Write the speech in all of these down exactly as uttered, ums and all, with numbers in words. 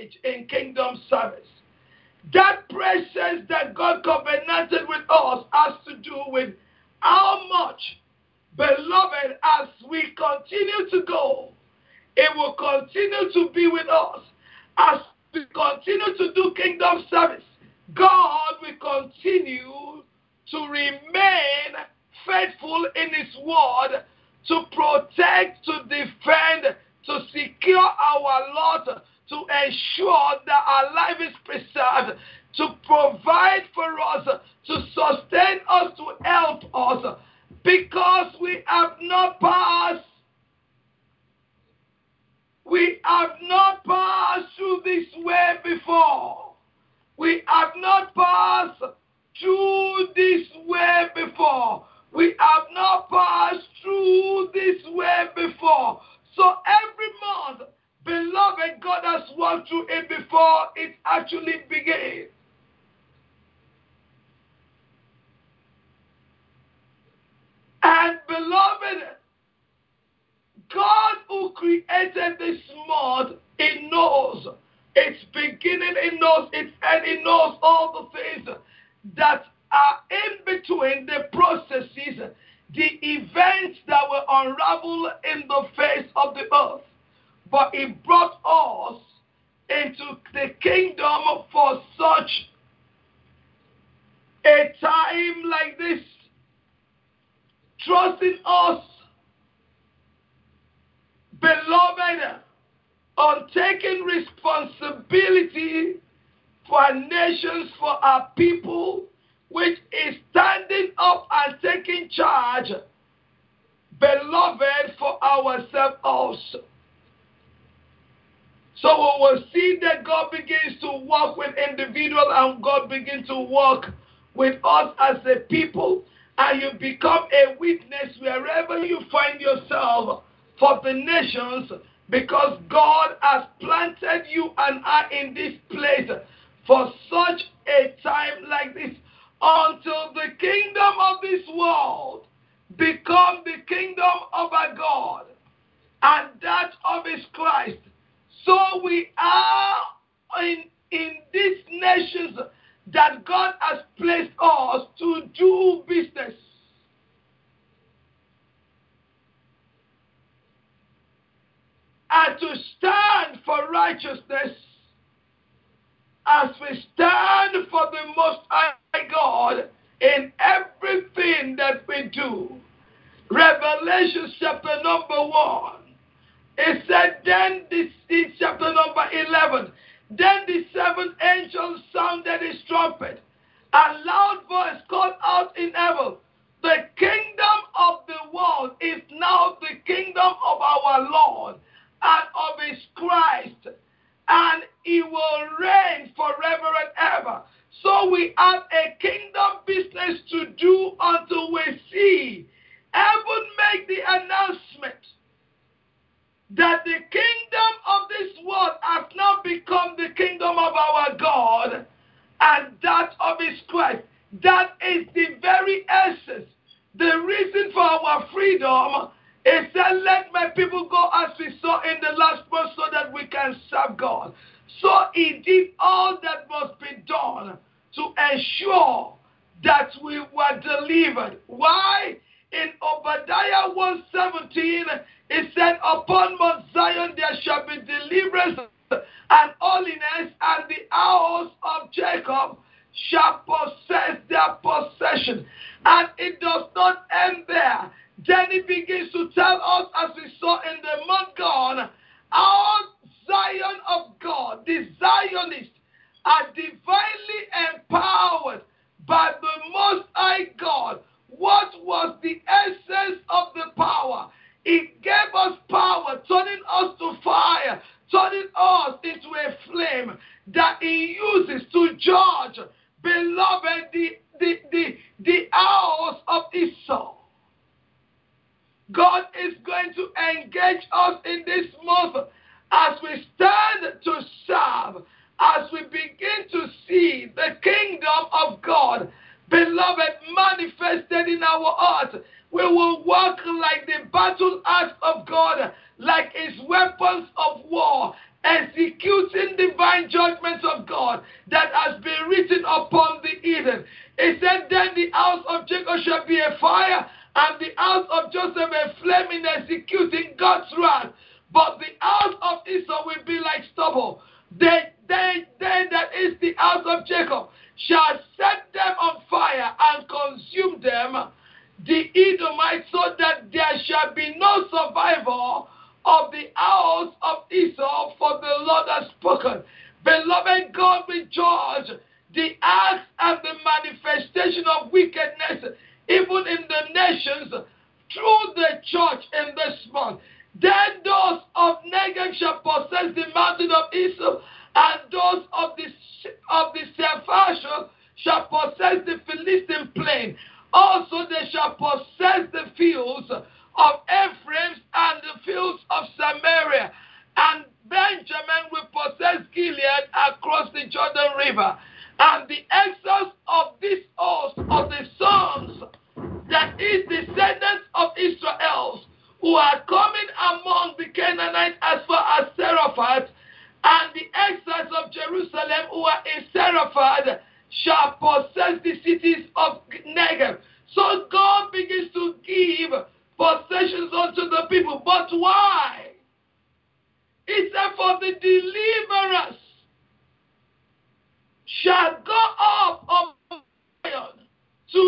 engage in kingdom service. That presence that God covenanted with us has to do with how much, beloved, as we continue to go, it will continue to be with us. As we continue to do kingdom service, God will continue to remain faithful in His word to protect, to defend, to secure our lot, to ensure that our life is preserved, to provide for us, to sustain us, to help us, because we have not passed, we have not passed through this way before. We have not passed through this way before. We have not passed through this way before. So every month, beloved, God has walked through it before it actually begins. And beloved, God who created this month, He knows its beginning, He knows its end, He knows all the things that are in between, the processes, the events that will unravel in the face of the earth. But He brought us into the kingdom for such a time like this, trusting us, beloved, on taking responsibility for our nations, for our people, which is standing up and taking charge, beloved, for ourselves also. So we will see that God begins to work with individuals and God begins to work with us as a people, and you become a witness wherever you find yourself for the nations, because God has planted you and I in this place for such a time like this, until the kingdom of this world become the kingdom of our God and that of His Christ. So we are in, in these nations that God has placed us to do business. And to stand for righteousness, as we stand for the Most High God in everything that we do. Revelation chapter number one. It said, then this is chapter number eleven. Then the seventh angel sounded his trumpet, and loud voice called out in heaven, the kingdom of the world is now the kingdom of our Lord and of His Christ, and He will reign forever and ever. So we have a kingdom business to do until we see heaven make the announcement that the kingdom of this world has now become the kingdom of our God and that of His Christ. That is the very essence. The reason for our freedom is that let my people go, as we saw in the last verse, so that we can serve God. So He did all that must be done to ensure that we were delivered. Why? In Obadiah one seventeen, it said, upon Mount Zion there shall be deliverance and holiness, and the house of Jacob shall possess their possession. And it does not end there. Then He begins to tell us, as we saw in the month gone, our Zion of God, the Zionists, are divinely empowered by the Most High God. What was the essence of the power? It gave us power, turning us to fire, turning us into a flame that He uses to judge, beloved, the, the, the, the house of Esau. God is going to engage us in this month as we stand to serve, as we begin to see the kingdom of God, beloved, manifested in our hearts. We will walk like the battle axe of God, like His weapons of war, executing the divine judgments of God that has been written upon the Eden. It said, then the house of Jacob shall be a fire, and the house of Joseph a flame in executing God's wrath. But the house of Esau will be like stubble. They, they, they that is the house of Jacob shall set them on fire and consume them, the Edomites, so that there shall be no survivor of the house of Esau, for the Lord has spoken. Beloved, God will judge the acts and the manifestation of wickedness, even in the nations, through the church in this month. Then those of Negev shall possess the mountain of Esau, and those of the of the Sepharshim shall possess the Philistine plain. Also they shall possess the fields of Ephraim and the fields of Samaria, and Benjamin will possess Gilead across the Jordan River. And the excess of this host of the sons, that is descendants of Israel, who are coming among the Canaanites as far as Seraphat, and the exiles of Jerusalem who are in Seraphat shall possess the cities of Negev. So God begins to give possessions unto the people. But why? It said, for the deliverers shall go up on Zion to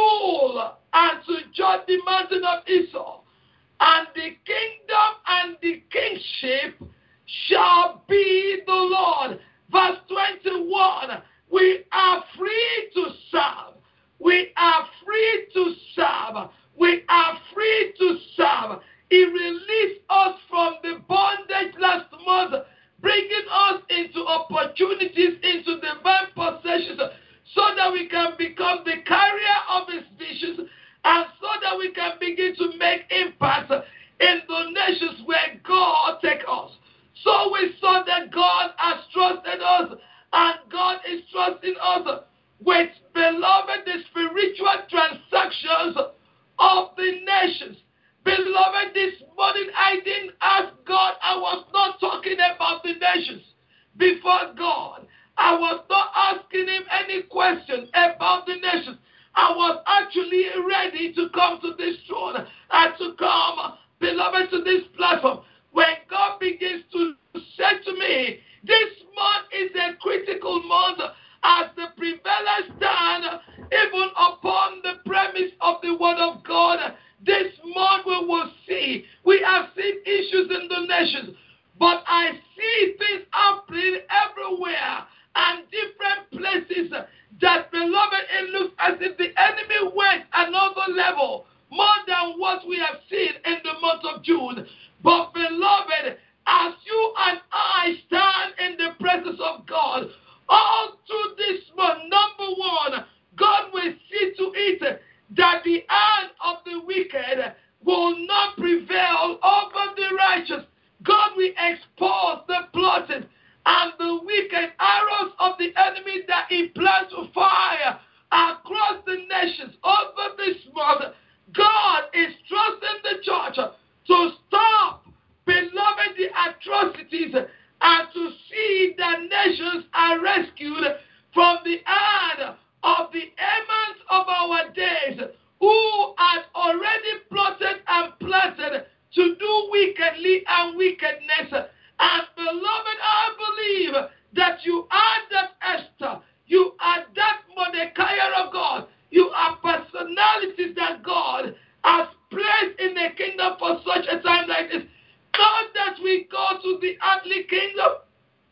rule and to judge the mountain of Esau, and the kingdom and the kingship shall be the Lord. Verse twenty-one, we are free to serve. We are free to serve. We are free to serve. He released us from the bondage last month, bringing us into opportunities, into divine possessions, so that we can become the carrier of his visions, and so that we can begin to make impact in the nations where God takes us. So we saw that God has trusted us, and God is trusting us with, beloved, the spiritual transactions of the nations. Beloved, this morning I didn't ask God. I was not talking about the nations before God. I was not asking him any question about the nations. I was actually ready to come to this throne and to come, beloved, to this platform. When God begins to say to me, this month is a critical month as the prevalers stand even upon the premise of the word of God. This month we will see. We have seen issues in the nations, but I see things happening everywhere and different places that, beloved, it looks as if the enemy went another level, more than what we have seen in the month of June. But, beloved, as you and I stand in the presence of God, all through this month, number one, God will see to it that the hand of the wicked will not prevail over the righteous. God will expose the plotting and the wicked arrows of the enemy that he plans to fire across the nations over this month. God is trusting the church to stop, beloved, the atrocities and to see that nations are rescued from the hand of the Hamans of our days, who had already plotted and plotted to do wickedly and wickedness. And beloved, I believe that you are that Esther, you are that Mordecai of God, you are personalities that God has placed in the kingdom for such a time like this. Not that we go to the earthly kingdom.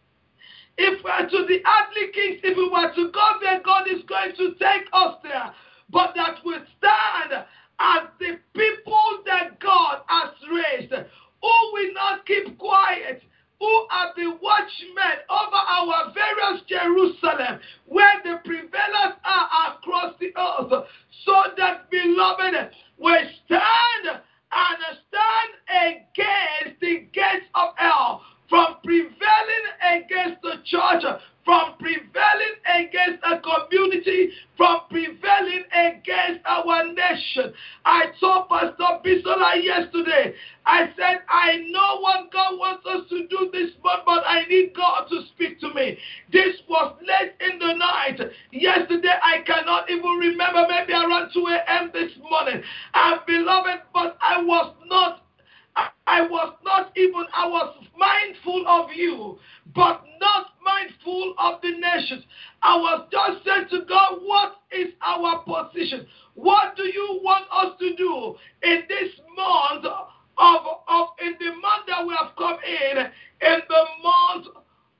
If we are to the earthly kings, if we were to go there, God is going to take us there. But that we stand as the people that God has raised, who will not keep quiet, who are the watchmen over our various Jerusalem, where the prevalers are across the earth, so that, beloved, we stand and stand against the gates of hell, from prevailing against the church, from prevailing against a community, from prevailing against our nation. I told Pastor Bisola yesterday, I said, I know what God wants us to do this month, but I need God to speak to me. me. This was late in the night. Yesterday, I cannot even remember, maybe around two a.m. this morning. And beloved, but I was not I was not even, I was mindful of you, but not mindful of the nations. I was just saying to God, what is our position? What do you want us to do in this month of, of in the month that we have come in, in the month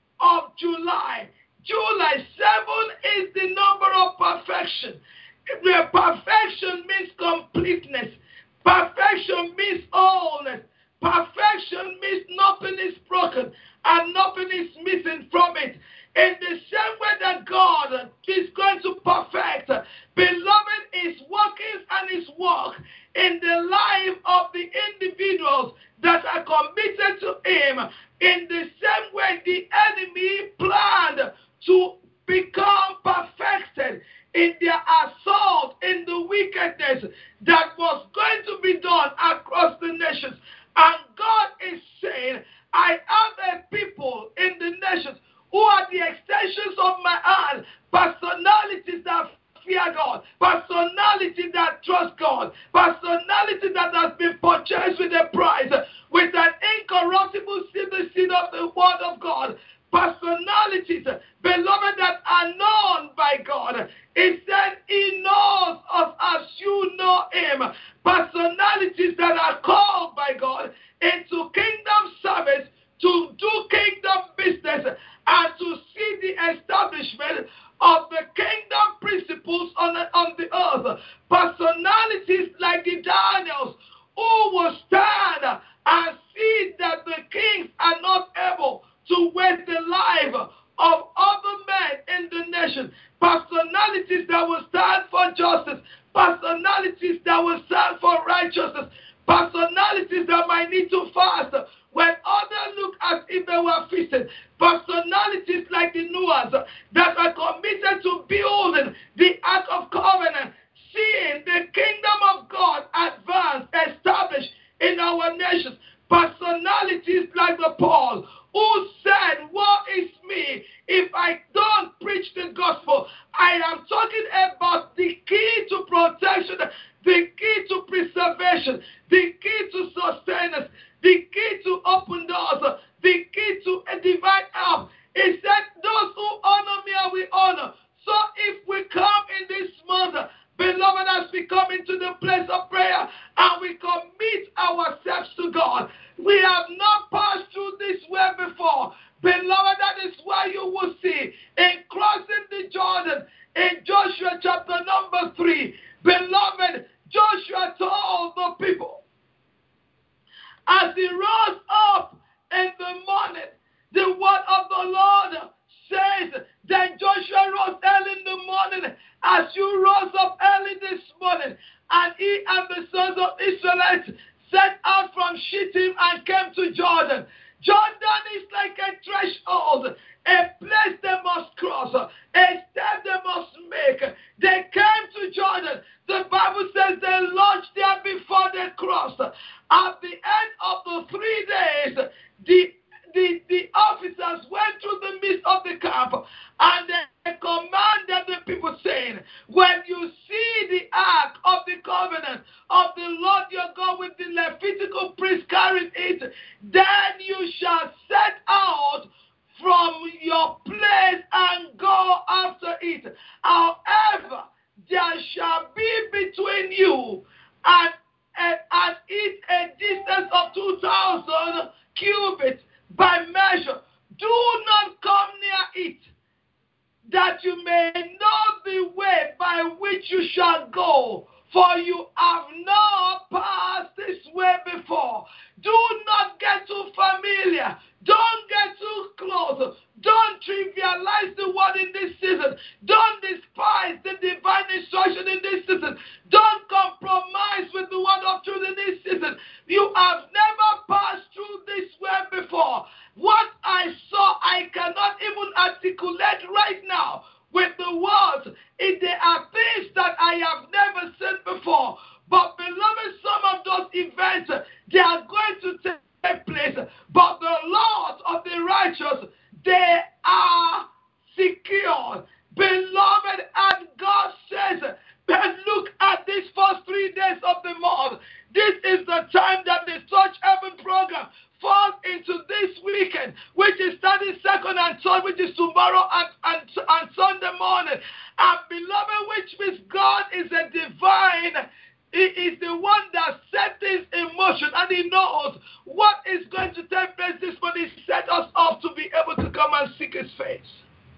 of July? July seven is the number of perfection. The perfection means completeness. Perfection means wholeness. Perfection means nothing is broken and nothing is missing from it. In the same way that God is going to perfect, beloved, is working and his work in the life of the individuals that are committed to him. In the same way, the enemy planned to become perfected in their assault, in the wickedness that was going to be done across the nations. And God is saying, I have a people in the nations who are the extensions of my hand, personalities that fear God, personality that trust God, personality that has been purchased with a price, with an incorruptible seed, the seed of the word of God. Personalities, beloved, that are known by God. He said he knows us as you know him. Personalities that are called by God into kingdom service to do kingdom business and to see the establishment of the kingdom principles on the, on the earth. Personalities like the Daniels who will stand and see that the kings are not able to waste the life of other men in the nation. Personalities that will stand for justice. Personalities that will stand for righteousness. Personalities that might need to fast when others look as if they were feasting. Personalities like the Noahs that are committed to building the Ark of Covenant, seeing the kingdom of God advance, established in our nations. Personalities like the Paul who said, woe is me if I don't preach the gospel. I am talking about the key to protection, the key to preservation, the key to sustenance, the key to open doors, the key to a divine help. He said, those who honor me I will honor. So if we come in this month, beloved, as we come into the place of prayer and we commit ourselves to God, we have not passed through this way before. Beloved, that is why you will see in crossing the Jordan in Joshua chapter number three. Beloved, Joshua told the people, as he rose up in the morning, the word of the Lord says, then Joshua rose early in the morning, as you rose up early this morning, and he and the sons of Israelites set out from Shittim and came to Jordan. Jordan is like a threshold, a place they must cross, a step they must make. They came to Jordan. The Bible says they lodged there before they crossed. At the end of the three days, the, the, the officers went through the midst of the camp and they commanded the people, saying, when you see the ark of the covenant of the Lord your God with the Levitical priest carrying it, then you shall set out from your place and go after it. However, there shall be between you and, and, and it a distance of two thousand cubits by measure. Do not come near it, that you may know the way by which you shall go, for you have not passed this way before. Do not get too familiar. Don't get too close. Don't trivialize the word in this season. Don't despise the divine instruction in this season. Don't compromise with the word of truth in this season. You have never passed through this way before. What I saw, I cannot even articulate right now with the words. If there are things that I have never seen before. But beloved, some of those events, they are going to take place. But the laws of the righteous, they are and third, which is tomorrow and, and, and Sunday morning. And beloved, which means God is a divine. He is the one that set things in motion, and He knows what is going to take place this morning. He set us up to be able to come and seek His face.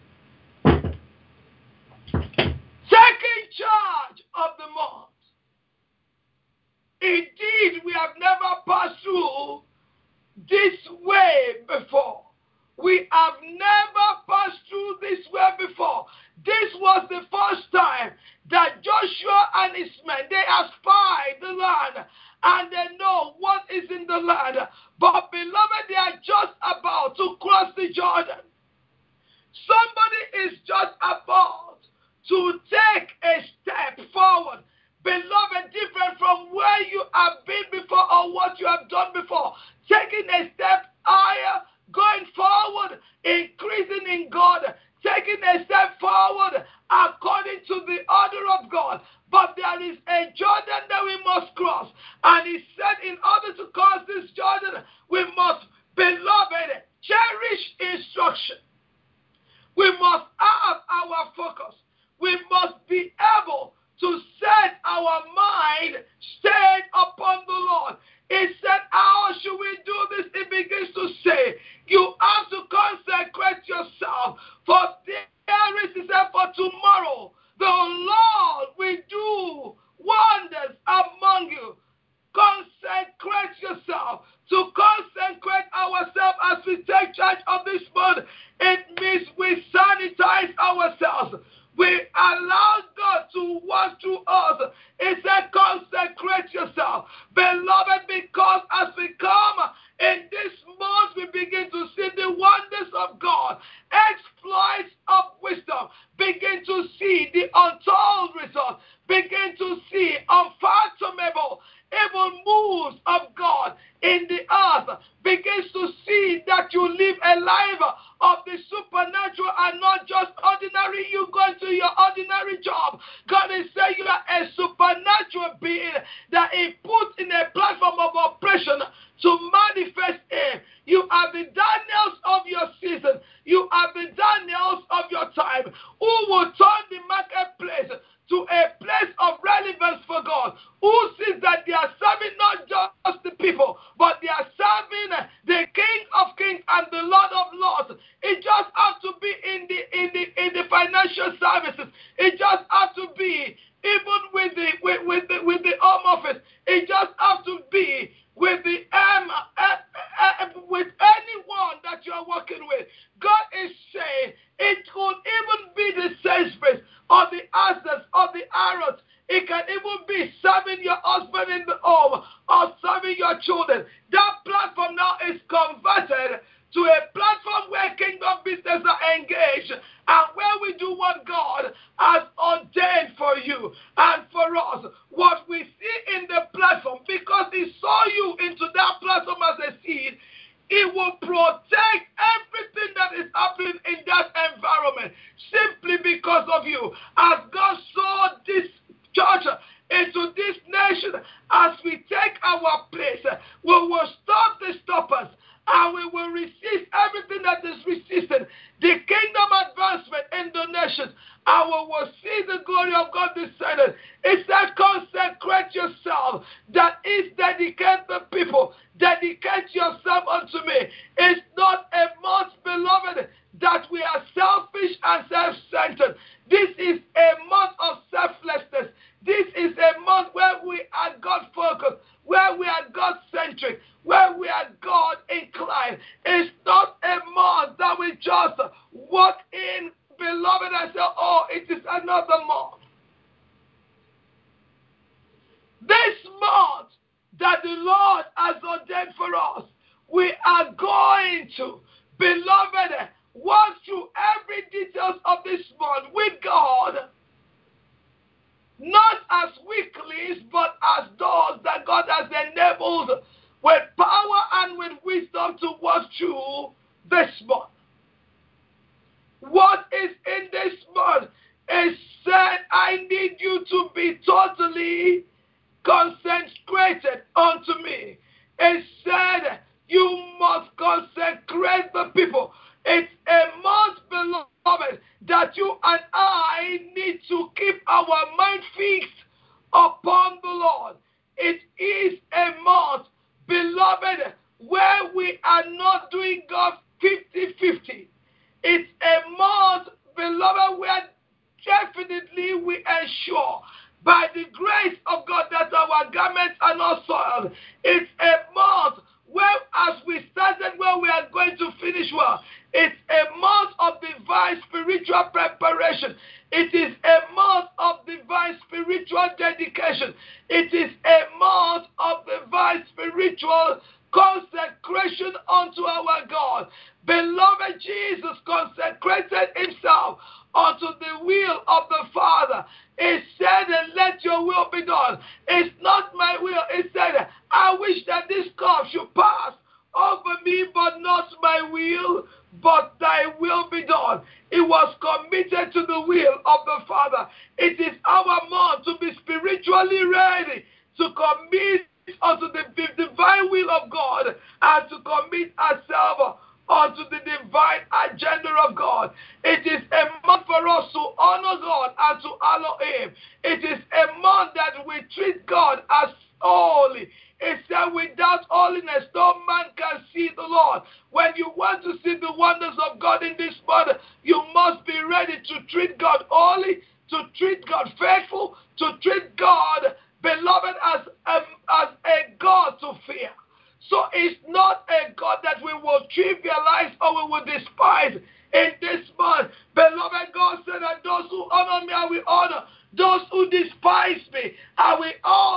Taking charge of the month. Indeed, we have never passed through this way before. We have never passed through this way before. This was the first time that Joshua and his men, they have spied the land and they know what is in the land. But beloved, they are just about to cross the Jordan. Somebody is just about to take a step forward. Beloved, different from where you have been before or what you have done before. Taking a step higher, going forward, increasing in God, taking a step forward according to the order of God. But there is a Jordan that we must cross. And He said in order to cross this Jordan, we must, beloved, cherish instruction. We must have our focus. We must be able to set our mind stayed upon the Lord. He said, how should we do this? He begins to say, you have to consecrate yourself. For there is, he said, for tomorrow, the Lord will do wonders among you. Consecrate yourself. To consecrate ourselves as we take charge of this month, it means we sanitize ourselves. We allow God to work through us. He said, consecrate yourself. Beloved, because as we come in this month, we begin to see the wonders of God, exploits of wisdom, begin to see the untold results, begin to see unfathomable, even moves of God in the earth, begins to see that you live a life of the supernatural and not just ordinary. You go into your ordinary job. God is saying you are a supernatural being that He put in a platform of operation to manifest in. You are the Daniels of your season. You are the Daniels of your time who will turn the marketplace to a place of relevance for God, who sees that they are serving not just the people, but they are serving the King of Kings and the Lord of Lords. It just has to be in the in the in the financial services. It just has to be even with the with, with the with the Home Office. It just has to be with the um uh, uh, with anyone that you are working with. God is saying it could even be the Sainsbury's or the Asdas or the Arrows. It can even be serving your husband in the home or serving your children. That platform now is converted to a platform where kingdom business are engaged and where we do what God has ordained for you and for us. What we see in the platform, because He saw you into that platform as a seed, He will protect everything that is happening in that environment simply because of you. As God saw this church into this nation, as we take our place, we will stop the stoppers and we will resist everything that is resisting the kingdom advancement in the nations, and we will see the glory of God descending. It said, consecrate yourself. That is, dedicate the people. Dedicate yourself unto me. It's not a month, beloved, that we are selfish and self-centered. This is a month of selflessness. This is a month where we are God-focused, where we are God-centric, where we are God-inclined. It's not a month that we just walk in, beloved, and say, oh, it is another month. This month that the Lord has ordained for us, we are going to, beloved, walk through every details of this month with God, not as weaklings, but as those that God has enabled with power and with wisdom to walk through this month. What is in this month is said, I need you to be totally consecrated unto me. It said, you must consecrate the people. It's a month, beloved, that you and I need to keep our mind fixed upon the Lord. It is a month, beloved, where we are not doing God fifty-fifty. It's a month, beloved, where definitely we ensure by the grace of God that our garments are not soiled. It's a month where, as we started well, we are going to finish well. It's a month of divine spiritual preparation. It is a month of divine spiritual dedication. It is a month of divine spiritual consecration unto our God. Beloved, Jesus consecrated himself unto the will of the Father. He said, let your will be done. It's not my will. He said, I wish that this cup should pass over me, but not my will, but thy will be done. He was committed to the will of the Father. It is our month to be spiritually ready to commit unto the divine will of God and to commit ourselves unto the divine agenda of God. It is a month for us to honor God and to honor him. It is a month that we treat God as holy. It said, without holiness, no man can see the Lord. When you want to see the wonders of God in this month, you must be ready to treat God holy, to treat God faithful, to treat God, beloved, as a, as a God to fear. So it's not a God that we will trivialize or we will despise in this month. Beloved, God said that those who honor me, I will honor. Those who despise me, I will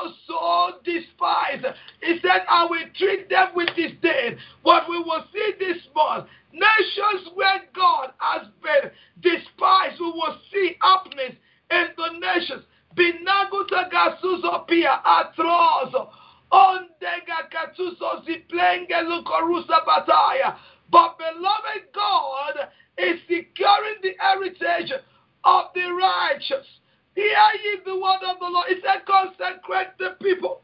also despise. He said, I will treat them with disdain. What we will see this month, nations where God has been despised, we will see happenings in the nations. Binaguta gasuzo pia atrozo. Ondega katuso ziplenge lukorusa bataya. But beloved, God is securing the heritage of the righteous. Hear ye the word of the Lord. He said, consecrate the people.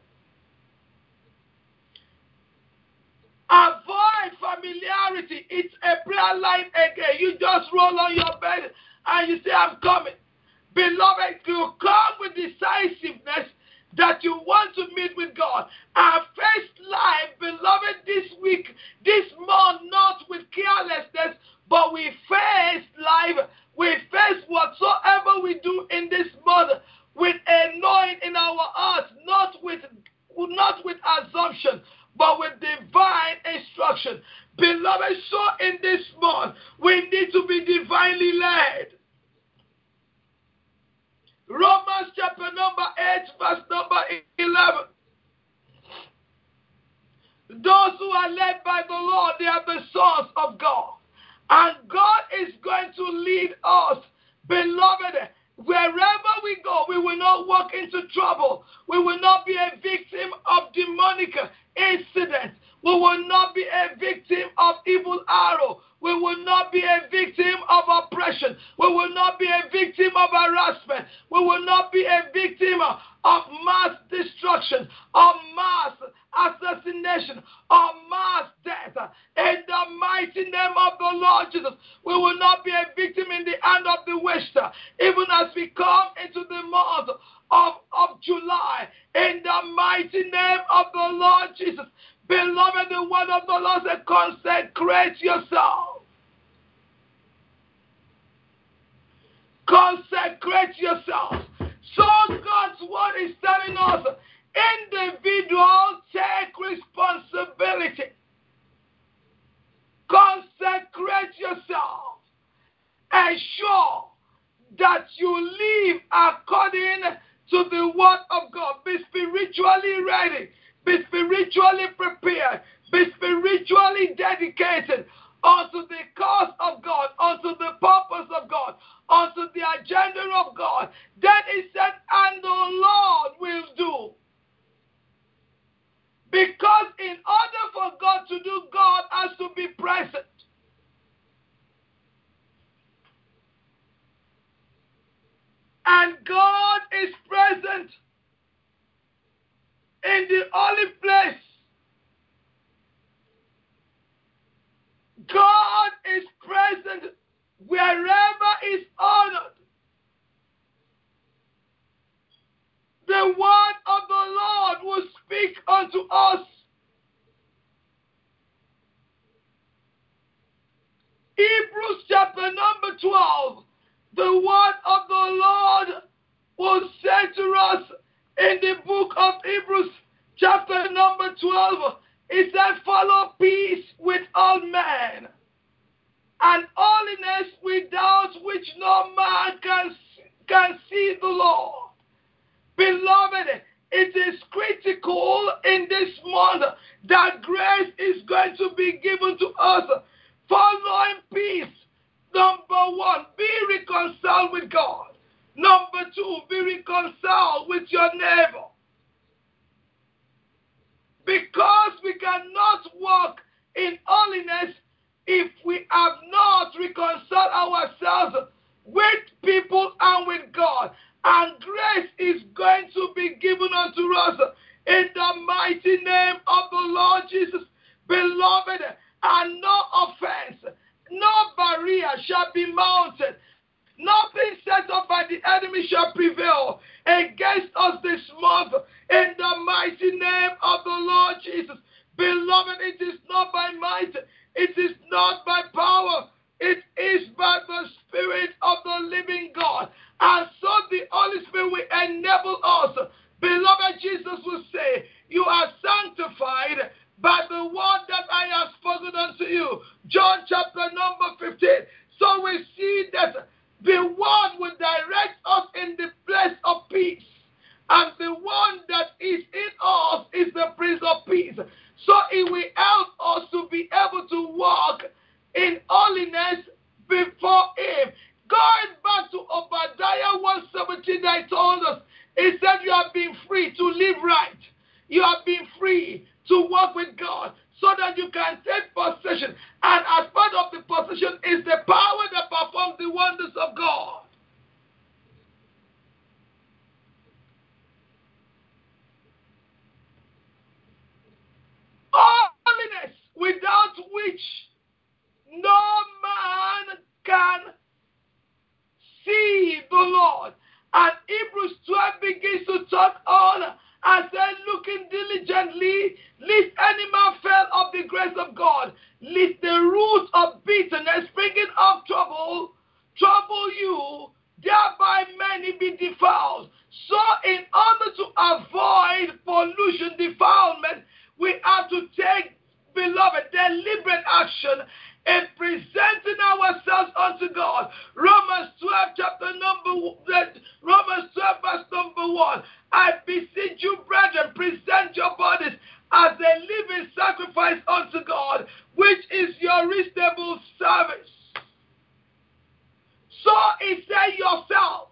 Avoid familiarity. It's a prayer line again. You just roll on your bed and you say, I'm coming. Beloved, you come with decisiveness that you want to meet with God. Our first life, beloved, this week, this month, not with carelessness, but we face life. We face whatsoever we do in this month with a knowing in our hearts, not with, not with assumption, but with divine instruction. Beloved, so in this month, we need to be divinely led. Romans chapter number eight, verse number eleven. Those who are led by the Lord, they are the sons of God. And God is going to lead us. Beloved, wherever we go, we will not walk into trouble. We will not be a victim of demonic incidents. We will not be a victim of evil arrow. We will not be a victim of oppression. We will not be a victim of harassment. We will not be a victim of mass destruction, of mass assassination, of mass death. In the mighty name of the Lord Jesus, we will not be a victim in the hand of the wicked. Even as we come into the month of, of July, in the mighty name of the Lord Jesus, beloved, the word of the Lord says, consecrate yourself. Consecrate yourself. So God's word is telling us, individual, take responsibility. Consecrate yourself. Ensure that you live according to the word of God. Be spiritually ready. Be spiritually prepared. Be spiritually dedicated unto the cause of God, unto the purpose of God, unto the agenda of God. Then he said, and the Lord will do. Because in order for God to do, God has to be present. And God is present in the holy place. God is present twelve, the word of the Lord will say to us in the book of Hebrews, chapter number twelve, it said, follow peace with all men, and holiness without which no man can, can see the Lord. Beloved, it is critical in this month that grace is going to be given to us. Following peace. Number one, be reconciled with God. Number two, be reconciled with your neighbor. Because we cannot walk in holiness if we have not reconciled ourselves with people and with God. And grace is going to be given unto us in the mighty name of the Lord Jesus. Beloved, and no offense, no barrier shall be mounted. Nothing set up by the enemy shall prevail against us this month in the mighty name of the Lord Jesus. Beloved, it is not by might, it is not by power, it is by the Spirit of the living God. And so the Holy Spirit will enable us. Beloved, Jesus will say, you are sanctified by the word that I have spoken unto you. John chapter number fifteen. So we see that the word will direct us in the place of peace. And the one that is in us is the Prince of Peace. So it will help us to be able to walk in holiness before Him. Going back to Obadiah one seventeen, I told us, it said you have been free to live right. You have been free to walk with God so that you can take possession. And as part of the possession is the power that performs the wonders of God. Holiness without which no man can see the Lord. And Hebrews twelve begins to talk on and say, looking diligently, lest any man fail of the grace of God, lest the root of bitterness bringing up trouble, trouble you, thereby many be defiled. So in order to avoid pollution, defilement, we have to take, beloved, deliberate action in presenting ourselves unto God. Romans twelve, chapter number Romans twelve, verse number one. I beseech you, brethren, present your bodies as a living sacrifice unto God, which is your reasonable service. So it said yourself.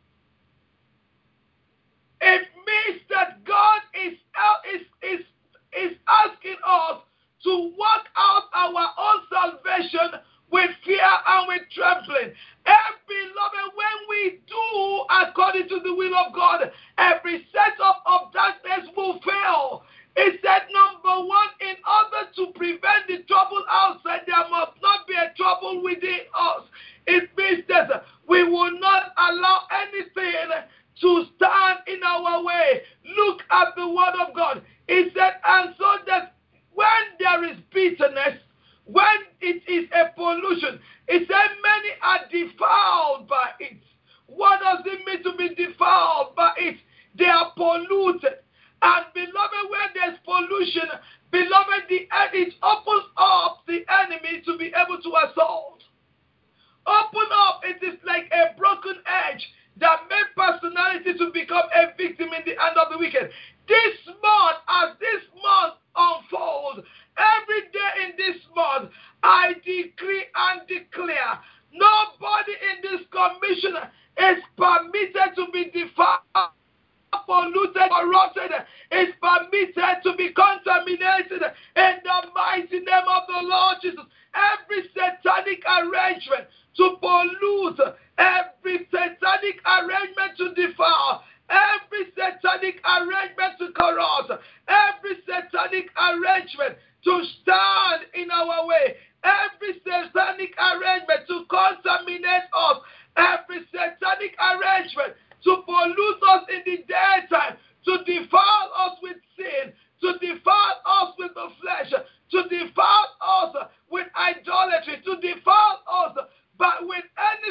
It means that God is, is, is, is asking us to work out our own salvation with fear and with trembling. And beloved, when we do according to the will of God, every setup of darkness will fail. It said, number one, in order to prevent the trouble outside, there must not be a trouble within us. It means that we will not allow anything to stand in our way. Look at the word of God. It said, and so that when there is bitterness, when it is a pollution, it said many are defiled by it. What does it mean to be defiled by it? They are polluted. And beloved, when there's pollution, beloved, the it opens up the enemy to be able to assault. Open up, it is like a broken edge that made personality to become a victim in the hand of the wicked. This month, as this month unfolds, every day in this month, I decree and declare, nobody in this commission is permitted to be defiled, polluted, corrupted, is permitted to be contaminated in the mighty name of the Lord Jesus. Every satanic arrangement to pollute, every satanic arrangement to defile, every satanic arrangement to corrupt, every satanic arrangement to stand in our way, every satanic arrangement to contaminate us, every satanic arrangement to pollute us in the daytime, to defile us with sin, to defile us with the flesh, to defile us with idolatry, to defile us but with any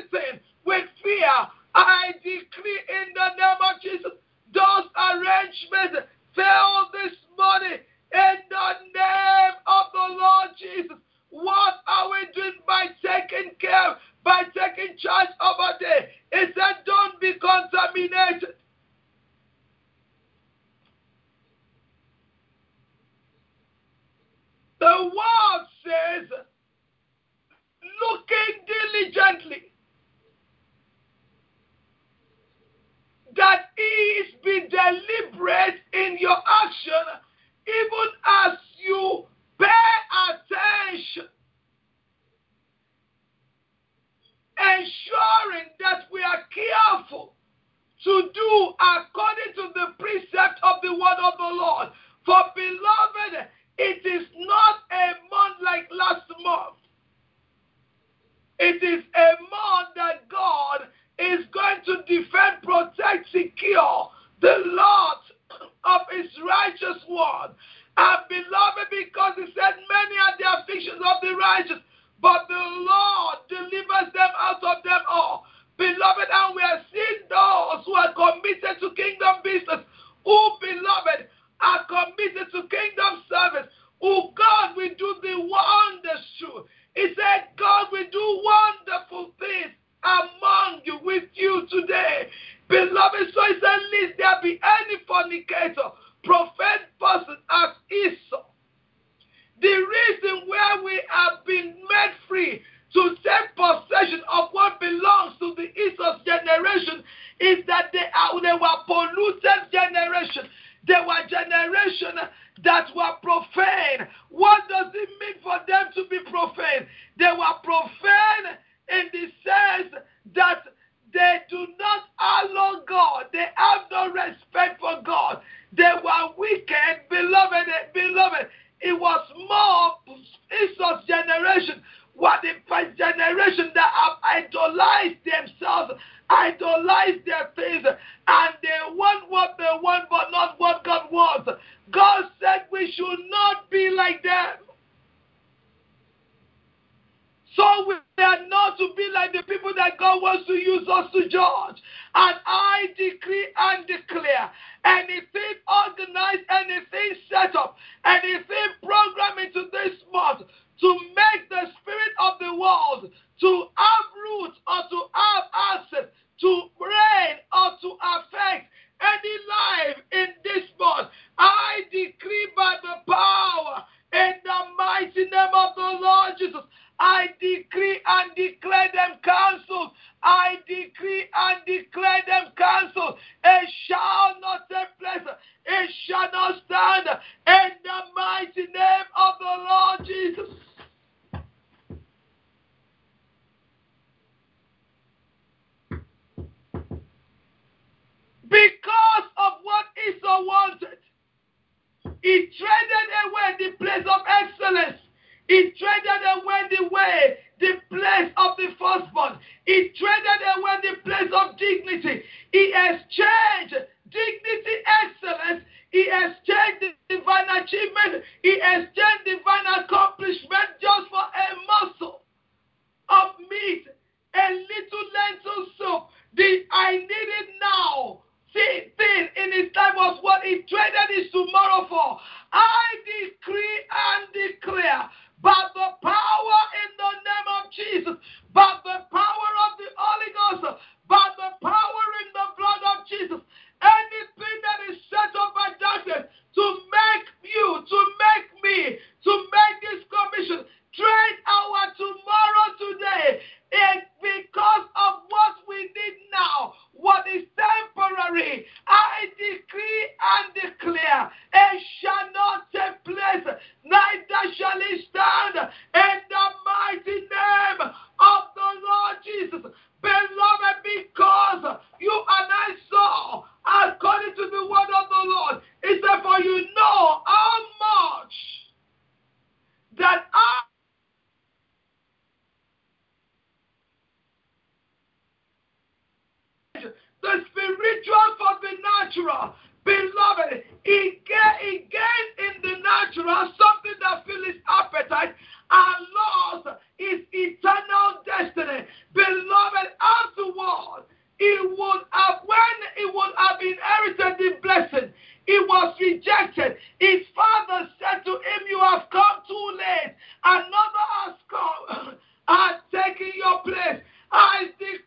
charge over there. He said, don't be contaminated. The word says, looking diligently, that is, be deliberate in your action, even as you pay attention, ensuring that we are careful to do according to the precept of the word of the Lord. For beloved, it is not a month like last month. It is a month that God is going to defend, protect, secure the lot of his righteous one. And beloved, because he said many are the afflictions of the righteous, but the Lord delivers them out of them all. Beloved, and we are seeing those who are committed to kingdom business, who, beloved, are committed to kingdom service, who God will do the wonders through. He said, God will do wonderful things among you, with you today. Beloved, so he said, lest there be any fornicator, profane person as Esau. The reason where we have been made free to take possession of what belongs to the Esau's generation is that they, are, they were polluted generation. They were generation that were profane. What does it mean for them to be profane? They were profane in the sense that they do not allow God. They have no respect for God. They were wicked, beloved, beloved. It was more Esau's generation, what the first generation that have idolized themselves, idolized their things, and they want what they want, but not what God wants. God said we should not be like them. So we are not to be like the people that God wants to use us to judge. And I decree and declare, anything organized, anything set up, anything programmed into this month to make the spirit of the world to have roots or to have access, to reign or to affect any life in this month, I decree by the power in the mighty name of the Lord Jesus, I decree and declare them cancelled. I decree and declare them cancelled. It shall not take place. It shall not stand. In the mighty name of the Lord Jesus. Because of what Esau wanted, he traded away the place of excellence. He traded away the way, the place of the firstborn. He traded away the place of dignity. He exchanged dignity, excellence. He exchanged divine achievement. He exchanged divine accomplishment just for a morsel of meat, a little lentil soup. The I need it now thing in his time was what he traded his tomorrow for. I decree and declare, by the power in the name of Jesus, by the power of the Holy Ghost, by the power in the blood of Jesus, anything that is set up by darkness to make you, to make me, to make this commission trade our tomorrow today, it's because of what we need now, what is temporary. I decree and declare, it shall not take place, neither shall it stand, in the mighty name of the Lord Jesus. Beloved, because you and I saw, according to the word of the Lord, it said, for you know how much that I the spiritual for the natural. Beloved, he gained in the natural something that fills his appetite and lost his eternal destiny. Beloved, afterward, he would have, when he would have inherited the blessing, he was rejected. His father said to him, you have come too late. Another has come and taken your place. I declare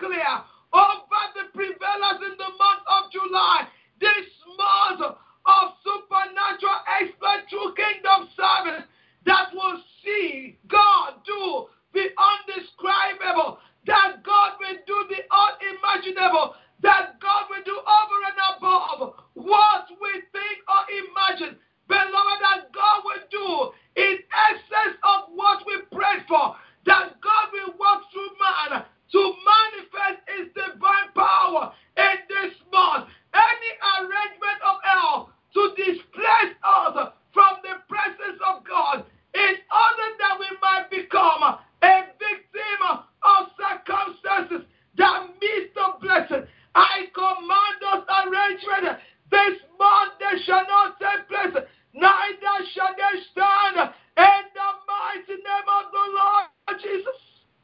declare over the prevalers in the month of July, this month of supernatural exploit through kingdom service that will see God do the undescribable, that God will do the unimaginable, that God will do over and above what we think or imagine. Beloved, that God will do in excess of what we prayed for, that God will work through man to manifest his divine power in this month. Any arrangement of hell to displace us from the presence of God in order that we might become a victim of circumstances that miss the blessing, I command those arrangements this month they shall not take place, neither shall they stand in the mighty name of the Lord Jesus.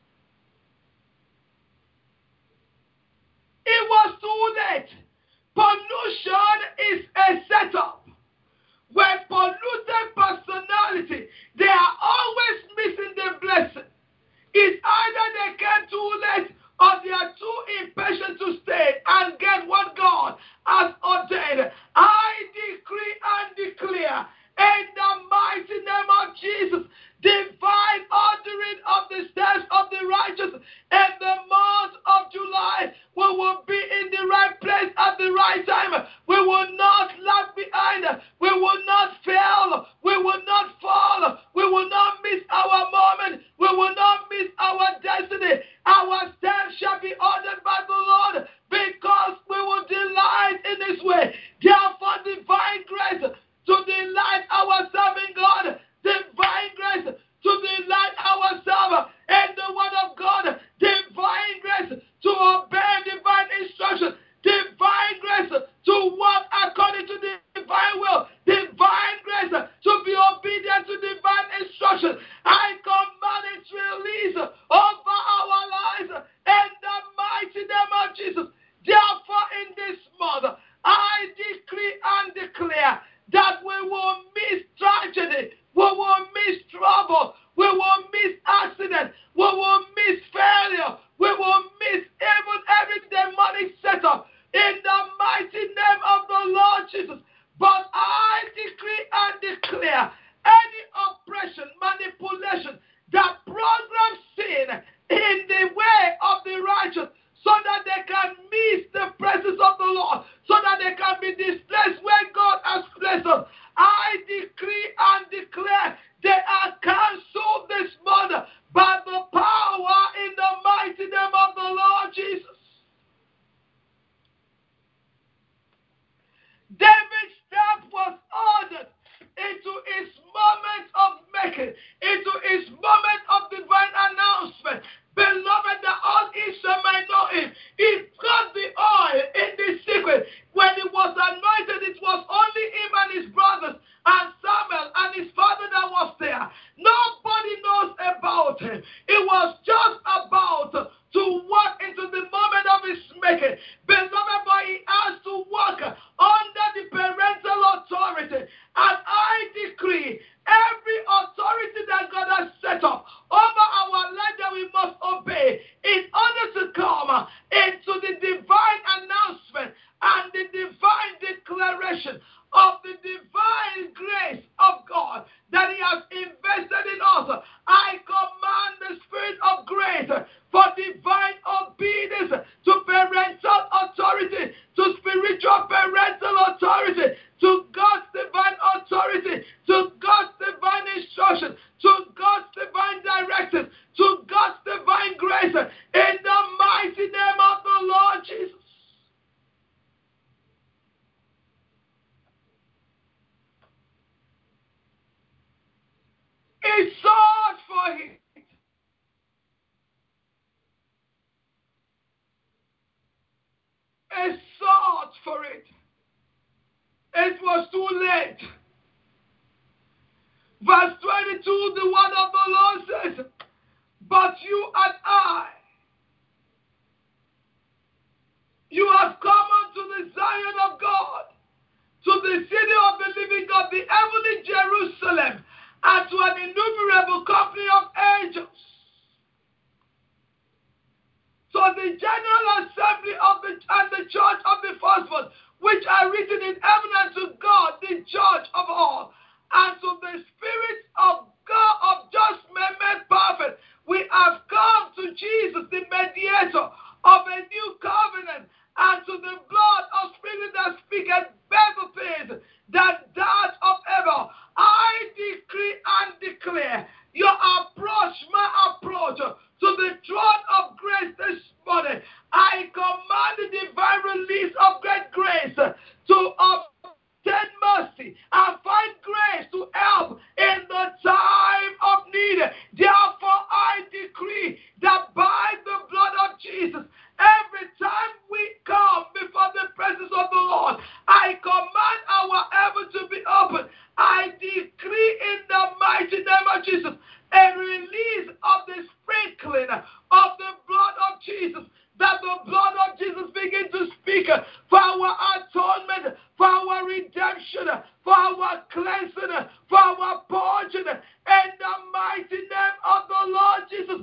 It was too late. Pollution is a setup. When polluted personality, they are always missing the blessing. It's either they came too late or they are too impatient to stay and get what God has ordained. I decree and declare in the mighty name of Jesus, divine ordering of the steps of the righteous in the month of July. We will be in the right place at the right time. We will not lag behind. We will not fail. We will not fall. We will not miss our moment. We will not miss our destiny. Our steps shall be ordered by the Lord because we will delight in His way. Therefore, divine grace to delight ourselves in God, divine grace to delight ourselves in the Word of God, divine grace to obey divine instruction, divine grace to walk according to the divine will, divine grace to be obedient to divine instruction. I command its release over our lives in the mighty name of Jesus. Therefore, in this month, I decree and declare that we will miss tragedy, we will miss trouble, we will miss accident, we will miss failure, we will miss even every demonic setup in the mighty name of the Lord Jesus. But I decree and declare any oppression, manipulation that programs sin in the way of the righteous, so that they can miss the presence of the Lord, so that they can be displaced where God has placed us. I decree and declare they are cancelled this month by the power in the mighty name of the Lord Jesus. David's step was ordered into his moment of making, into his moment of divine announcement. Beloved, that all Israel might know him. He got the oil in the secret. When he was anointed, it was only him and his brothers and Samuel and his father that was there. Nobody knows about him. It was just about to walk into the moment of his making. Beloved, but he has to walk under the parental authority. And I decree every authority that God has set up over our life that we must obey in order to come into the divine announcement and the divine declaration of the divine grace of God that He has invested in us. I command the spirit of grace for divine obedience to parental authority, to spiritual parental authority, to God's divine authority, to God's divine instruction, to God's divine direction, to God's divine grace in the mighty name of the Lord Jesus. He sought for it. He sought for it. It was too late. Verse twenty-two, the word of the Lord says, but you and I, you have come unto the Zion of God, to the city of the living God, the heavenly Jerusalem, and to an innumerable company of angels. So for the general assembly of the and the church of the firstborn, which are written in heaven, and to God, the judge of all, and to the Spirit of God of just men made perfect. We have come to Jesus, the mediator of a new covenant, and to the blood of Spirit that speaketh better things than that of Abel. I decree and declare your approach, my approach, to the throne of grace this morning. I command the divine release of great grace to obtain mercy and find grace to help in the time of need. Therefore, I decree that by the blood of Jesus, every time we come before the presence of the Lord, I command our heaven to be open. I decree in the mighty name of Jesus a release of the sprinkling of the blood of Jesus, that the blood of Jesus begin to speak for our atonement, for our redemption, for our cleansing, for our purging. In the mighty name of the Lord Jesus,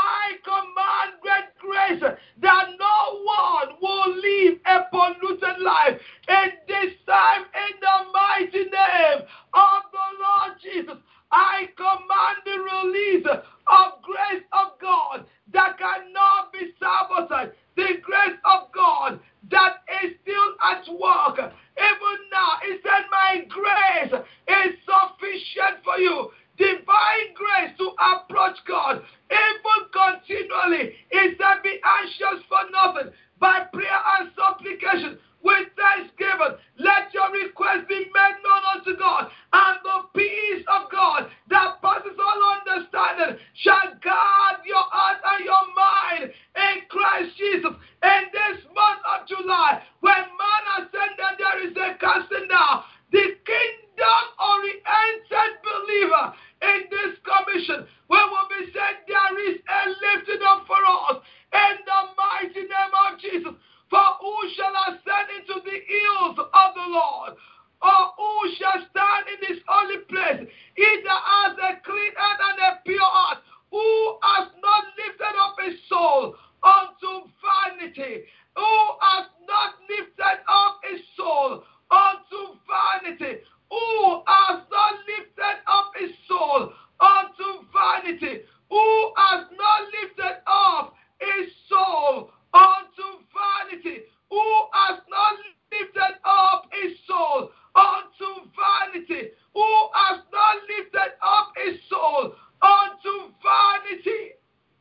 I command great grace that no one will live a polluted life in this time. In the mighty name of the Lord Jesus, I command the release of grace of God that cannot be sabotaged, the grace of God that is still at work. Even now, He said, my grace is sufficient for you. Divine grace to approach God, even continually. He said, be anxious for nothing, by prayer and supplication, with thanksgiving, let your request be made known unto God, and the peace of God that passes all understanding shall guard your heart and your mind in Christ Jesus. In this month of July, when man ascended, there is a casting down. The kingdom oriented believer in this commission, where will be said, there is a lifting up for us in the mighty name of Jesus. For who shall ascend into the hills of the Lord? Or who shall stand in his holy place? He that has a clean hand and a pure heart, who has not lifted up his soul unto vanity, who has not lifted up his soul unto vanity, who has not lifted up his soul unto vanity, who has not lifted up his soul unto vanity, who has not lifted up his soul unto vanity, who has not lifted up his soul unto vanity.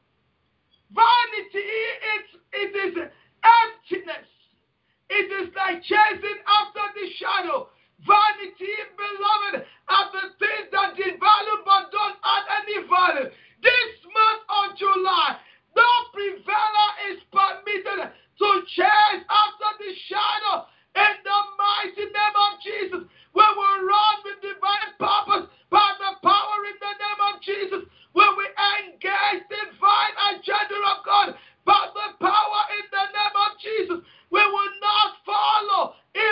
Vanity, it, it is emptiness. It is like chasing after the shadow. Vanity, beloved, are the things that devalue but don't add any value. This month of July, no prevader is permitted to chase after the shadow. In the mighty name of Jesus, we will run with divine purpose by the power in the name of Jesus. When we engage the divine agenda of God by the power in the name of Jesus, we will not follow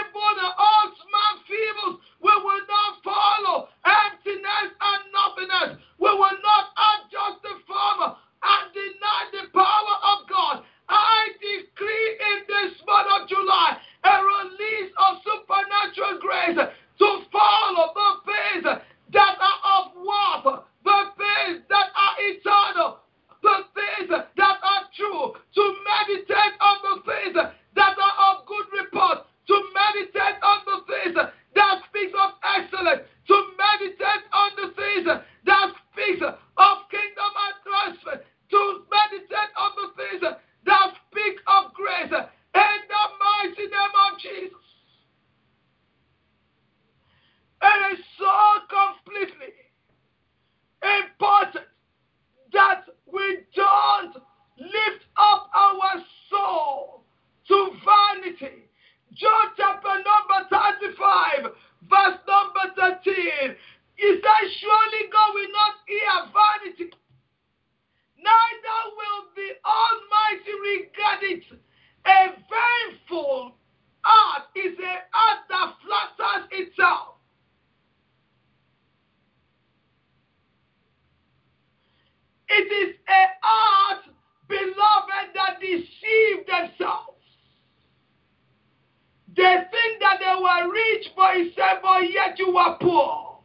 said you were poor.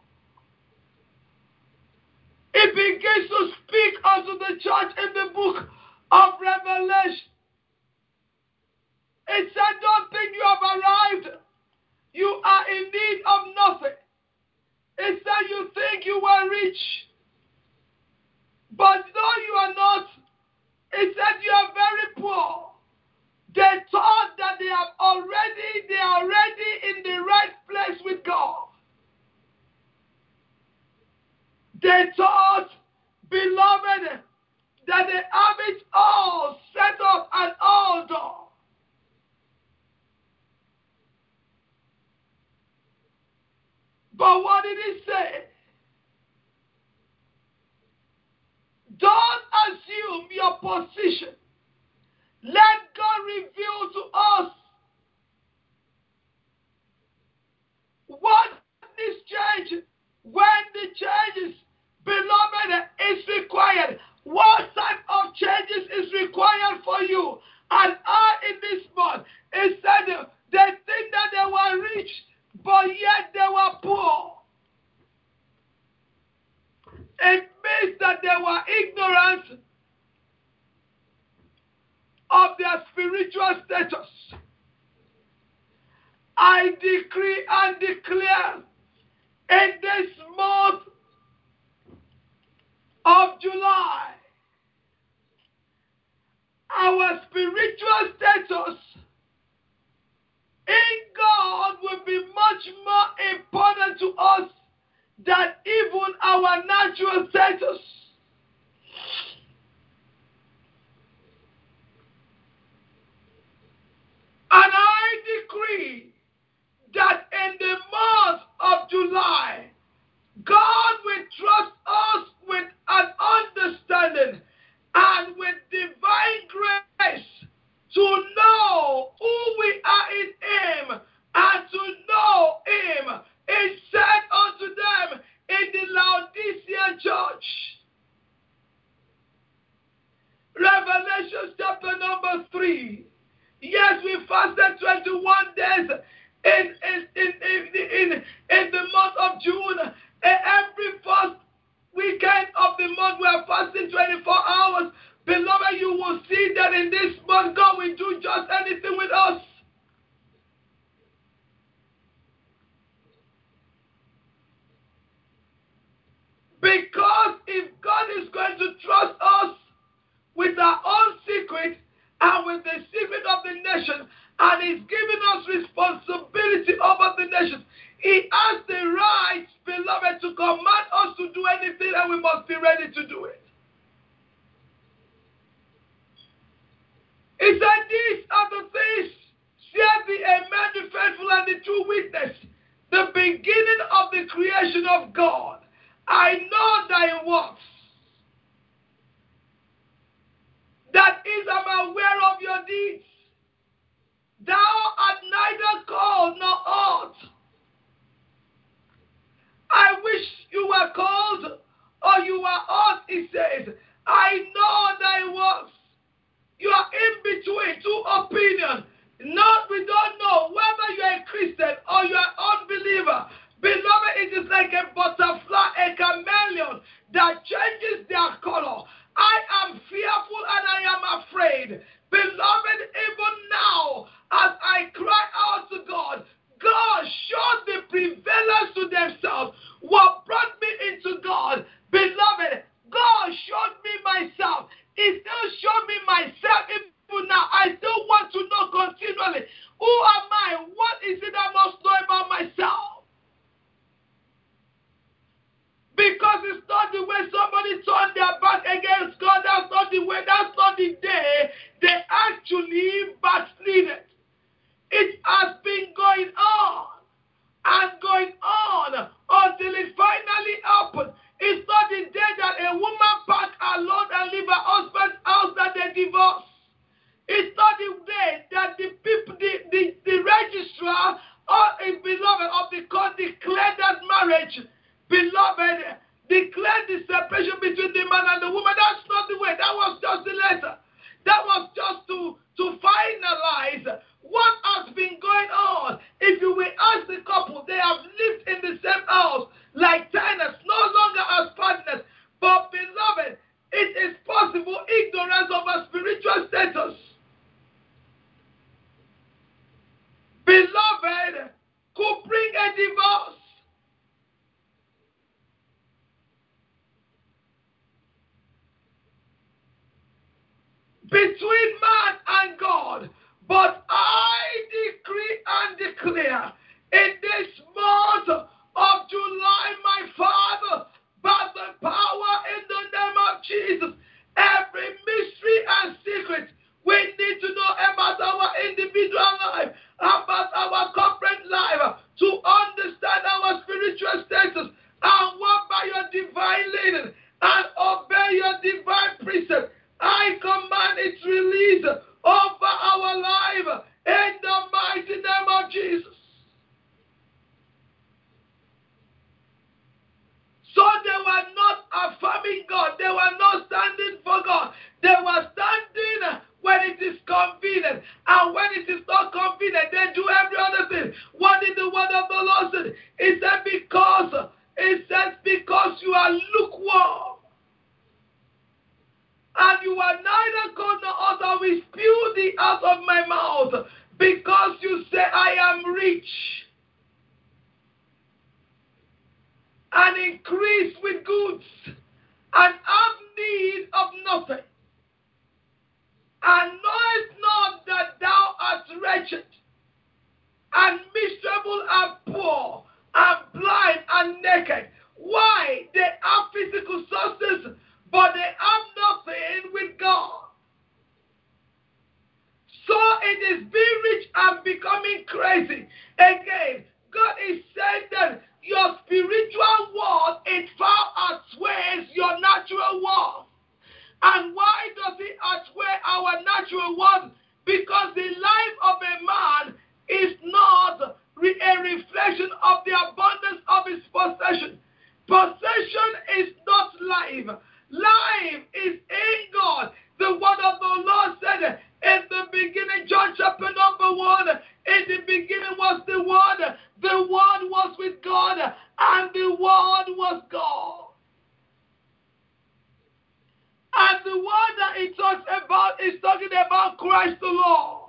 It begins to speak unto the church in the book of Revelation. It said, don't think you have arrived. You are in need of nothing. It said you think you were rich. But no, you are not. It said you are very poor. They thought that they have already, they are already in the right place with God. They thought, beloved, that they have it all set up and all done. But what did he say? Don't assume your position. Let God reveal to us what is changing. When the changes, beloved, is required. What type of changes is required for you? And I, in this month, it said they think that they were rich, but yet they were poor. It means that they were ignorant of their spiritual status. I decree and declare in this month of July, our spiritual status in God will be much more important to us than even our natural status. And I decree that in the month of July, God will trust us with an understanding and with divine grace to know who we are in Him and to know Him. He said unto them in the Laodicean church, Revelation chapter number three. Yes, we fasted twenty-one days in, in, in, in, in, in the month of June. And every first weekend of the month, we are fasting twenty-four hours. Beloved, you will see that in this month, God will do just anything with us. Because if God is going to trust us with our own secret and with the secret of the nation, and He's giving us responsibility over the nations, He has the right, beloved, to command us to do anything, and we must be ready to do it. He said, these are the things, said the Amen, the faithful and the true witness, the beginning of the creation of God. I know thy works. That is, I'm aware of your deeds. Thou art neither cold nor hot. I wish you were cold or you were hot, he says. I know thy works. You are in between two opinions. Not, we don't know whether you are a Christian or you are an unbeliever. Beloved, it is like a butterfly, a chameleon that changes their color. I am fearful and I am afraid. Beloved, even now, as I cry out to God, God showed the prevalence to themselves. What brought me into God? Beloved, God showed me myself. He still showed me myself even now. I still want to know continually, who am I? What is it I must know about myself? Because it's not the way somebody turned their back against God. That's not the way. That's not the day they actually backslided. It has been going on and going on until it finally happened. It's not the day that a woman packed her load and leave her husband's house that they divorce. It's not the day that the people, the, the, the registrar or a beloved of the court declared that marriage, beloved, declared the separation between the man and the woman. That's not the way. That was just the letter. That was just to, to finalize what has been going on. If you will ask the couple, they have lived between man and God. But I decree and declare in this month of July, my Father, by the power in the name of Jesus, every mystery and secret we need to know about our individual life, about our corporate life, to understand our spiritual status and walk by your divine leading and obey your divine precept. I command its release over our life in the mighty name of Jesus. So they were not affirming God. They were not standing for God. They were standing when it is convenient. And when it is not convenient, they do every other thing. What did the word of the Lord say? It said because, it says because you are lukewarm. And you are neither cold nor hot, I will spew thee out of my mouth, because you say, I am rich, and increase with goods, and have need of nothing, and knowest not that thou art wretched, and miserable, and poor, and blind, and naked. Why? They have physical sources, but they have nothing with God. So it is being rich and becoming crazy. Again, God is saying that your spiritual world, it far outweighs your natural world. And why does it outweigh our natural world? Because the life of a man is not a reflection of the abundance of his possession. Possession is not life. Life is in God. The word of the Lord said in the beginning, John chapter number one, in the beginning was the Word. The Word was with God, and the Word was God. And the word that it talks about is talking about Christ the Lord.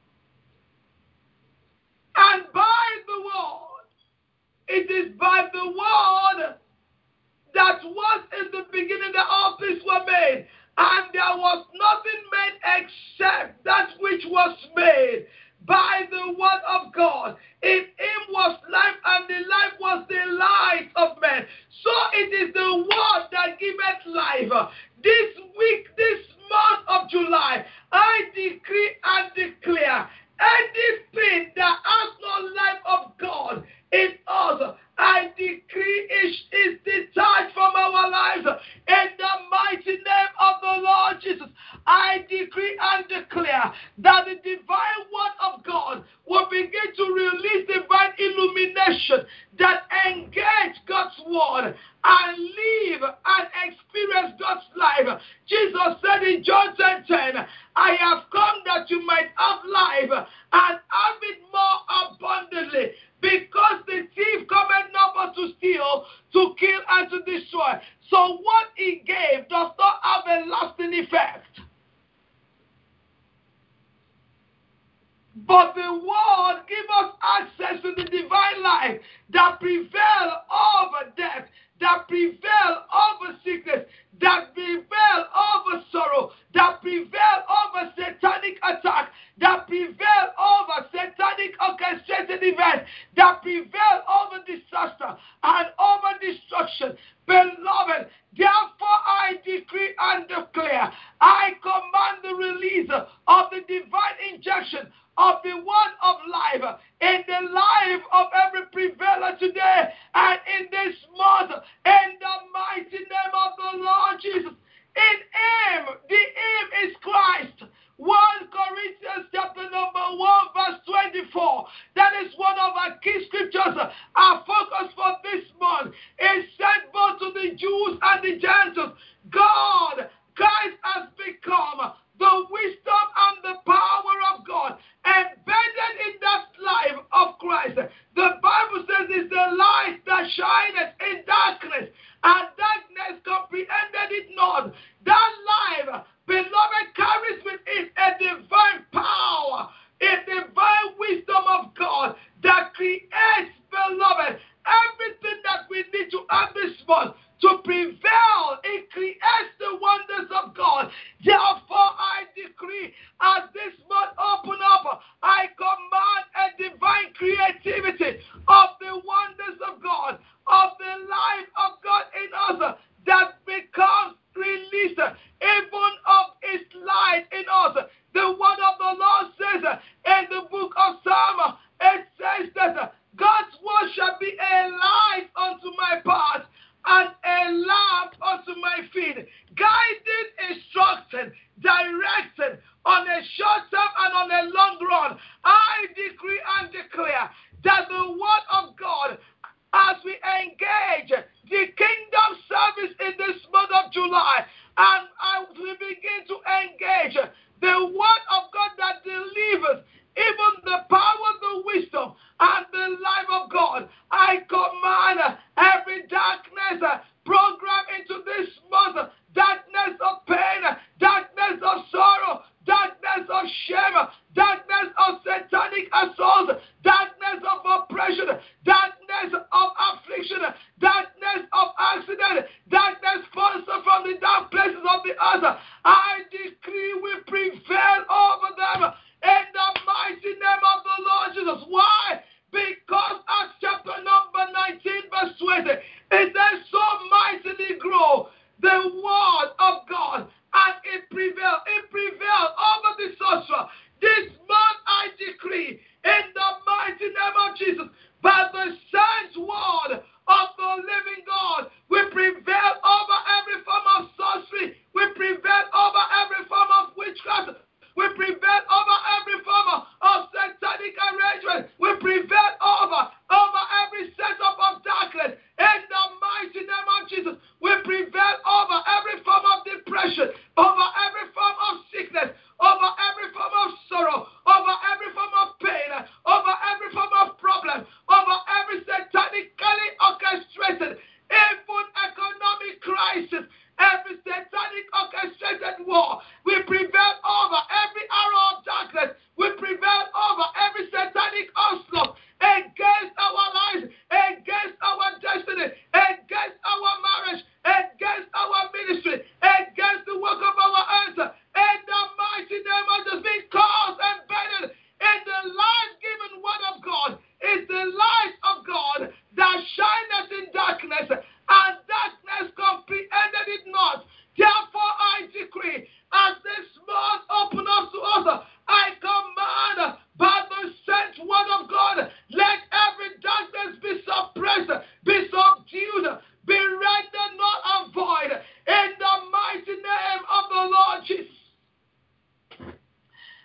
And by the word, it is by the word that was in the beginning that all things were made. And there was nothing made except that which was made by the word of God. In him was life, and the life was the light of men. So it is the word that giveth life. This week, this month of July, I decree and declare anything that has no life of God in us, I decree it is detached from our lives in the mighty name of the Lord Jesus. I decree and declare that the divine word of God will begin to release divine illumination that engage God's word and live and experience God's life. Jesus said in John ten ten, I have come that you might have life and have it more abundantly, because the thief cometh not but to steal, to kill, and to destroy. So what he gave does not have a lasting effect. But the word gives us access to the divine life that prevails over death, that prevails over sickness, that prevails over sorrow, that prevails over satanic attack, that prevails over satanic orchestrated events, that prevails over disaster and over destruction. Beloved, therefore I decree and declare, I command the release of the divine injection of the word of life in the life of every prevailer today and in this month, in the mighty name of the Lord Jesus. In him, the him is Christ. First Corinthians chapter number one, verse twenty-four. That is one of our key scriptures. Our focus for this month is sent both to the Jews and the Gentiles. God, Christ has become the wisdom and the power of God embedded in that life of Christ. The Bible says it's the light that shineth in darkness, and darkness comprehended it not. That life, beloved, carries within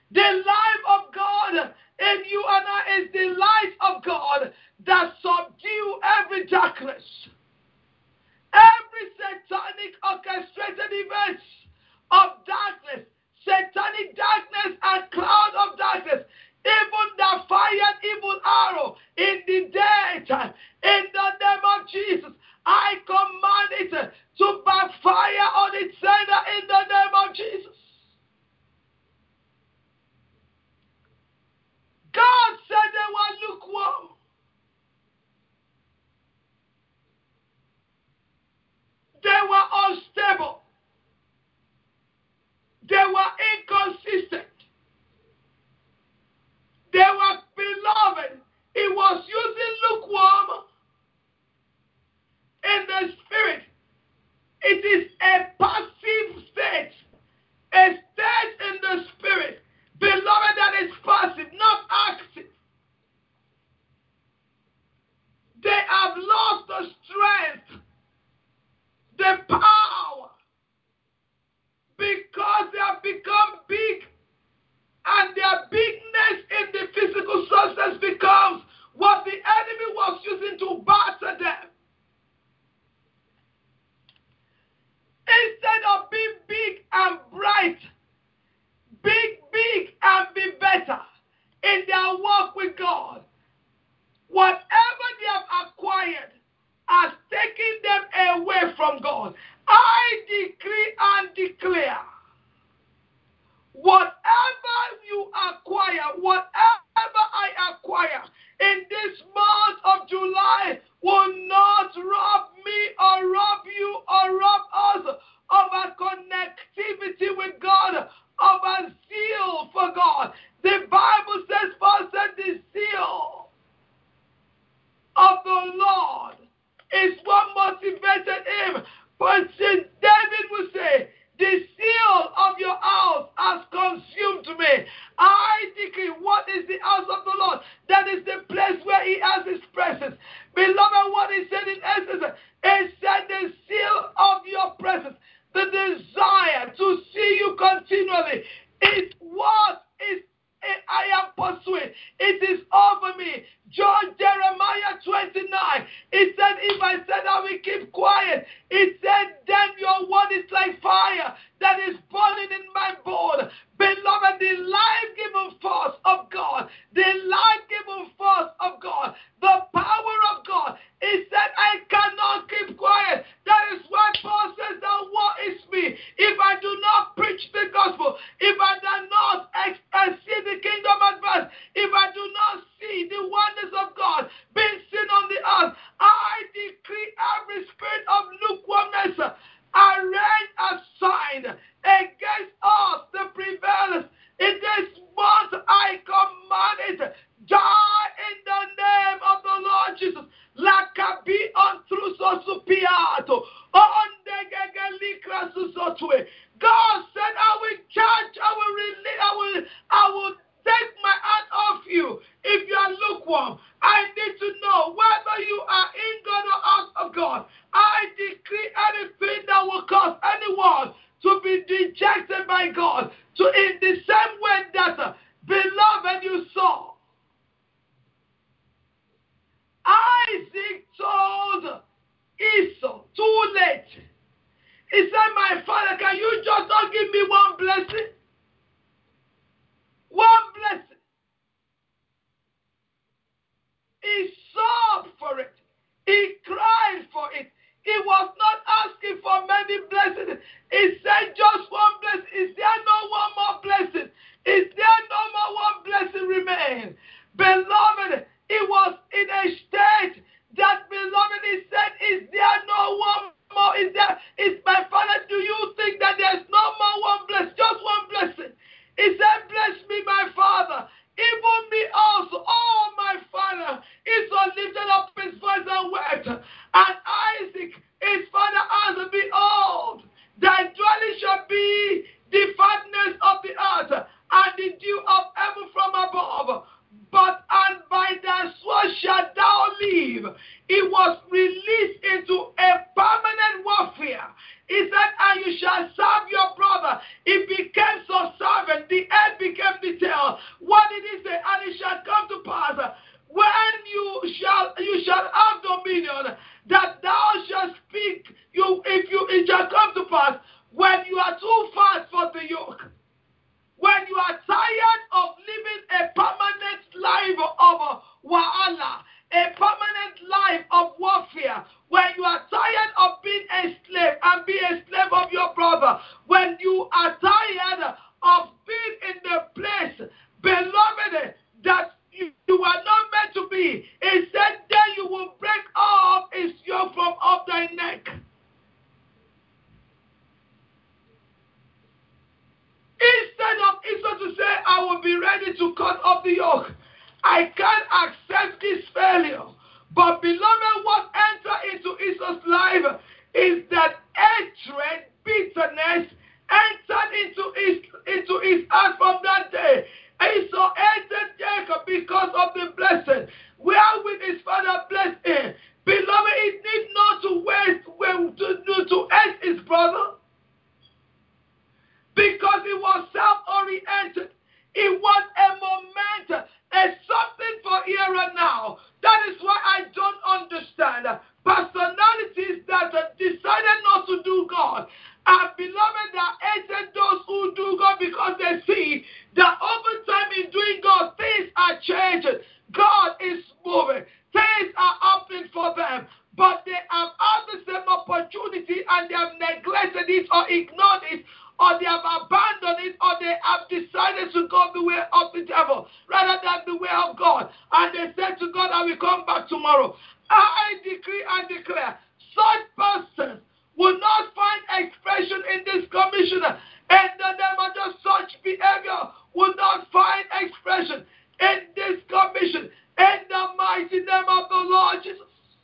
The life of God in you and I is the light of God that subdue every darkness. Every satanic orchestrated events of darkness, satanic darkness and cloud of darkness, even the fired evil arrow in the daytime, in the name of Jesus, I command it to backfire on its sender in the name of Jesus. God said they were lukewarm. They were unstable. They were inconsistent. They were beloved. He was using lukewarm in the spirit. It is a passive state, a state in the spirit, beloved, that is passive, not active. They have lost the strength, the power, because they have become big, and their bigness in the physical substance becomes what the enemy was using to batter them. Instead of being big and bright, big, big and be better in their walk with God, whatever they have acquired has taken them away from God. I decree and declare, whatever you acquire, whatever I acquire in this month of July will not rob me or rob you or rob us of a connectivity with God, of a zeal for God. The Bible says, Paul said, the zeal of the Lord is what motivated him. But since David would say, the zeal of your house has consumed me. I decree, what is the house of the Lord? That is the place where he has his presence. Beloved, what he said in Exodus, he said the zeal of your presence, the desire to see you continually, is what is I am pursuing. It is over me. John Jeremiah twenty-nine. It said, if I said I will keep quiet, it said, then your word is like fire that is burning in my bone. Beloved, the life-giving force of God, the life-giving force of God, the power of God, it said, I cannot keep quiet. That is why Paul says that what is me if I do not preach the gospel, if I do not because of the yoke. I can't accept this failure. But beloved, what entered into Esau's life is that hatred, bitterness entered into his, into his heart from that day. Esau hated Jacob because of the blessing wherewith his father blessed him. Beloved, it need not to waste when to, to, to hate his brother because he was self-oriented. It was a moment, a something for here and now. That is why I don't understand personalities that decided not to do God. And beloved, that hated those who do God because they see that over time in doing God, things are changing. God is moving. Things are happening for them. But they have had the same opportunity and they have neglected it or ignored it, or they have abandoned it, or they have decided to go the way of the devil rather than the way of God. And they said to God, I will come back tomorrow. I decree and declare, such persons will not find expression in this commission. And the name of just such behavior will not find expression in this commission. In the mighty name of the Lord Jesus.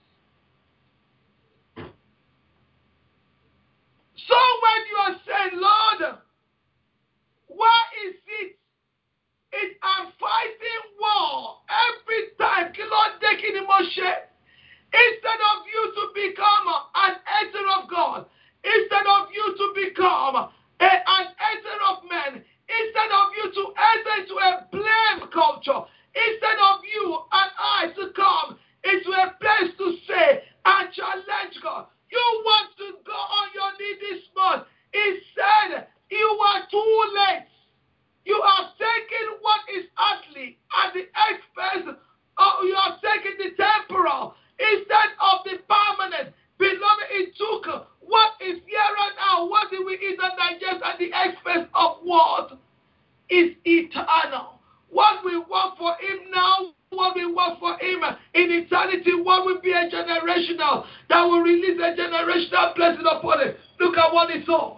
So when you are saying, Lord, why is it? It I'm fighting war every time. Lord, taking emotion. Instead of you to become an hater of God, instead of you to become a, an hater of men, instead of you to enter into a blame culture, instead of you and I to come into a place to say and challenge God, you want to go on your knee this month. He said, you are too late. You have taken what is earthly at the expense, or you have taken the temporal instead of the permanent. Beloved, it took what is here and now, what we eat and digest at the expense of what is eternal. What we work for him now, what we work for him in eternity, what will be a generational, that will release a generational blessing upon it. Look at what he saw.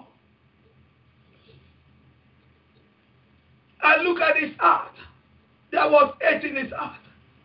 And look at his heart. There was hate in his heart.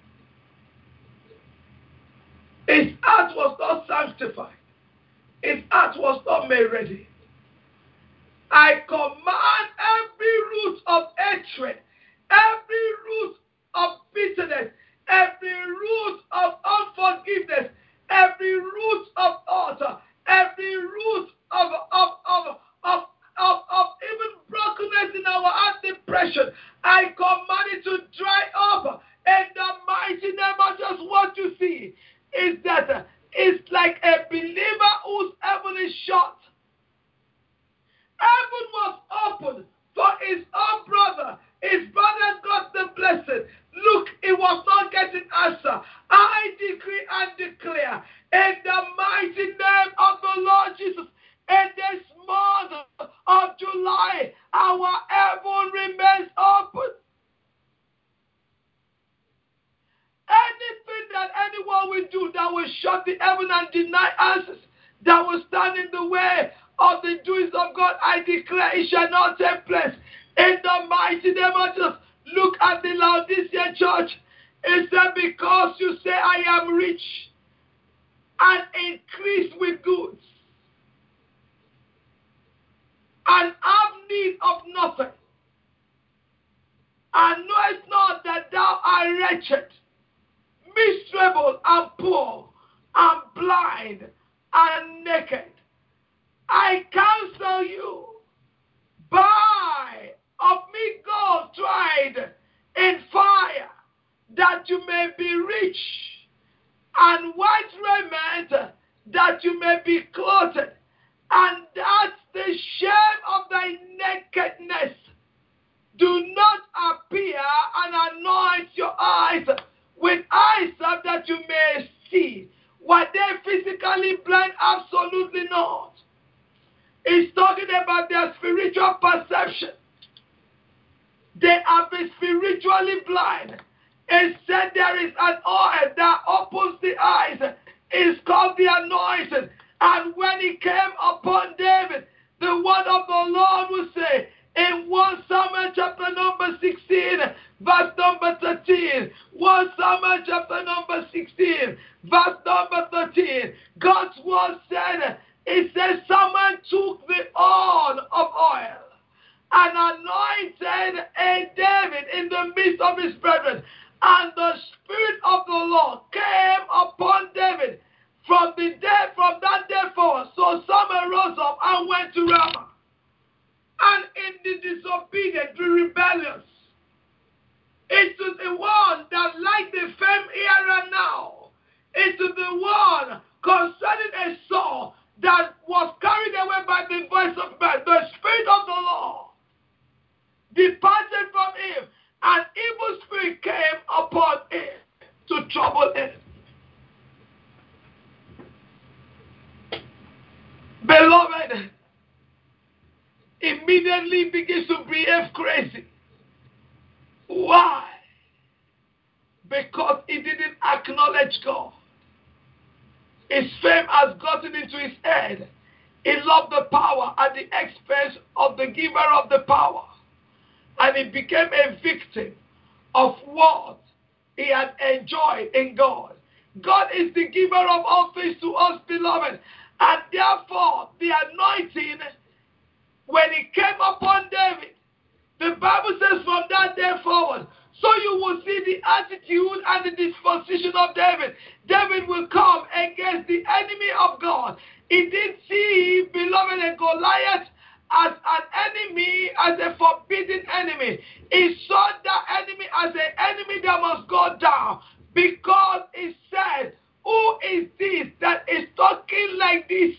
His heart was not sanctified. His heart was not made ready. I command every root of hatred, every root of bitterness, every root of unforgiveness, every root of utter, every root of, of, of, of, of, of even brokenness in our heart, depression. I command it to dry up in the mighty name of just what you see. Is that uh, it's like a believer whose heaven is shut. Heaven was open for his own brother. His brother got the blessing. Look, he was not getting answer. I decree and declare in the mighty name of the Lord Jesus, in this month of July, our heaven remains open. Anything that anyone will do that will shut the heaven and deny answers, that will stand in the way of the doings of God, I declare it shall not take place. In the mighty name of Jesus, look at the Laodicean church. It said, because you say I am rich and increased with goods and have need of nothing, and knowest not that thou art wretched, miserable and poor and blind and naked. I counsel you, buy of me gold tried in fire, that you may be rich, and white raiment, that you may be clothed, and that the shame of thy nakedness do not appear, and anoint your eyes with eyes that you may see. Were they physically blind? Absolutely not. It's talking about their spiritual perception. They have been spiritually blind. It said there is an oil that opens the eyes. It's called the anointing. And when it came upon David, the word of the Lord will say in First Samuel chapter number sixteen, verse sixteen. First Samuel chapter number sixteen, verse number thirteen. God's word said, it says, someone took the horn of oil and anointed a David in the midst of his brethren. And the Spirit of the Lord came upon David from the day, from that day forward. So Samuel rose up and went to Ramah. And in the disobedient, the rebellious, it is the one that, like the fame here and now, it is the one concerning a soul that was carried away by the voice of man. The Spirit of the Lord departed from him, and evil spirit came upon him to trouble him. Beloved, immediately begins to behave crazy. Why? Because he didn't acknowledge God. His fame has gotten into his head. He loved the power at the expense of the giver of the power. And he became a victim of what he had enjoyed in God. God is the giver of all things to us, beloved. And therefore, the anointing, when it came upon David, the Bible says from that day forward, so you will see the attitude and the disposition of David. David will come against the enemy of God. He did see, beloved, a Goliath as an enemy, as a forbidden enemy. He saw that enemy as an enemy that must go down, because he said, who is this that is talking like this?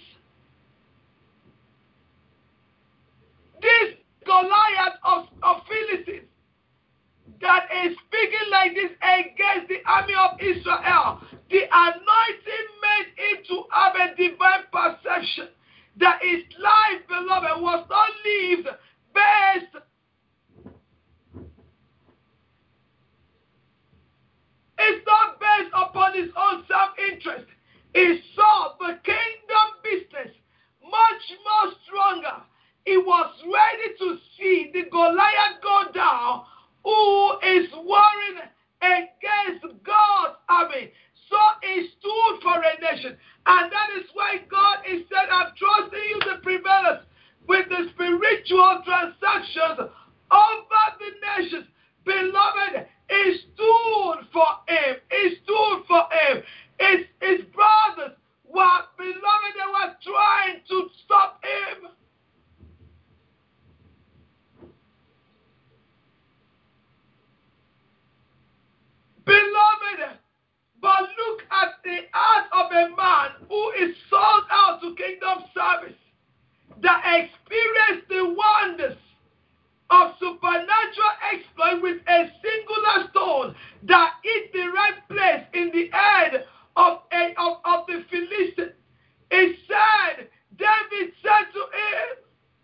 This Goliath of, of Philistines that is speaking like this against the army of Israel. The anointing made him to have a divine perception that his life, beloved, was not lived based. It's not based upon his own self-interest. He saw the kingdom business much more stronger. He was ready to see the Goliath go down, who is warring against God's army. So he stood for a nation. And that is why God is said, I'm trusting you to prevail us with the spiritual transactions over the nations. Beloved, he stood for him. He stood for him. His, his brothers were, beloved, they were trying to stop him. Beloved, but look at the heart of a man who is sold out to kingdom service, that experienced the wonders of supernatural exploit with a singular stone that hit the right place in the head of, a, of, of the Philistine. He said, David said to him,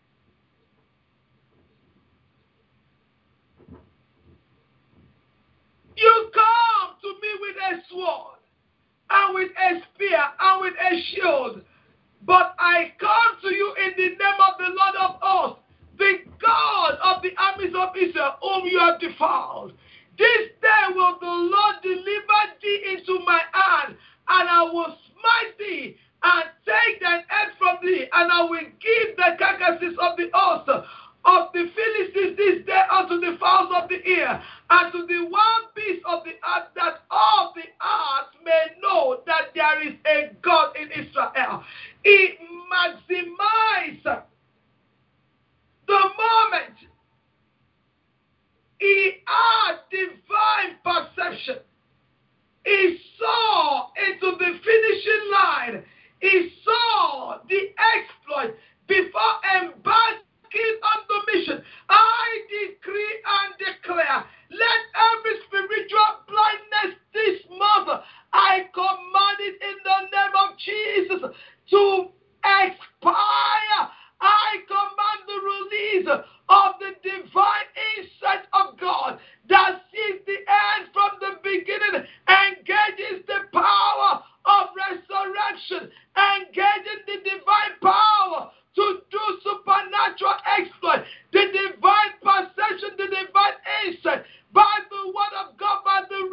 you come to me with a sword and with a spear and with a shield, but I come to you in the name of the Lord of hosts, the God of the armies of Israel, whom you have defiled. This day will the Lord deliver thee into my hand, and I will smite thee and take thine head from thee, and I will give the carcasses of the host of the Philistines this day unto the fowls of the air, and to the wild beasts of the earth, that all the earth may know that there is a God in Israel. He maximized the moment he had divine perception. He saw into the finishing line. He saw the exploit before embarking on the mission. I decree and declare, let every spiritual blindness this month, I command it in the name of Jesus to expire. I command the release of the divine insight of God that sees the end from the beginning, engages the power of resurrection, engaging the divine power to do supernatural exploit, the divine perception, the divine insight, by the word of God, by the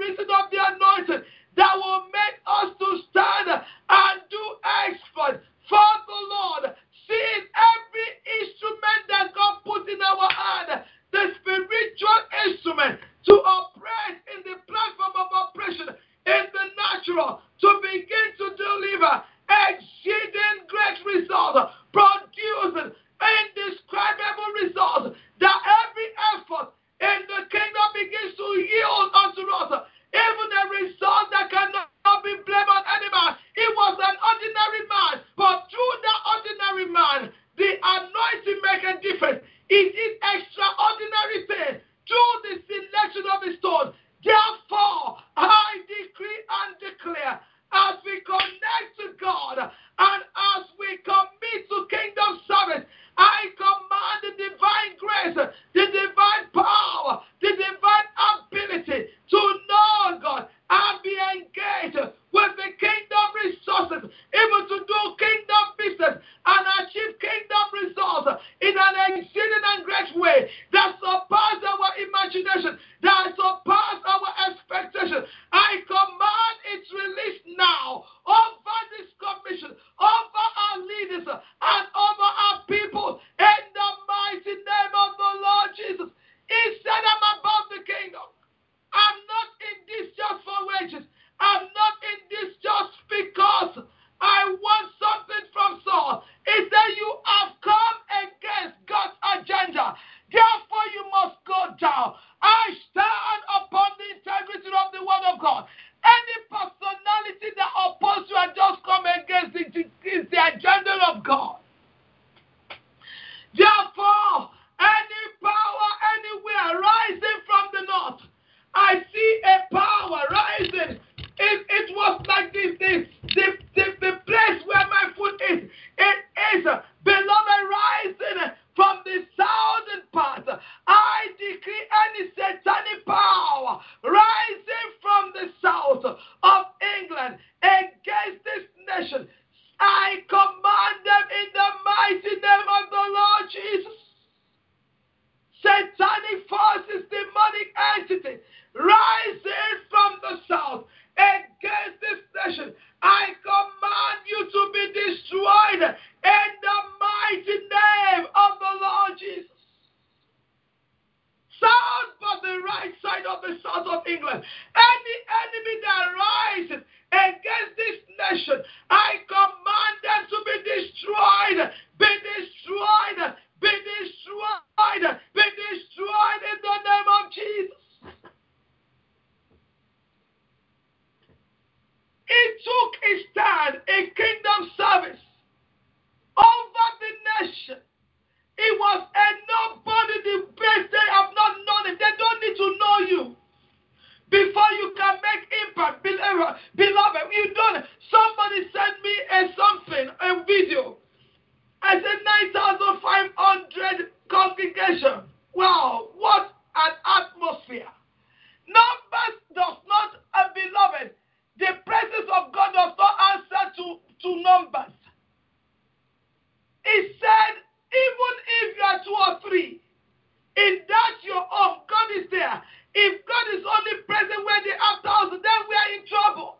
Israel to begin to deliver exceeding great results, producing indescribable results, that every effort in the kingdom begins to yield unto us, even a result that cannot be blamed on any man. He was an ordinary man, but through that ordinary man, the anointing makes a difference. It is extraordinary thing through the selection of the stone. Therefore, I decree and declare, as we connect to God and as we commit to kingdom service, I command the divine grace, the divine power, the divine ability to know God and be engaged with the kingdom resources, able to do kingdom business and achieve kingdom results in an exceeding and great way that surpasses our imagination, that surpasses our expectation. I command its release now over this commission, over our leaders, and over our people in the mighty name of the Lord Jesus. He said, I'm above the kingdom. I'm not in this just for wages. I'm not in this just because I want something from Saul. He said, you have come against God's agenda. Therefore, you must go down. I stand upon the integrity of the word of God. Any personality that opposes you and just come against it is the agenda of God. Therefore, any power anywhere rising from the north, I see a power rising. It, it was like this, this, this, this, the place where my foot is. It is, beloved, rising from the southern part. I decree any satanic power rising from the south of England against this nation. I command them in the mighty name of the Lord Jesus. Satanic forces, demonic entity rising from the south against this nation. I command you to be destroyed in the mighty name of the Lord Jesus. South but the right side of the south of England. Any enemy that rises against this nation, I command them to be destroyed, be destroyed, be destroyed, be destroyed in the name of Jesus. He took a stand in kingdom service over the nation. It was a nobody. The best they have not known him. They don't need to know you before you can make impact. Beloved, you don't. Somebody sent me a something, a video. I said nine thousand five hundred congregation. Wow, what an atmosphere. Numbers does not, uh, beloved, the presence of God does not answer to, to numbers. He said, even if you are two or three, in that your home, God is there. If God is only present where they are thousand, then we are in trouble.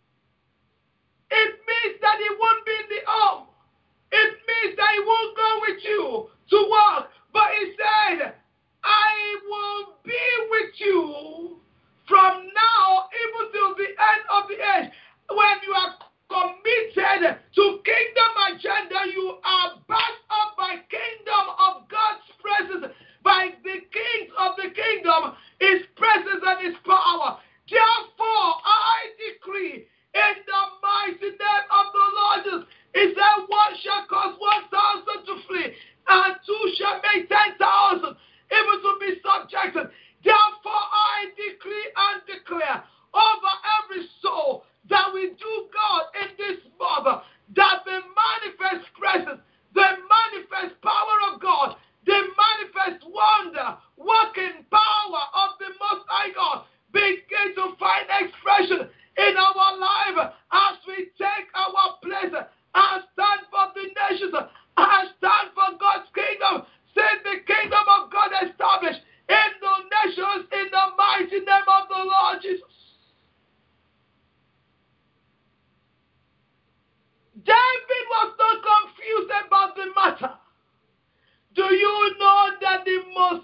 It means that He won't be in the home. It means that He won't go with you to work. But He said, I will be with you from now even till the end of the age. When you are committed to kingdom agenda, you are backed up by kingdom of God's presence, by the kings of the kingdom, His presence and His power. Therefore, I decree in the mighty name of the Lord Jesus, He said, one shall cause one thousand to flee, and two shall make ten thousand even to be subjected. Therefore, I decree and declare over every soul that we do God in this month, that the manifest presence, the manifest power of God, the manifest wonder, working power of the Most High God begin to find expression in our life as we take our place and stand for the nations and stand for God's kingdom. See the kingdom of God established in the nations in the mighty name of the Lord Jesus. David was not confused about the matter. Do you know that the most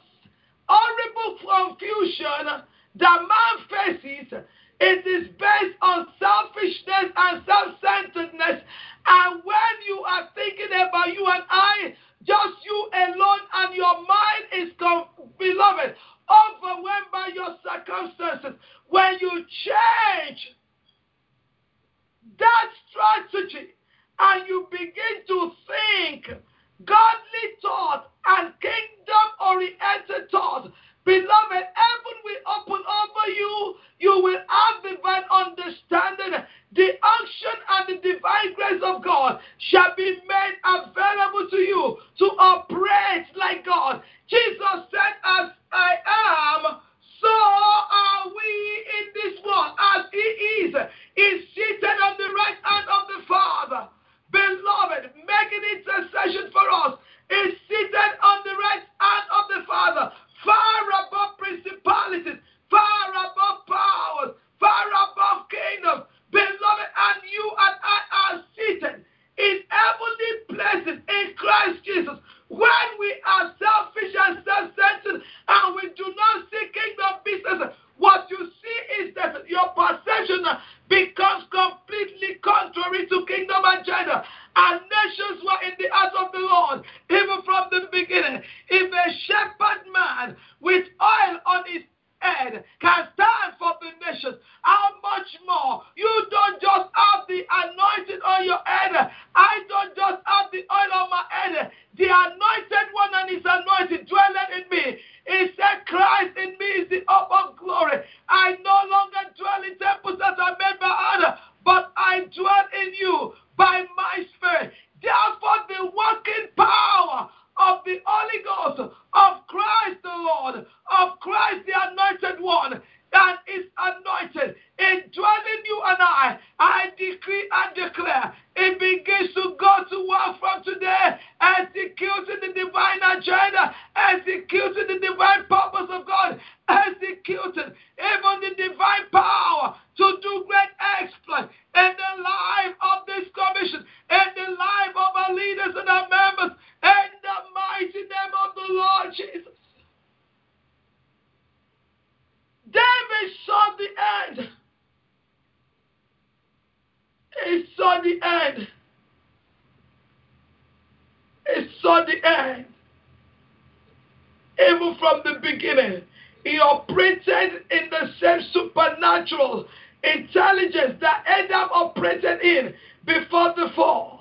horrible confusion that man faces, it is based on selfish selfishness and self-centeredness. And when you are thinking about you and I, just you alone, and your mind is, beloved, overwhelmed by your circumstances, when you change that strategy and you begin to think godly thought and kingdom-oriented thought, beloved, heaven will open over you. You will have divine understanding. The unction and the divine grace of God shall be made available to you to operate like God. Jesus said, as I am, so are we in this world. As he is, is seated on the right hand of the Father. Beloved, making intercession for us, is seated on the right hand of the Father, far above principalities, far above powers, far above kingdoms. Beloved, and you and I are seated in heavenly places in Christ Jesus. When we are selfish and self-centered and we do not see kingdom business, what you see is that your perception becomes completely contrary to kingdom agenda. And nations were in the heart of the Lord, even from the beginning. If a shepherd man with oil on his head can stand for the nations, how much more? You don't just have the anointing on your head. I don't just have the oil on my head. The anointed one and his anointing dwelleth in me. He said, Christ in me is the hope of glory. I no longer dwell in temples that are made by others, but I dwell in you by my Spirit. Therefore, the working power of the Holy Ghost, of Christ the Lord, of Christ the anointed one, that is anointed, indwelling you and I, I decree and declare, it begins to go to work from today, executing the divine agenda, executing the divine purpose of God, executing even the divine power to do great exploits in the life of this commission, in the life of our leaders and our members, in the mighty name of the Lord Jesus. David saw the end. He saw the end. He saw the end. Even from the beginning, he operated in the same supernatural intelligence that Adam operated in before the fall.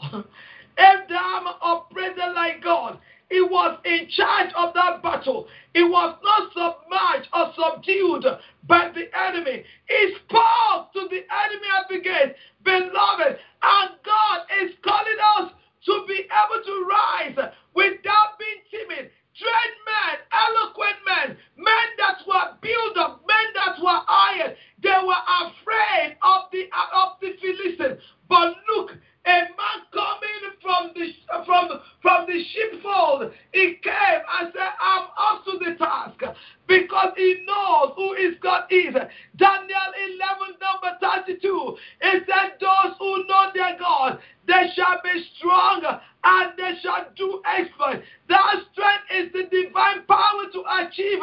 Adam operated like God. He was in charge of that battle. He was not submerged or subdued by the enemy. He spoke to the enemy at the gate, beloved, and God is calling us to be able to rise without being timid. Trained men, eloquent men, men that were built up, men that were iron. They were afraid of the of the Philistines. But look, a man coming from the from from the sheepfold, he came and said, "I'm up to the task," because he knows who his God is. Daniel eleven number thirty-two. It said, "Those who know their God, they shall be strong and they shall do exploits." That strength is the divine power to achieve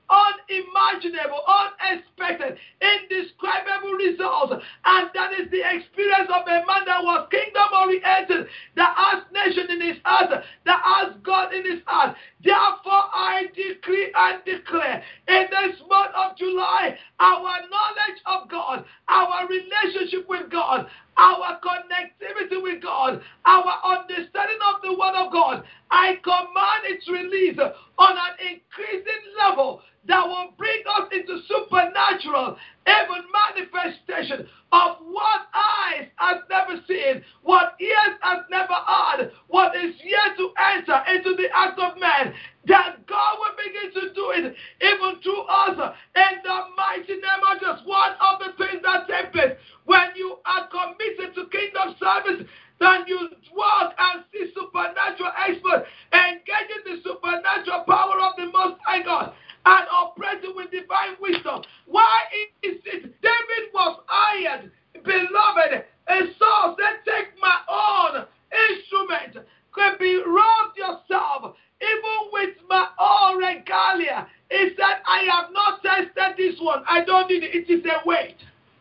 unimaginable, unexpected, indescribable results. And that is the experience of a man that was kingdom-oriented, that has nation in his heart, that has God in his heart. Therefore, I decree and declare in this month of July, our knowledge of God, our relationship with God, our connectivity with God, our understanding of the Word of God, I command its release on an increasing level that will bring us into supernatural, even manifestation of what eyes has never seen, what ears has never heard, what is yet to enter into the act of man, that God will begin to do it even through us in the mighty name of Jesus. One of the things that take place when you are committed to kingdom service, then you walk and see supernatural exploits, engaging the supernatural power of the Most High God, and operating with divine wisdom. Why is it David was hired, beloved, and Saul said, "Take my own instrument, could be robbed yourself, even with my own regalia." He said, "I have not tested this one. I don't need it. It is a weight."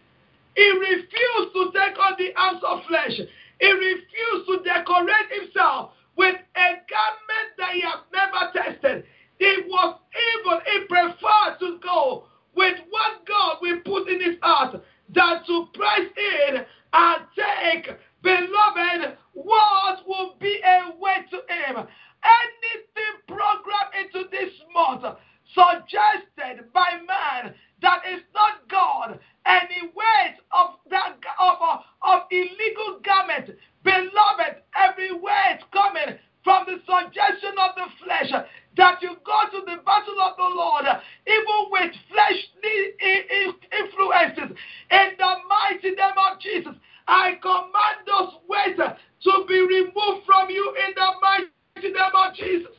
He refused to take on the arms of flesh. He refused to decorate himself with a garment that he has never tested. He was even, he preferred to go with what God will put in his heart than to press in and take, beloved, what will be a weight to him. Anything programmed into this month suggested by man that is not God, any weight of that of, of, of illegal garment, beloved, every weight coming from the suggestion of the flesh, that you go to the battle of the Lord, even with fleshly influences, in the mighty name of Jesus, I command those weights to be removed from you in the mighty name of Jesus.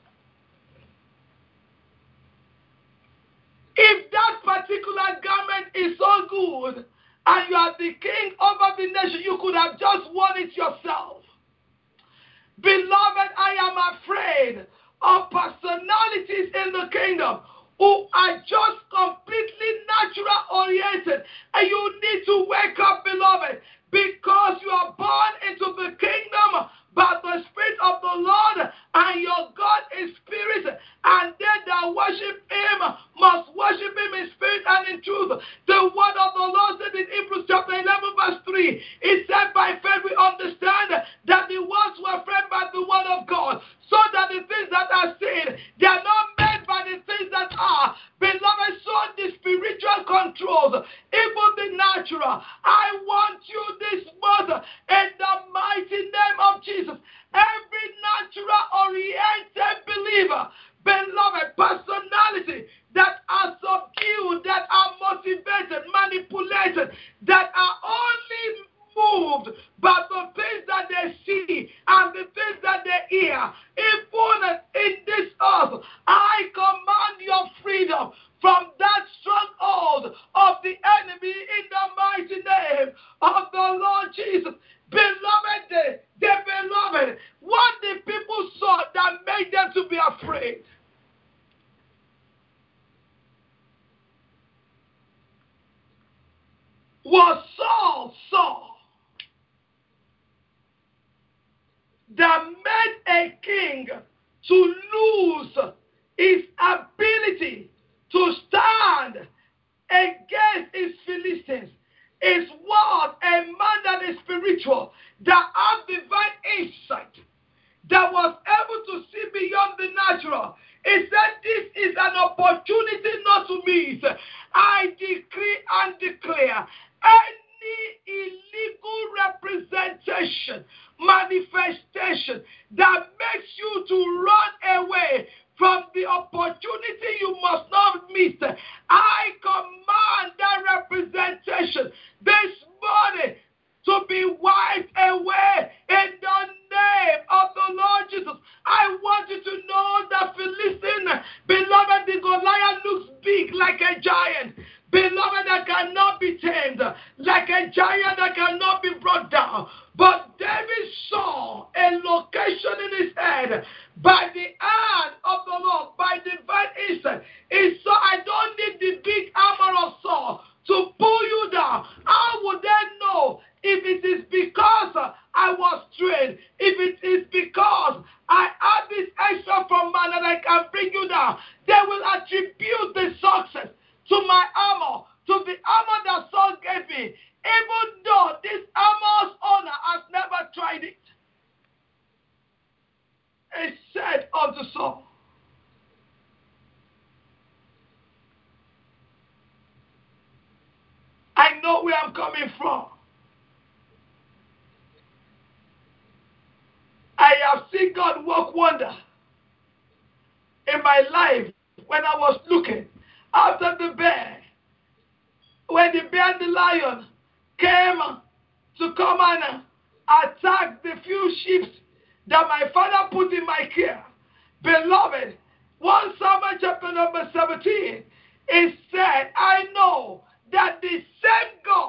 If that particular garment is so good and you are the king over the nation, you could have just worn it yourself. Beloved, I am afraid of personalities in the kingdom who are just completely natural oriented. And you need to wake up, beloved, because you are born into the kingdom by the Spirit of the Lord, and your God is spirit, and they that worship him must worship him in spirit and in truth. The word of the Lord said in Hebrews chapter eleven verse three, it said, by faith we understand that the words were framed by the word of God, so that the things that are seen, they are not made by the things that are. Beloved, so the spiritual controls, even the natural. I want you this month, in the mighty name of Jesus, every natural oriented believer, beloved, personality that are subdued, that are motivated, manipulated, that are only moved by the things that they see and the things that they hear, even in this earth, I command your freedom from that stronghold of the enemy in the mighty name of the Lord Jesus. Beloved, the, the beloved, what the people saw that made them to be afraid was Saul saw that made a king to lose his ability to stand against his Philistines is what a man that is spiritual, that has divine insight, that was able to see beyond the natural. He said, this is an opportunity not to miss. I decree and declare, any illegal representation, manifestation that makes you to run away from the opportunity you must not miss, I command that representation this morning to be wiped away in the name of the Lord Jesus. I want you to know that Philistine, beloved, the Goliath looks big like a giant. Beloved, that cannot be tamed, like a giant that cannot be brought down. But David saw a location in his head by the hand of the Lord, by divine insight. He saw, I don't need the big armor of Saul to pull you down. How would they know if it is because I was trained, if it is because I have this extra from man that I can bring you down? They will attribute the success to my armor, to the armor that Saul gave me, even though this armor's owner has never tried it. He said unto Saul, I know where I'm coming from. I have seen God work wonder in my life when I was looking after the bear. When the bear and the lion came to come and attack the few sheep that my father put in my care. Beloved, First Samuel chapter number seventeen, it said, I know that the same God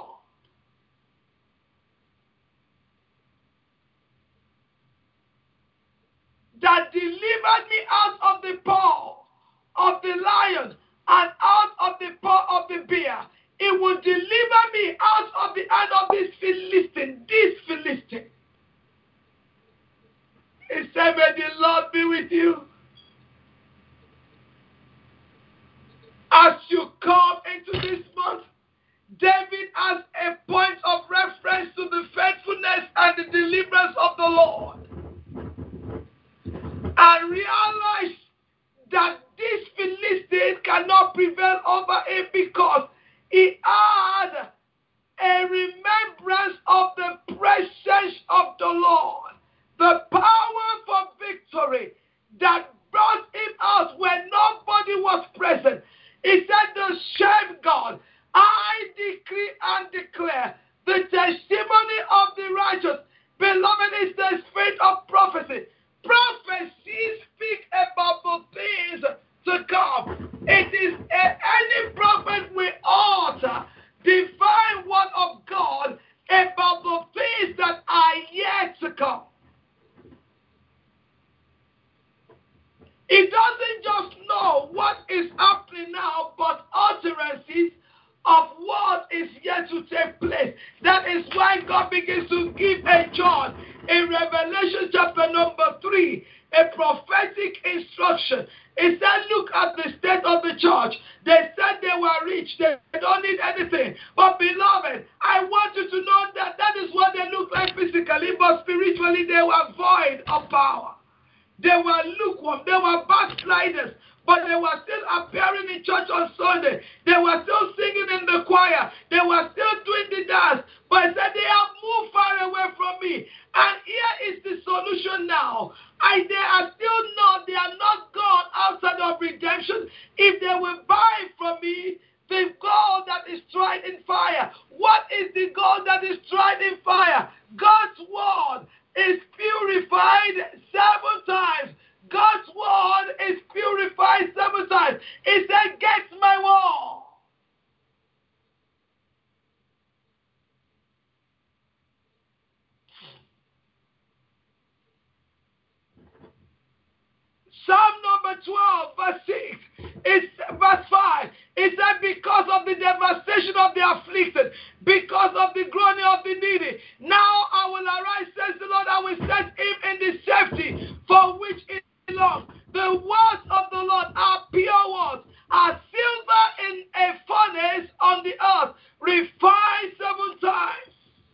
that delivered me out of the paw of the lion and out of the paw of the bear, it will deliver me out the hand of this Philistine, this Philistine. He said, may the Lord be with you. As you come into this month, David has a point of reference to the faithfulness and the deliverance of the Lord. And realize that this Philistine cannot prevail over him because he had a remembrance of the presence of the Lord, the power for victory that brought him out when nobody was present. He said, the same God, I decree and declare the testimony of the righteous. Beloved, is the spirit of prophecy. Prophecy speak about the things to come. It is a, any prophet will utter divine word of God about the things that are yet to come. It doesn't just know what is happening now, but utterances of what is yet to take place. That is why God begins to give a John in Revelation chapter number three, a prophetic instruction. It said, look at the state of the church. They said they were rich. They don't need anything. But beloved, I want you to know that that is what they look like physically, but spiritually they were void of power. They were lukewarm. They were backsliders. But they were still appearing in church on Sunday. They were still singing in the choir. They were still doing the dance. But said they have moved far away from me. And here is the solution now. I, they are still not, they are not gone outside of redemption. If they will buy from me the gold that is tried in fire. What is the gold that is tried in fire? God's word is purified seven times. God's word is purified seven times. He said, get my word. Psalm number twelve, verse six, it's verse five. It said, because of the devastation of the afflicted, because of the groaning of the needy, now I will arise, says the Lord, I will set him in the safety for which he belongs. The words of the Lord are pure words, are silver in a furnace on the earth, refined seven times.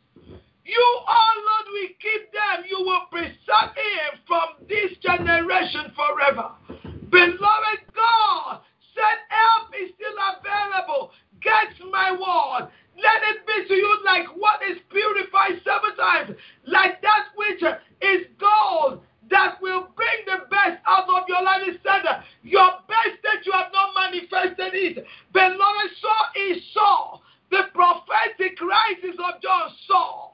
You, oh Lord, will keep them. You will preserve him from this generation forever. Beloved God, said help is still available. Get my word. Let it be to you like what is purified seven times, like that which is gold that will bring the best out of your life. He said, your best that you have not manifested it. Beloved, so he saw the prophetic rises of John saw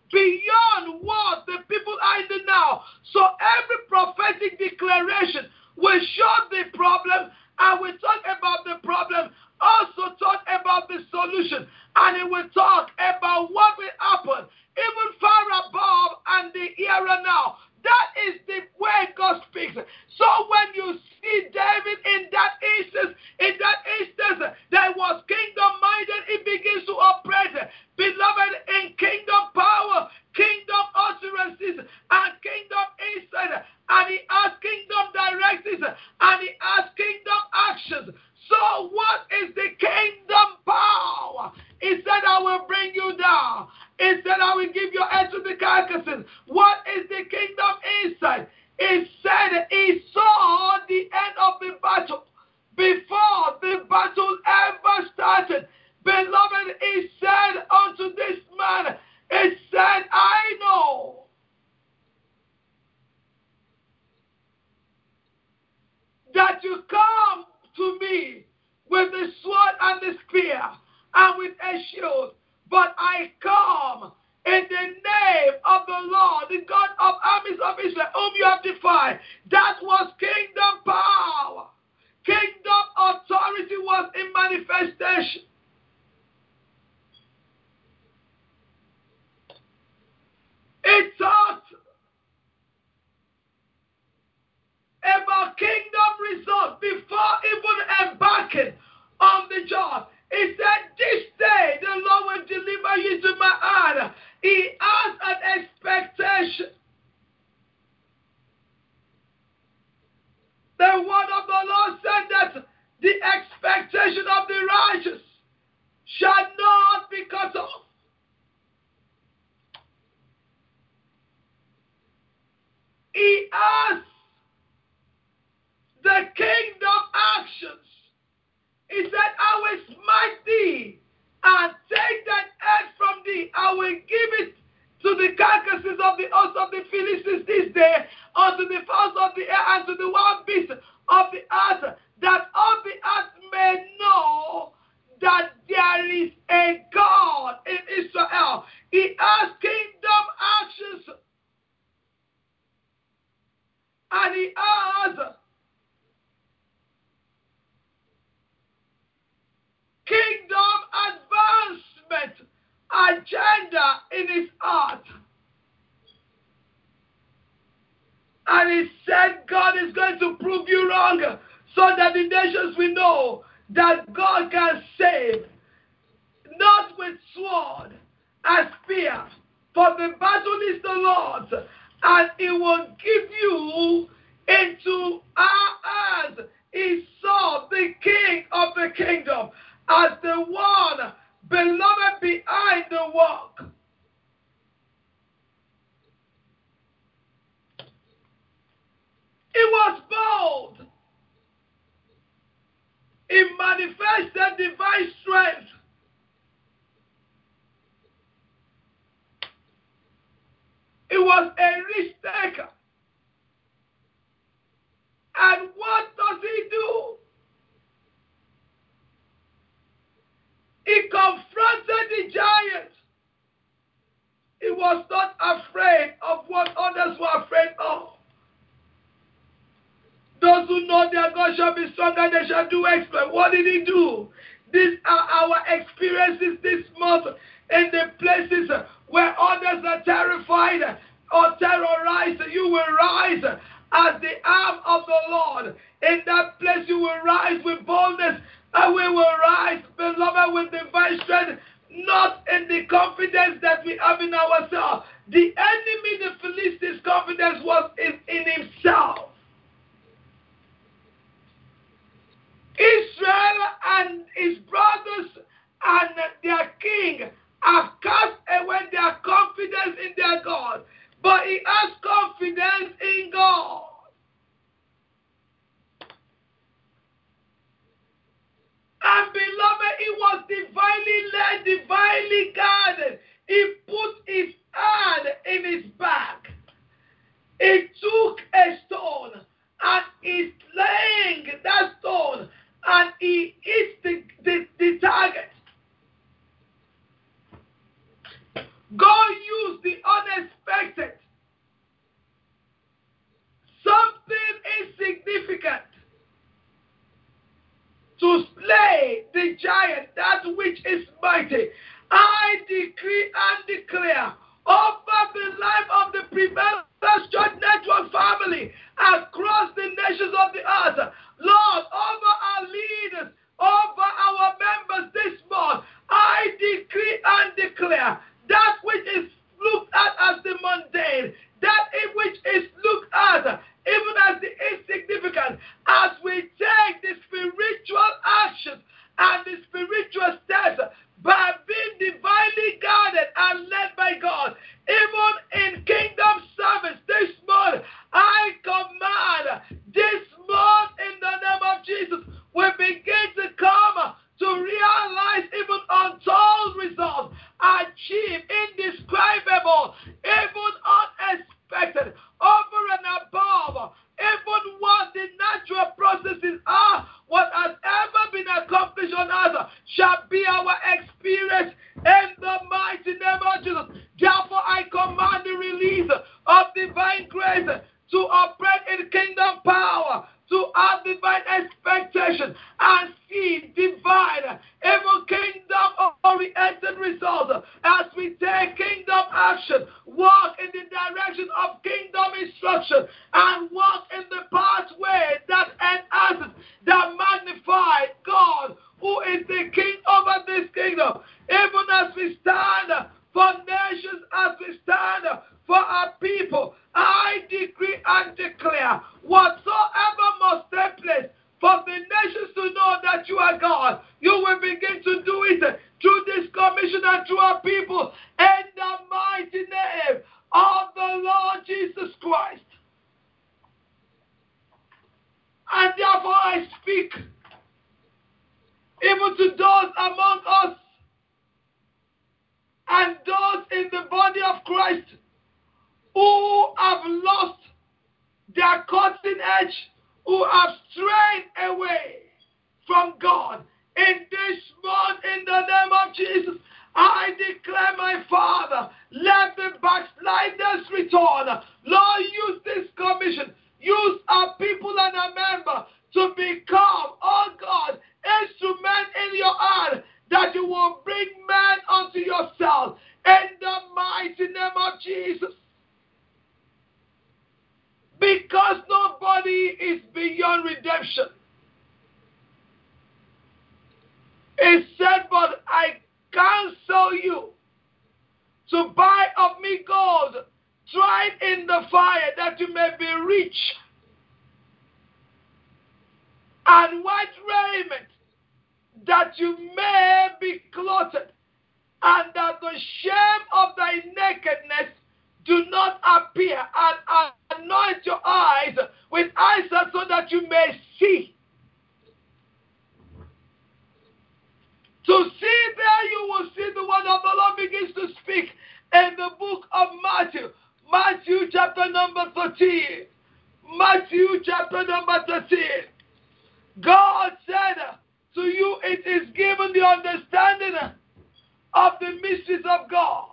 beyond what the people are in the now. So every prophetic declaration will show the problem and will talk about the problem, also talk about the solution, and it will talk about what will happen even far above and the here and now. That is the way God speaks. So when you see David in that instance, in that instance, that was kingdom-minded, he begins to operate, beloved, in kingdom power, kingdom utterances, and kingdom insight, and he has kingdom directives, and he has kingdom actions. So what is the kingdom power? He said, I will bring you down. He said, I will give your head to the carcasses. What is the kingdom insight? He said he saw the end of the battle before the battle ever started. Beloved, he said unto this man, he said, I know that you come to me with the sword and the spear and with a shield, but I come in the name of the Lord, the God of armies of Israel, whom you have defied. That was kingdom power. Kingdom authority was in manifestation. It talked about kingdom results before even embarking on the job. He said, this day the Lord will deliver you to my in his heart. And he said, God is going to prove you wrong so that the nations will know that God can save, not with sword and spear, for the battle is the Lord's, and he will give you into our hands. He saw the King of the kingdom as the one beloved behind the work. He was bold. He manifested divine strength. He was a risk taker. And what does he do? He confronted the giant. He was not afraid of what others were afraid of. Those who know their God shall be stronger, they shall do exploit. What did he do? These are our experiences this month in the places where others are terrified or terrorized. You will rise as the arm of the Lord. In that place you will rise with boldness, and we will rise, beloved, with divine strength, not in the confidence that we have in ourselves. The enemy, the Philistines' confidence was in, in himself. Israel and his brothers and their king have cast away their confidence in their God, but he has confidence in God. And beloved, he was divinely led, divinely guarded. He put his hand in his back. He took a stone and he slaying that stone, and he hit the, the, the target. God used the unexpected, something insignificant, to slay the giant, that which is mighty. I decree and declare over the life of the Preventive Church Network family across the nations of the earth, Lord, over our leaders, over our members this month, I decree and declare that which is looked at as the mundane, that which is looked at even as the insignificant, as we take the spiritual actions and the spiritual steps by being divinely guided and led by God, even in kingdom service this month, I command this month in the name of Jesus, we begin to come to realize even untold results, achieve indescribable, even unexpected, over and above, even what the natural processes are, what has ever been accomplished on earth shall be our experience in the mighty name of Jesus. Therefore, I command the release of divine grace to operate in kingdom power, to have divine expectation and see divine, even kingdom-oriented results as we take kingdom action, walk in the direction of kingdom instruction, and walk in the pathway that enhances, that magnifies God, who is the king over this kingdom. Even as we stand for nations, as we stand for our people, I decree and declare whatsoever must take place for the nations to know that you are God, you will begin to do it through this commission and through our people in the mighty name of the Lord Jesus Christ. And therefore I speak even to those among us and those in the body of Christ who have lost their cutting edge, who have strayed away from God. In this month, in the name of Jesus, I declare, my Father, let the backsliders return. Lord, use this commission. Use our people and our members to become, oh God, instrument in your hand, that you will bring men unto yourself. In the mighty shame of thy nakedness do not appear, and anoint your eyes with eyes so that you may see. To see there, you will see the word of the Lord begins to speak in the book of Matthew. Matthew chapter number thirteen. Matthew chapter number thirteen. God said to you, it is given the understanding of the mysteries of God.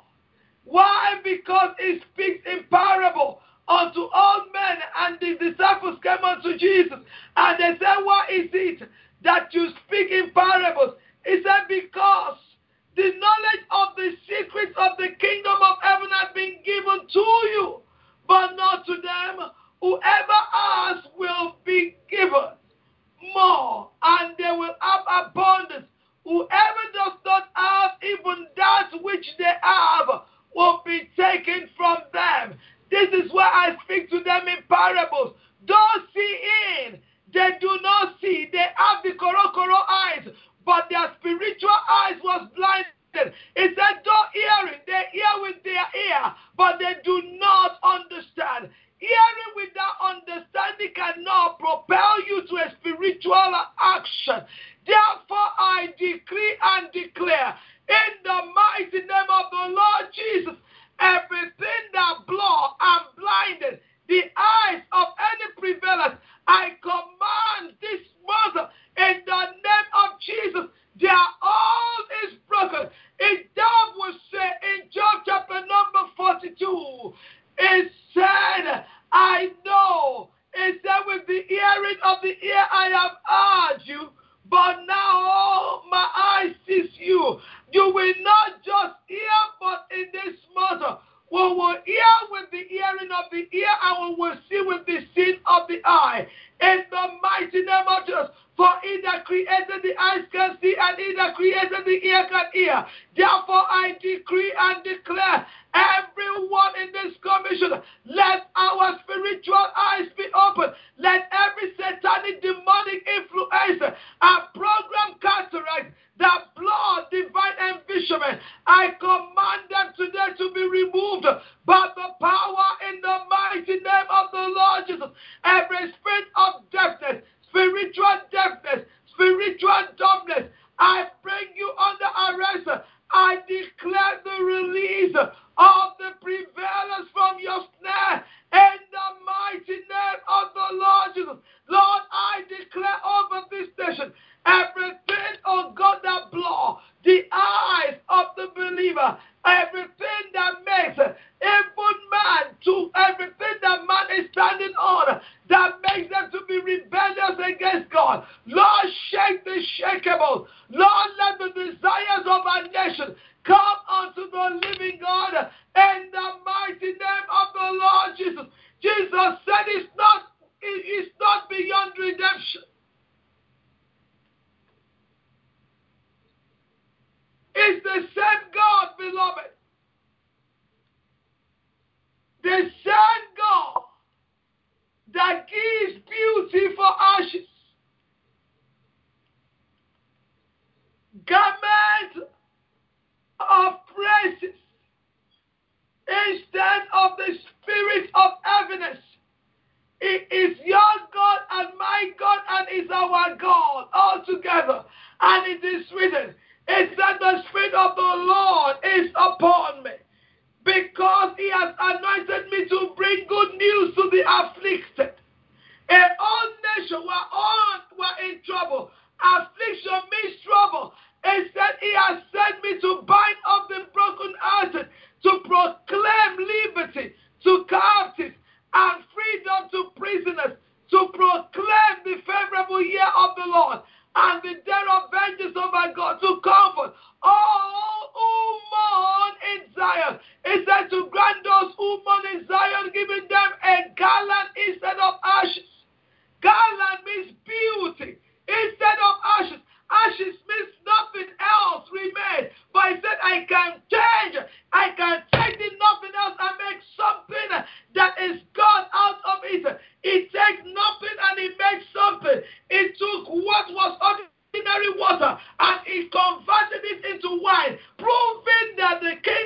Why? Because it speaks in parable unto all men. And the disciples came unto Jesus and they said, why is it that you speak in parables? He said, because the knowledge of the secrets of the kingdom of heaven has been given to you, but not to them. Whoever asks will be given more, and they will have abundance. Whoever does not have, even that which they have will be taken from them. This is why I speak to them in parables. Those seeing, they do not see. They have the korokoro eyes, but their spiritual eyes was blinded. It said, though hearing, they hear with their ear, but they do not understand. Hearing without understanding cannot propel you to a spiritual action. Therefore, I decree and declare in the mighty name of the Lord Jesus, everything that blocked and blinded the eyes of any prevalence, I command this month in the name of Jesus, their all is broken. If Job will say in Job chapter number forty-two, it said, I know, it said, with the hearing of the ear I have heard you, but now my eyes sees you. You will not just hear, but in this matter, we will hear with the hearing of the ear, and we will see with the seeing of the eye. In the mighty name of Jesus. For he that created the eyes can see, and he that created the ear can hear. Therefore I decree and declare, everyone in this commission, let our spiritual eyes be open. Let every satanic demonic influence and program cataract that blood divine envisionment, I command them today to be removed by the power in the mighty name of the Lord Jesus. Every spirit of deafness, spiritual deafness, spiritual dumbness, I bring you under arrest. I declare the release of the prevalence from your snare in the mighty name of the Lord Jesus. Lord, I declare over this nation, everything, oh God, that blow the eyes of the believer, everything that makes even man to everything that man is standing on, that makes them to be rebellious against God. Lord, shake the shakeable. Lord, let the desires of our nation come unto the living God in the mighty name of the Lord Jesus. Jesus said it's not, it's not beyond redemption. It's the same God, beloved. The same God that gives beauty for ashes, garment of praises instead of the spirit of heaviness. It is your God and my God and is our God all together. And it is written, it said the Spirit of the Lord is upon me, because he has anointed me to bring good news to the afflicted. And all nations were on were in trouble. Affliction means trouble. It said he has sent me to bind up the brokenhearted, to proclaim liberty to captives and freedom to prisoners, to proclaim the favorable year of the Lord and the day of vengeance of our God, to comfort all who mourn in Zion. It said to grant those who mourn in Zion, giving them a garland instead of ashes. Garland means beauty instead of ashes. Ashes means nothing else remains. But he said, I can change. I can take the nothing else and make something that is God out of it. It takes nothing and it makes something. It took what was ordinary water and it converted it into wine, proving that the King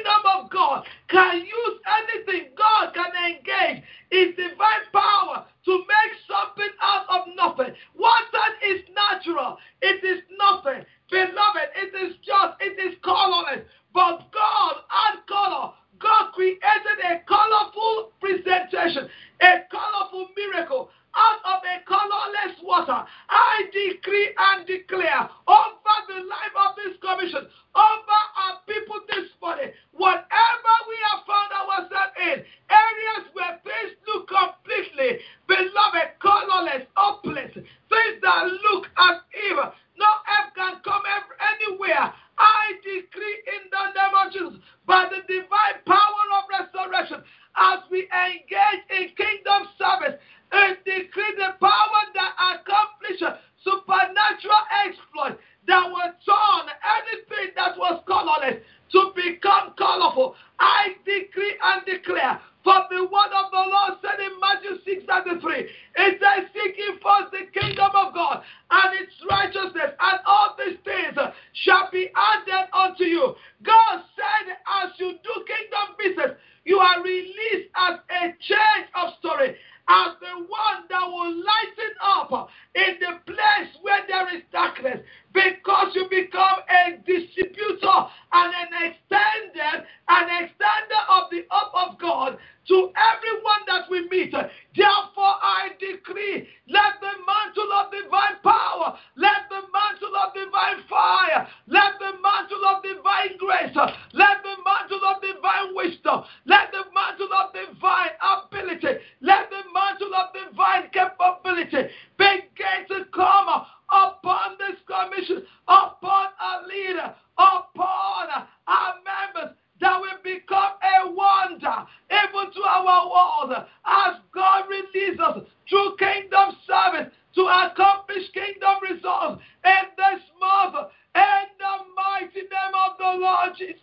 flawless, to become colorful. I decree and declare, for the word of the Lord said in Matthew six thirty-three, it says, seek ye first the kingdom of God and its righteousness, and all these things shall be added unto you. God said, as you do kingdom business, you are released as a change of story, as the one that will lighten up in the place where there is darkness, because you become a distributor and an extender, an extender of the hope of God to everyone that we meet. Therefore, I decree, let the mantle of divine power, let the mantle of divine fire, let the mantle of divine grace, let the mantle of divine wisdom, let the mantle of divine ability, let the mantle of divine capability begin to come upon this commission, upon our leader, upon our members, that will become a wonder even to our world as God releases us through kingdom service to accomplish kingdom results in this month, in the mighty name of the Lord Jesus.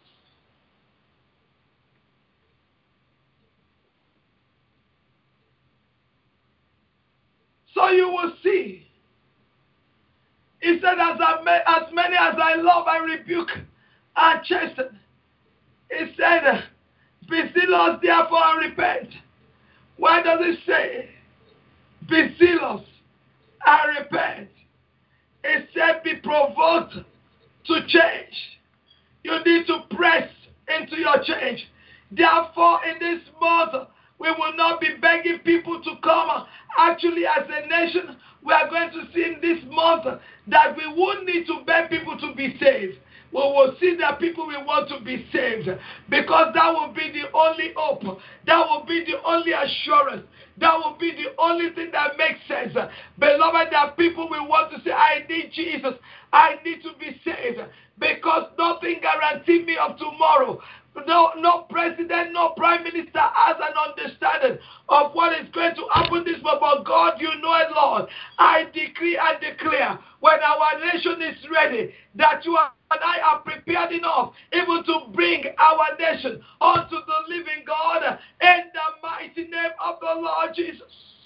So you will see, he said, as, I, as many as I love, I rebuke and chasten. He said, be zealous therefore and repent. Why does it say, be zealous and repent? It said, be provoked to change. You need to press into your change. Therefore, in this month, we will not be begging people to come. Actually, as a nation, we are going to see in this month that we won't need to beg people to be saved. We will see that people will want to be saved, because that will be the only hope. That will be the only assurance. That will be the only thing that makes sense. Beloved, that people will want to say, I need Jesus. I need to be saved, because nothing guarantees me of tomorrow. No, no president, no prime minister has an understanding of what is going to happen this month. But God, you know it, Lord. I decree and declare, when our nation is ready, that you are and I are prepared enough even to bring our nation unto the living God in the mighty name of the Lord Jesus.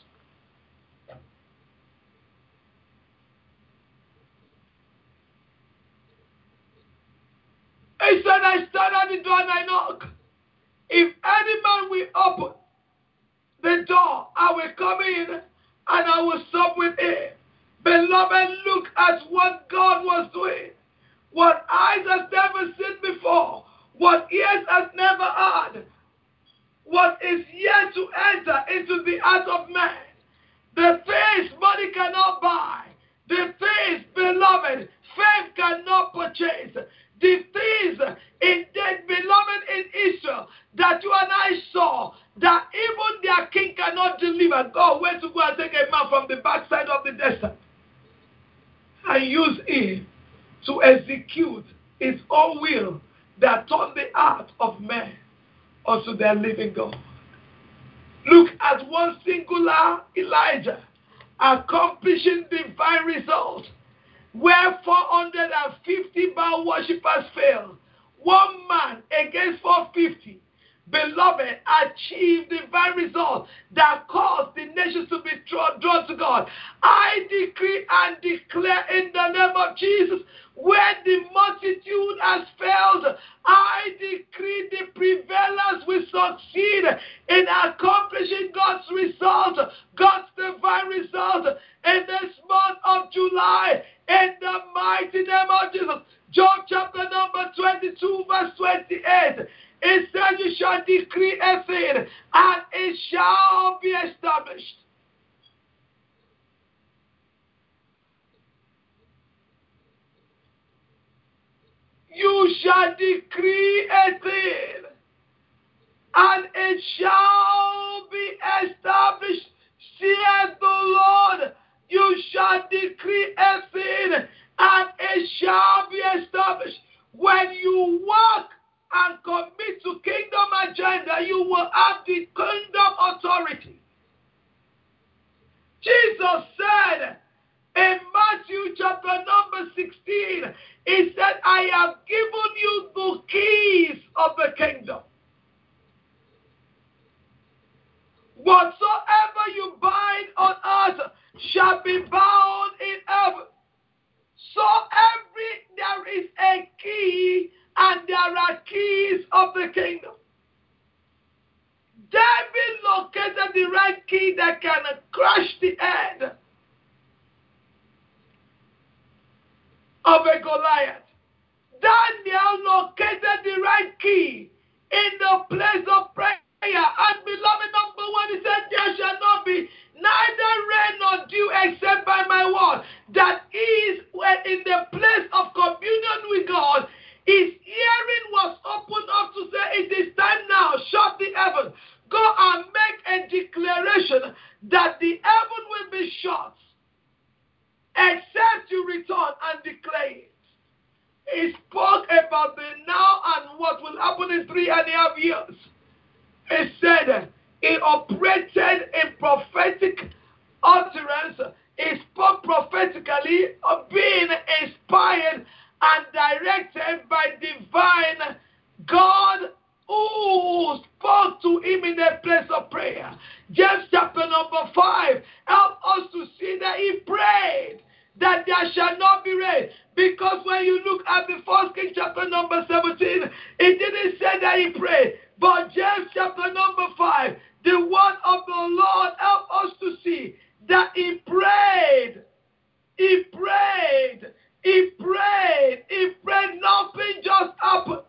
He said, I stand at the door and I knock. If any man will open the door, I will come in and I will sup with him. Beloved, look at what God was doing. What eyes has never seen before, what ears has never heard, what is yet to enter into the heart of man. The things money cannot buy, the things, beloved, faith cannot purchase, the things, indeed, beloved, in Israel, that you and I saw, that even their king cannot deliver. God went to go and take a man from the backside of the desert and use him to execute his own will that turned the heart of man unto their living God. Look at one singular Elijah accomplishing divine results where four hundred fifty Baal worshippers failed. One man against four hundred fifty, beloved, achieved divine results that caused the nations to be drawn, drawn to God. I decree and declare in the name of Jesus, where the multitude has failed, I decree the prevalence will succeed in accomplishing God's result, God's divine result in this month of July, in the mighty name of Jesus. Job chapter number twenty-two, verse twenty-eight. It says, you shall decree a thing, and it shall be established. You shall decree a thing, and it shall be established. Saith the Lord, you shall decree a thing, and it shall be established. When you walk and commit to kingdom agenda, you will have the kingdom authority. Jesus said in Matthew chapter number sixteen, he said, I have given you the of the kingdom. David located the right key that can crush the head of a Goliath. Daniel located the right key in the place of prayer. And beloved, number one, he said, there shall not be neither rain nor dew except by my word. That is when in the place of communion with God, his hearing was opened up to say, it is time now, shut the heaven. Go and make a declaration that the heaven will be shut except you return and declare it. He spoke about the now and what will happen in three and a half years. He said he operated in prophetic utterance. He spoke prophetically of being inspired and directed by divine God who spoke to him in the place of prayer. James chapter number five help us to see that he prayed that there shall not be rain. Because when you look at the first King chapter number seventeen, it didn't say that he prayed. But James chapter number five, the word of the Lord help us to see that he prayed. He prayed. He prayed. He prayed. Nothing just happened.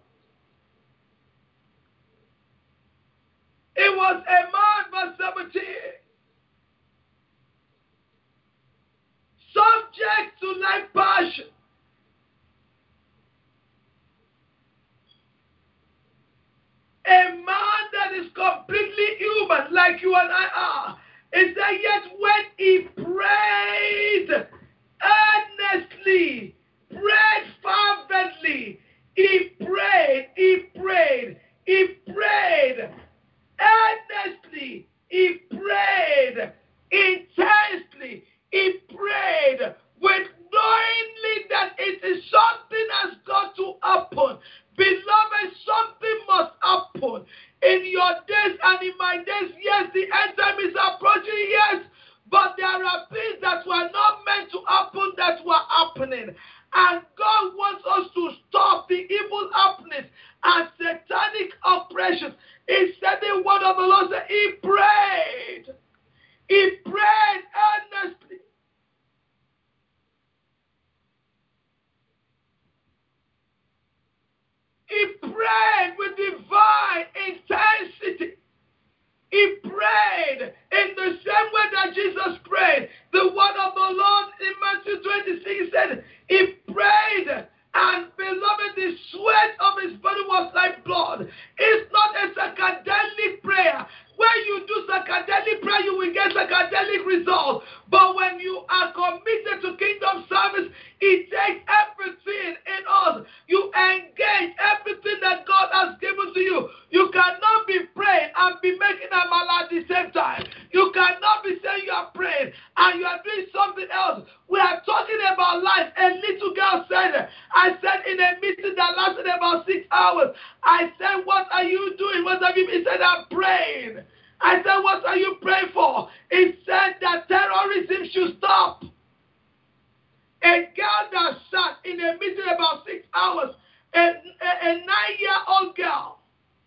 It was a man, verse seventeen, subject to like passion. A man that is completely human, like you and I are. It said, yet when he prayed earnestly, prayed fervently, he prayed, he prayed, he prayed earnestly, he prayed intensely, he prayed with knowingly that it is something has got to happen. Beloved, something must happen in your days and in my days. Yes, the end time is approaching, yes, but there are things that were not meant to happen that were happening. And God wants us to stop the evil happenings and satanic oppressions. He said the word of the Lord said he prayed. He prayed earnestly. He prayed with divine intensity. He prayed in the same way that Jesus prayed. The word of the Lord in Matthew twenty-six said, he prayed, and beloved, the sweat of his body was like blood. It's not a psychedelic prayer. When you do psychedelic prayer, you will get psychedelic results. But when you are committed to kingdom service, it takes everything in us. You engage everything that God has given to you. You cannot be praying and be making a mala at the same time. You cannot be saying you are praying and you are doing something else. We are talking about life. A little girl said, I said in a meeting that lasted about six hours, I said, what are you doing? What have you been? He said, I'm praying. I said, what are you praying for? He said that terrorism should stop. A girl that sat in a meeting about six hours, a, a, a nine-year-old girl,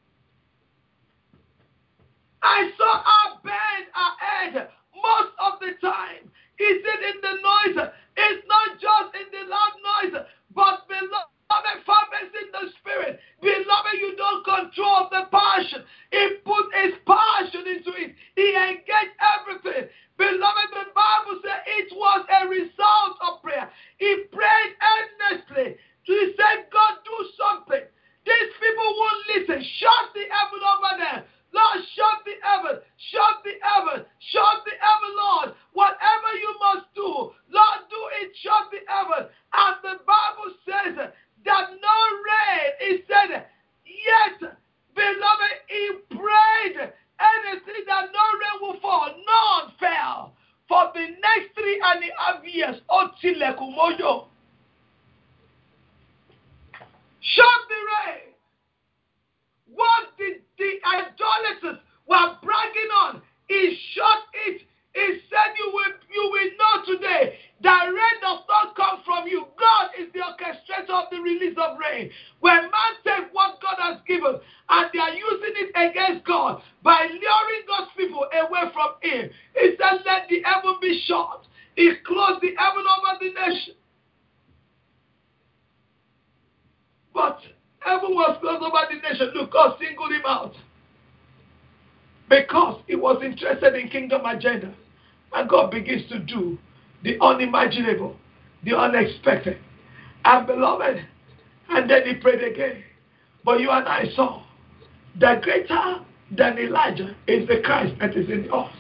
I saw her bend her head most of the time. Is it in the noise? It's not just in the loud noise, but beloved, fervency in the spirit. Beloved, you don't control the passion. He put his passion into it. He engaged everything. Beloved, the Bible said it was a result of prayer. He prayed earnestly. He said, God, do something. These people won't listen. Shut the heaven over there. Lord, shut the heaven, shut the heaven, shut the heaven, Lord. Whatever you must do, Lord, do it, shut the heaven. And the Bible says that no rain, he said, yet, beloved, he prayed anything that no rain will fall. None fell. For the next three and a half years, Otilekumoyo. Shut the rain. What heaven was closed over the nation, look, God singled him out. Because he was interested in kingdom agenda. And God begins to do the unimaginable, the unexpected. And beloved, and then he prayed again. But you and I saw that greater than Elijah is the Christ that is in us.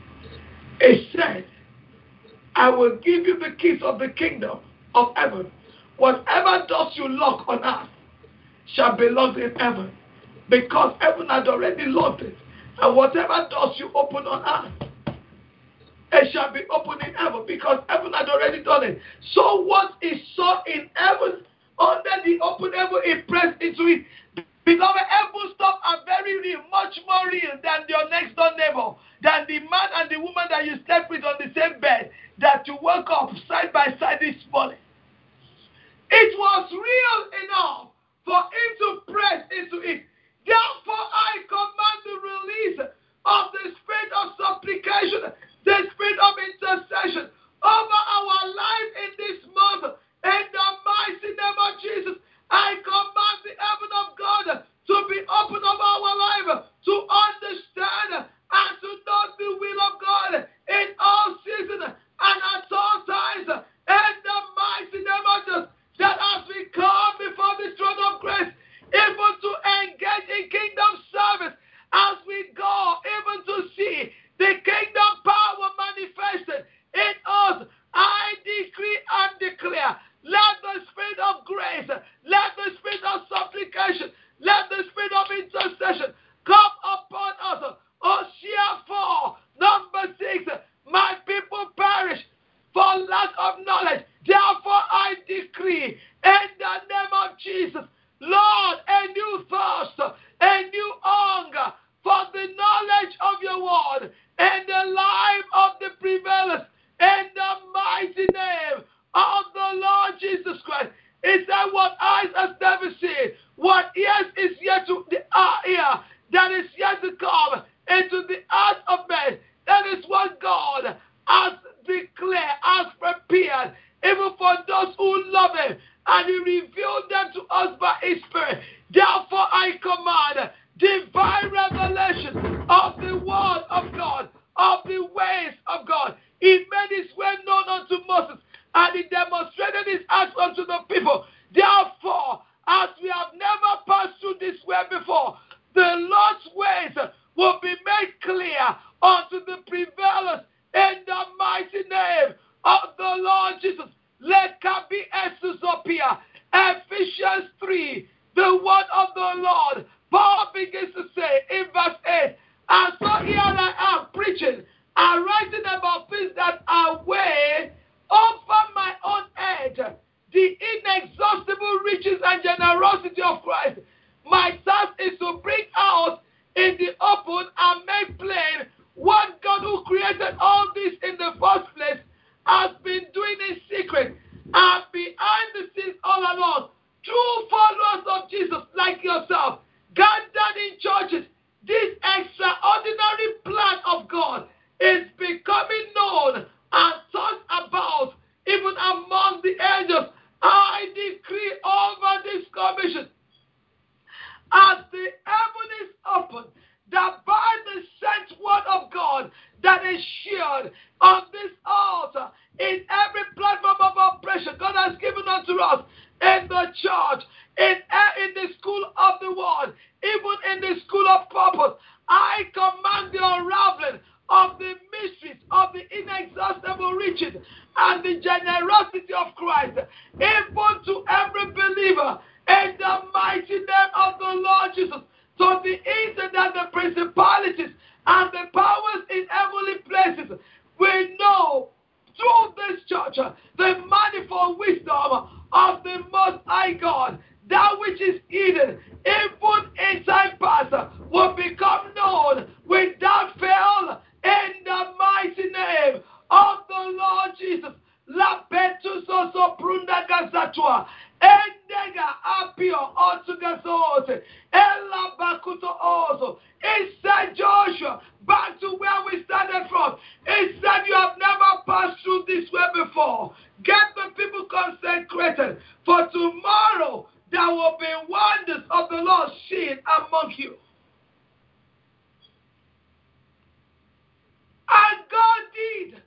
He said, I will give you the keys of the kingdom of heaven. Whatever doors you lock on earth shall be locked in heaven. Because heaven had already locked it. And whatever doors you open on earth, it shall be opened in heaven. Because heaven had already done it. So what he saw in heaven, under the open heaven, he pressed into it. Beloved, heaven stuff are very real, much more real than your next door neighbor, than the man and the woman that you slept with on the same bed, that you woke up side by side this morning. It was real enough for him to press into it. Therefore, I command the release of the spirit of supplication, the spirit of intercession over our life in this month. In the mighty name of Jesus, I command the heaven of God to be open over our life, to understand and to know the will of God in all seasons and at all times. In the mighty name of Jesus, that as we come before the throne of grace, even to engage in kingdom service, as we go even to see the kingdom power manifested in us, I decree and declare, let the spirit of grace, let the spirit of supplication, let the spirit of intercession come upon us. Hosea four, number six, my people perish for lack of knowledge. Therefore I decree in the name of Jesus, Lord, a new thirst, a new hunger for the knowledge of your word and the life of the prevalence in the mighty name of the Lord Jesus Christ. He said, what eyes has never seen, what ears is yet to the uh, ear, that is yet to come into the heart of men. That is what God has declared, has prepared, even for those who love him. And he revealed them to us by his Spirit. Therefore I command divine revelation of the word of God, of the ways of God. He made his way known unto Moses, and he demonstrated his acts unto the people. Therefore, as we have never passed through this way before, the Lord's ways will be made clear unto the prevalence in the mighty name of the Lord Jesus. Let Kabi Esusopia, Ephesians three, the word of the Lord. Paul begins to say in verse eight, and so here I am preaching and writing about things that are way over my own head, the inexhaustible riches and generosity of Christ. My task is to bring out in the open and make plain what God, who created all this in the first place, has been doing in secret and behind the scenes all along. True followers of Jesus like yourself, gathered in churches, this extraordinary plan of God is becoming known and talked about even among the angels. I decree over this commission, as the heaven is open, that by the sent word of God that is shared on this altar, in every platform of operation God has given unto us, in the church, in, in the school of the word, even in the school of purpose, I command the unraveling of the mysteries of the inexhaustible riches and the generosity of Christ, even to every believer, in the mighty name of the Lord Jesus, to the instant that the principalities and the powers in heavenly places will know through this church the manifold wisdom of the Most High God. That which is hidden, even in time past, will become known without fail in the mighty name of the Lord Jesus. La petuso soprunda gazatua. Endega apio otugazote. Ella bakuto ozo. It said, Joshua, back to where we started from. It said, you have never passed through this way before. Get the people consecrated. For tomorrow, there will be wonders of the Lord seen among you. And God did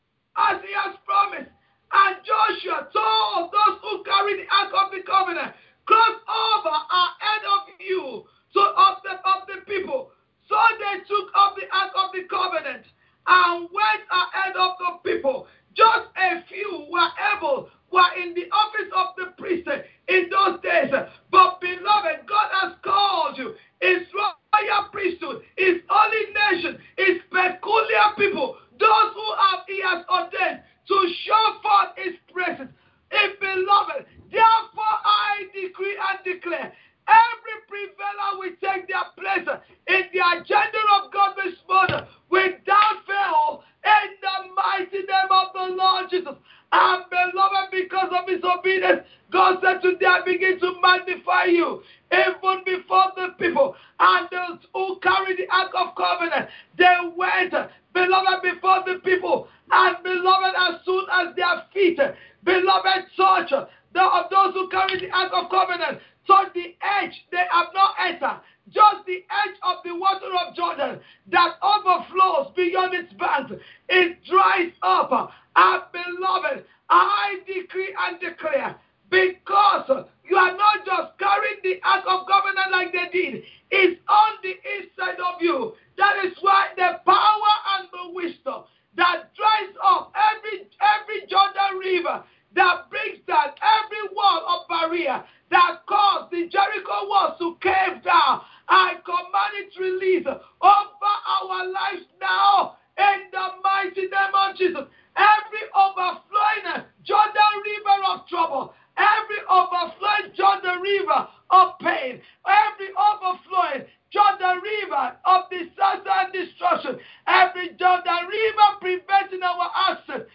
as he has promised. And Joshua told those who carried the ark of the covenant, cross over ahead of you, so of the, of the people. So they took up the ark of the covenant and went ahead of the people. Just a few were able, were in the office of the priest in those days. But beloved, God has called you. His royal priesthood, his holy nation, his peculiar people, those who have he has ordained to show forth his praises. If beloved, therefore I decree and declare, every prevader will take their place in the agenda of God this morning without fail in the mighty name of the Lord Jesus. And beloved, because of his obedience, God said today I begin to magnify you even before the people. And those who carry the ark of covenant, they went, beloved, before the people. And beloved, as soon as their feet, beloved, touch the, of those who carry the ark of covenant, touch the edge, they have not entered. Just the edge of the water of Jordan that overflows beyond its banks. It dries up. And beloved, I decree and declare, because you are not just carrying the ark of covenant like they did, it's on the inside of you. That is why the power and the wisdom that dries up every, every Jordan river, that brings down every wall of barrier that caused the Jericho walls to cave down, I command it release over our lives now in the mighty name of Jesus. Every overflowing Jordan river of trouble, every overflowing Jordan river of pain, every overflowing Jordan river of disaster and destruction, every Jordan river preventing our access,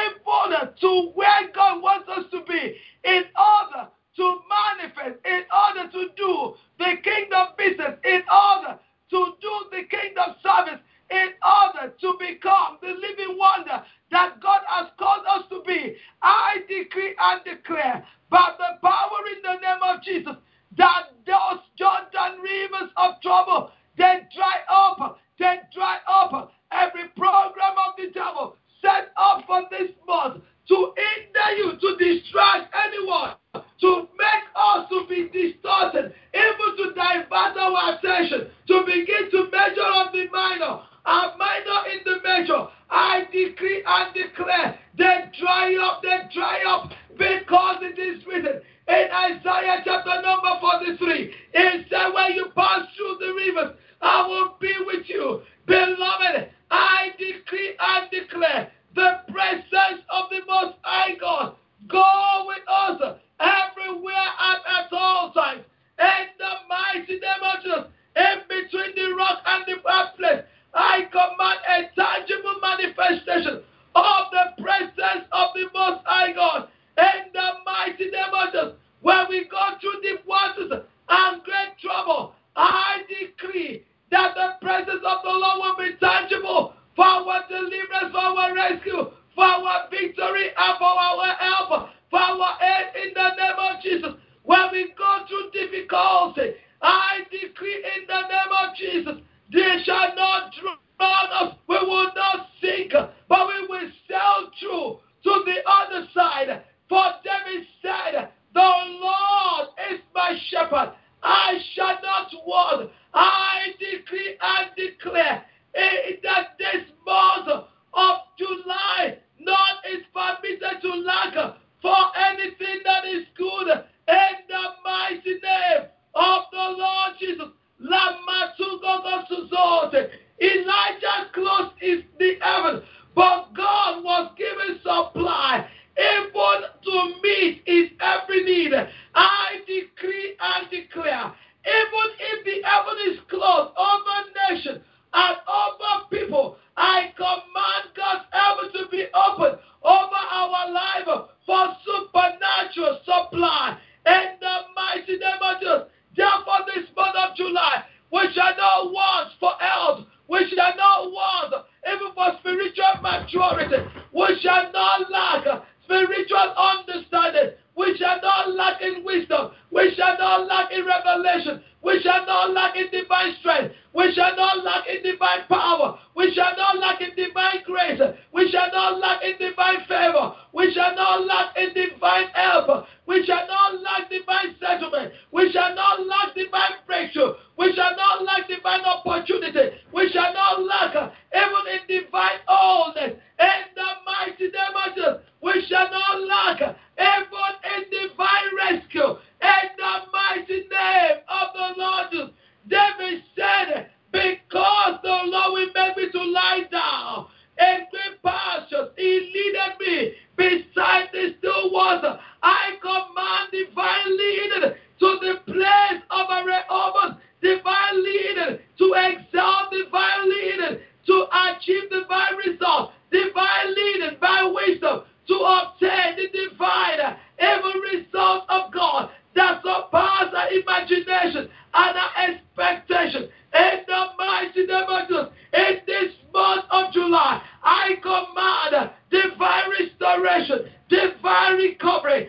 even to where God wants us to be, in order to manifest, in order to do the kingdom business, in order to do the kingdom service, in order to become the living wonder that God has called us to be. I decree and declare by the power in the name of Jesus that those Jordan rivers of trouble, they dry up, they dry up. Every program of the devil set up for this month to hinder you, to distract anyone, to make us to be distorted, able to divert our attention, to begin to measure on the minor, and minor in the major. I decree and declare, they dry up, they dry up, because it is written in Isaiah chapter number forty-three. It said, when you pass through the rivers, I will be with you. Beloved, I decree and declare the presence of the Most High God go with us everywhere and at all times. In the mighty name of Jesus, in between the rock and the hard place, I command a tangible manifestation of the presence of the Most High God. In the mighty name of Jesus, when we go through deep waters and great trouble, I decree that the presence of the Lord will be tangible for our deliverance, for our rescue, for our victory, and for our help, for our aid in the name of Jesus. When we go through difficulty, I decree in the name of Jesus, they shall not drown us, we will not sink, but we will sail through to the other side. For David said, the Lord is my shepherd, I shall not want. I decree and declare eh, that this month of July, none is permitted to lack for anything that is good in the mighty name of the Lord Jesus. Elijah closed his, the heaven, but God was giving supply even to meet his every need. I decree and declare, even if the heaven is closed over nation and revelation. We shall not lack in divine strength. We shall not lack in divine power. We shall not lack in divine grace. We shall not lack in divine favor. We shall not lack in divine help. We shall not lack divine settlement. We shall not lack divine breakthrough. We shall not lack divine opportunity. We shall not lack uh, even in divine wholeness. In the mighty name of Jesus, we shall not lack uh, even in divine rescue. In the mighty name of the Lord Jesus. David said, because the Lord will make me to lie down in green pastures, he leaded me beside the still water. I command divine leading to the place of a Rehoboth, divine leading to excel, divine leading to achieve divine results, divine leading by wisdom to obtain the divine every result of God that surpasses our imagination and our expectation. In the mighty name of Jesus, in this month of July, I command divine restoration, divine recovery.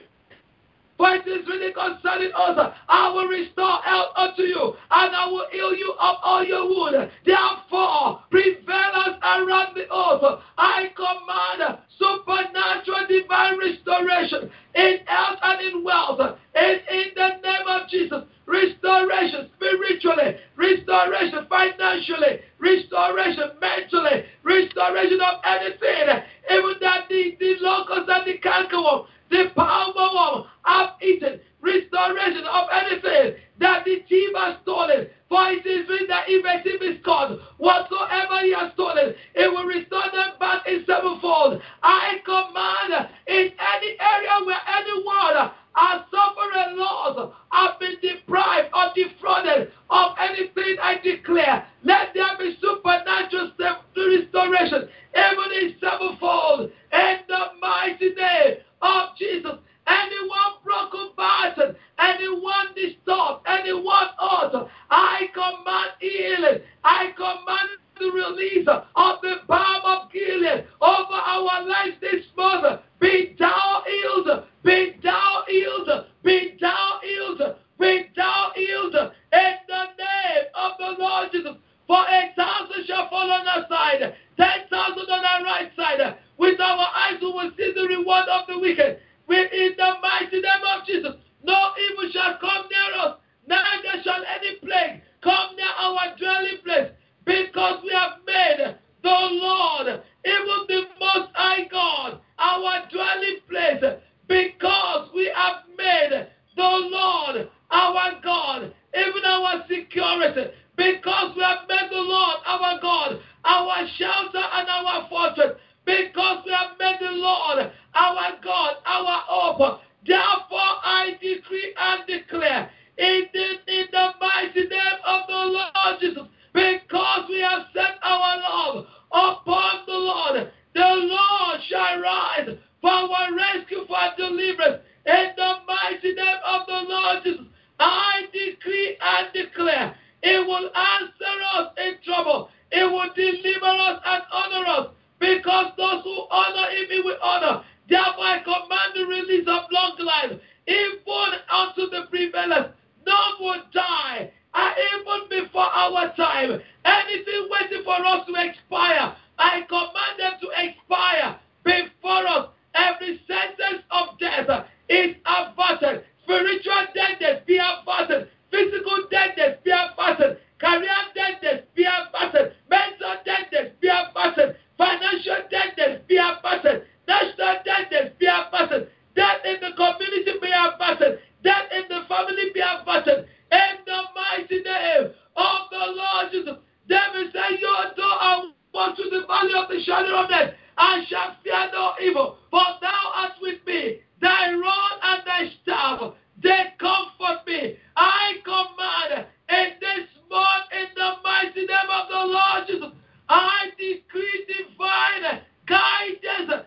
For it is really concerning us. I will restore health unto you, and I will heal you of all your wounds. Therefore, prevail us around the earth. I command supernatural divine restoration in health and in wealth. And in the name of Jesus, restoration spiritually, restoration financially, restoration mentally, restoration of anything, even that the, the locusts and the cankerworm, the palmer have eaten, restoration of anything that the thief has stolen. For it is written that if a thief is caught, whatsoever he has stolen, it will restore them back in sevenfold. I command in any area where anyone has suffered a loss, have been deprived or defrauded of anything, I declare, let there be supernatural restoration, even in sevenfold, in the mighty name of Jesus. Anyone broken button, anyone disturbed, anyone hurt, I command healing. I command the release of the balm of Gilead over our lives this month. Be thou healed, be thou healed, be thou healed, be thou healed in the name of the Lord Jesus. For a thousand shall fall on our side, ten thousand on our right side. With our eyes we will see the reward of the wicked. In the mighty name of Jesus, no evil shall come near us, neither shall any plague come near our dwelling place, because we have made the Lord, even the Most High God, our dwelling place, because we have made the Lord, our God, even our security, because we have made the Lord, our God, our shelter and our fortress, because we have made the Lord, our God, our hope. Therefore I decree and declare in the, in the mighty name of the Lord Jesus, because we have set our love upon the Lord, the Lord shall rise for our rescue, for our deliverance. In the mighty name of the Lord Jesus, I decree and declare it will answer us in trouble. It will deliver us and honor us. Because those who honor him, he will honor. Therefore, I command the release of long life, even unto the prevalence. None will die, and even before our time. Anything waiting for us to expire, I command them to expire before us. Every sentence of death is averted. Spiritual deadness be averted. Physical deadness be averted. Career deadness be averted. Mental deadness be averted. Financial deadness be averted. National deadness be averted. Death in the community be averted. Death in the family be averted. In the mighty name of the Lord Jesus. David said, "Your though I walk through the valley of the shadow of death, I shall fear no evil. For thou art with me. Thy rod and thy staff, they comfort me." I command in this month, in the mighty name of the Lord Jesus, I decree divine guidance,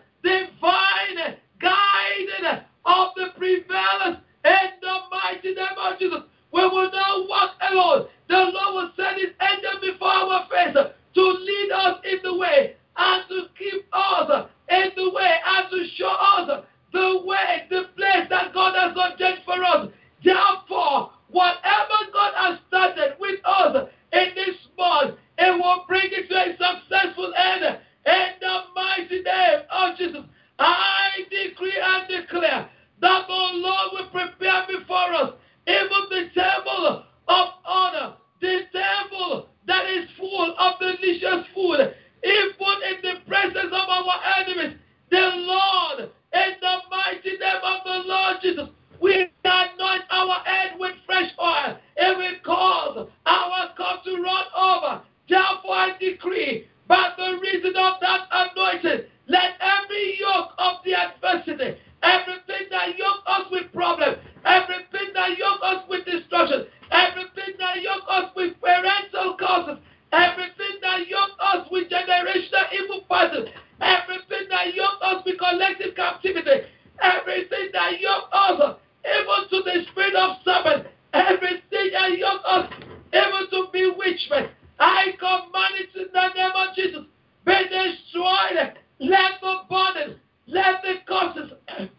divine guidance of the prevalence in the mighty name of Jesus. We will not walk alone. The Lord will send his angel before our face to lead us in the way and to keep us in the way and to show us the way, the place that God has ordained for us. Therefore, whatever God among us, even to bewitchment. I command it in the name of Jesus. Be destroyed. Let the burden, let the curses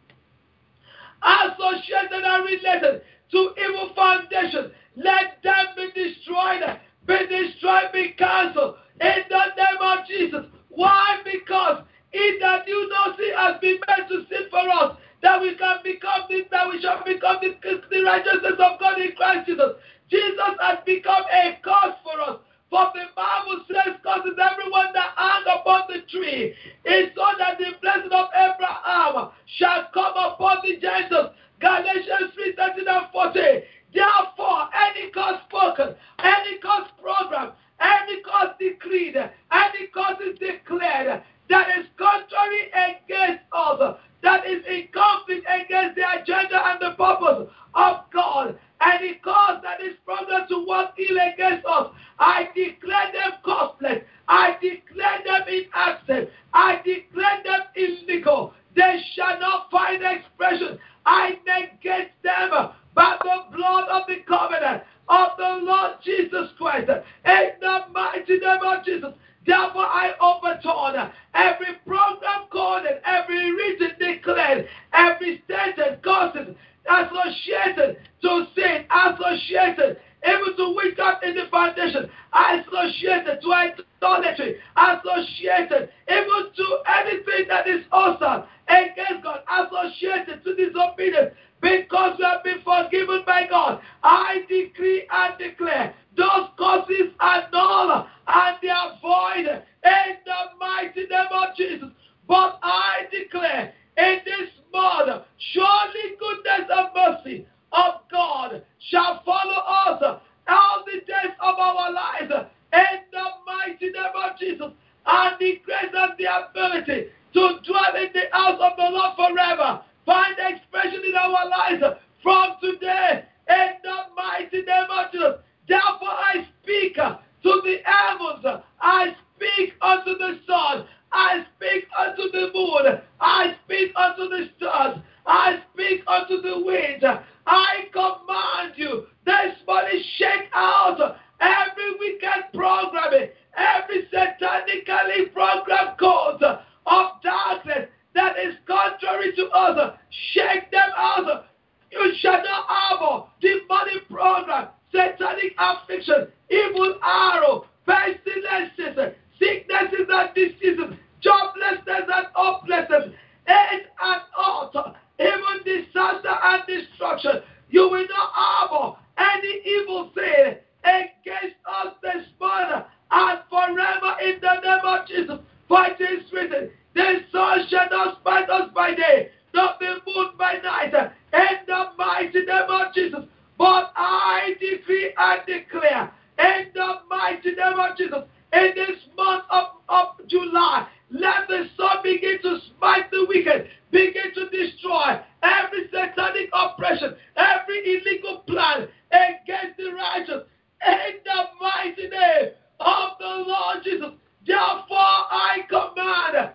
associated and related to evil foundations, let them be destroyed. Be destroyed, be cancelled in the name of Jesus. Why? Because he that you don't see has been meant to sin for us, that we can become this, that we shall become the, the righteousness of God in Christ Jesus. Jesus has become a cause for us. For the Bible says, causes everyone that hang upon the tree, is so that the blessing of Abraham shall come upon the Gentiles. Galatians three, thirteen and fourteen. Therefore, any cause spoken, any cause program, any cause decreed, any cause is declared that is contrary against us, that is in conflict against the agenda and the purpose of God, any cause that is programmed to work ill against us, I declare them costless. I declare them inactive. I declare them illegal. They shall not find expression. I negate them by the blood of the covenant of the Lord Jesus Christ. In the mighty name of Jesus. Therefore, I overturn every program coded, every written declared, every stated causes associated to sin, associated even to witchcraft in the foundation, associated to idolatry, associated even to anything that is awesome against God, associated to disobedience, because we have been forgiven by God. I decree and declare those causes are null and they are void in the mighty name of Jesus. But I declare in this month, surely goodness and mercy of God shall follow us all the days of our lives in the mighty name of Jesus. And the grace and the ability to dwell in the house of the Lord forever find expression in our lives from today in the mighty name of Jesus. Therefore I speak to the heavens, I speak unto the sun, I speak unto the moon, I speak unto the stars, I speak unto the wind. I command you this morning, shake out every wicked programming, every satanically programmed code of darkness that is contrary to us. Shake them out. You shall not harbor demonic program, satanic affliction, evil arrow, pestilences, sicknesses and diseases, joblessness and hopelessness, age and author, even disaster and destruction. You will not harbor any evil thing against us this morning and forever in the name of Jesus. For it is written, the sun shall not smite us by day, nor the moon by night, in the mighty name of Jesus. But I decree and declare, in the mighty name of Jesus, in this month of, of July, let the sun begin to smite the wicked, begin to destroy every satanic oppression, every illegal plan against the righteous, in the mighty name of the Lord Jesus. Therefore, I command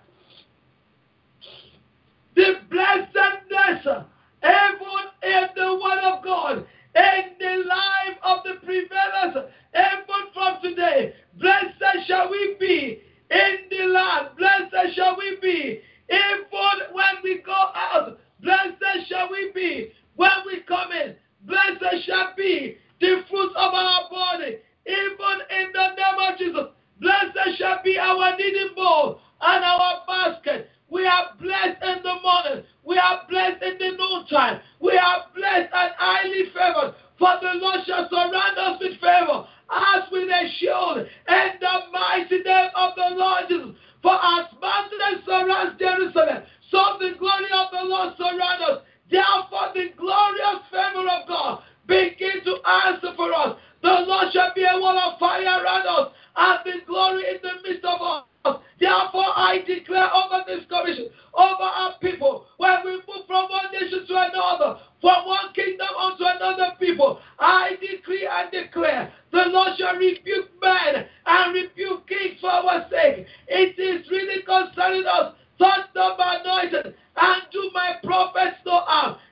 the blessedness, even in the word of God, in the life of the prevailers, even from today. Blessed shall we be in the land. Blessed shall we be even when we go out. Blessed shall we be when we come in. Blessed shall be the fruit of our body, even in the name of Jesus. Blessed shall be our kneading bowl and our basket. We are blessed in the morning. We are blessed in the noontime. We are blessed and highly favored. For the Lord shall surround us with favor, as with a shield, in the mighty name of the Lord Jesus. For as mountains surround Jerusalem, so the glory of the Lord surrounds us. Therefore the glorious favor of God begin to answer for us. The Lord shall be a wall of fire around us, and the glory in the midst of us. Therefore, I declare over this commission, over our people, when we move from one nation to another, from one kingdom unto another people, I decree and declare, the Lord shall rebuke men and rebuke kings for our sake. It is really concerning us. Touch them anointed and do my prophets no harm.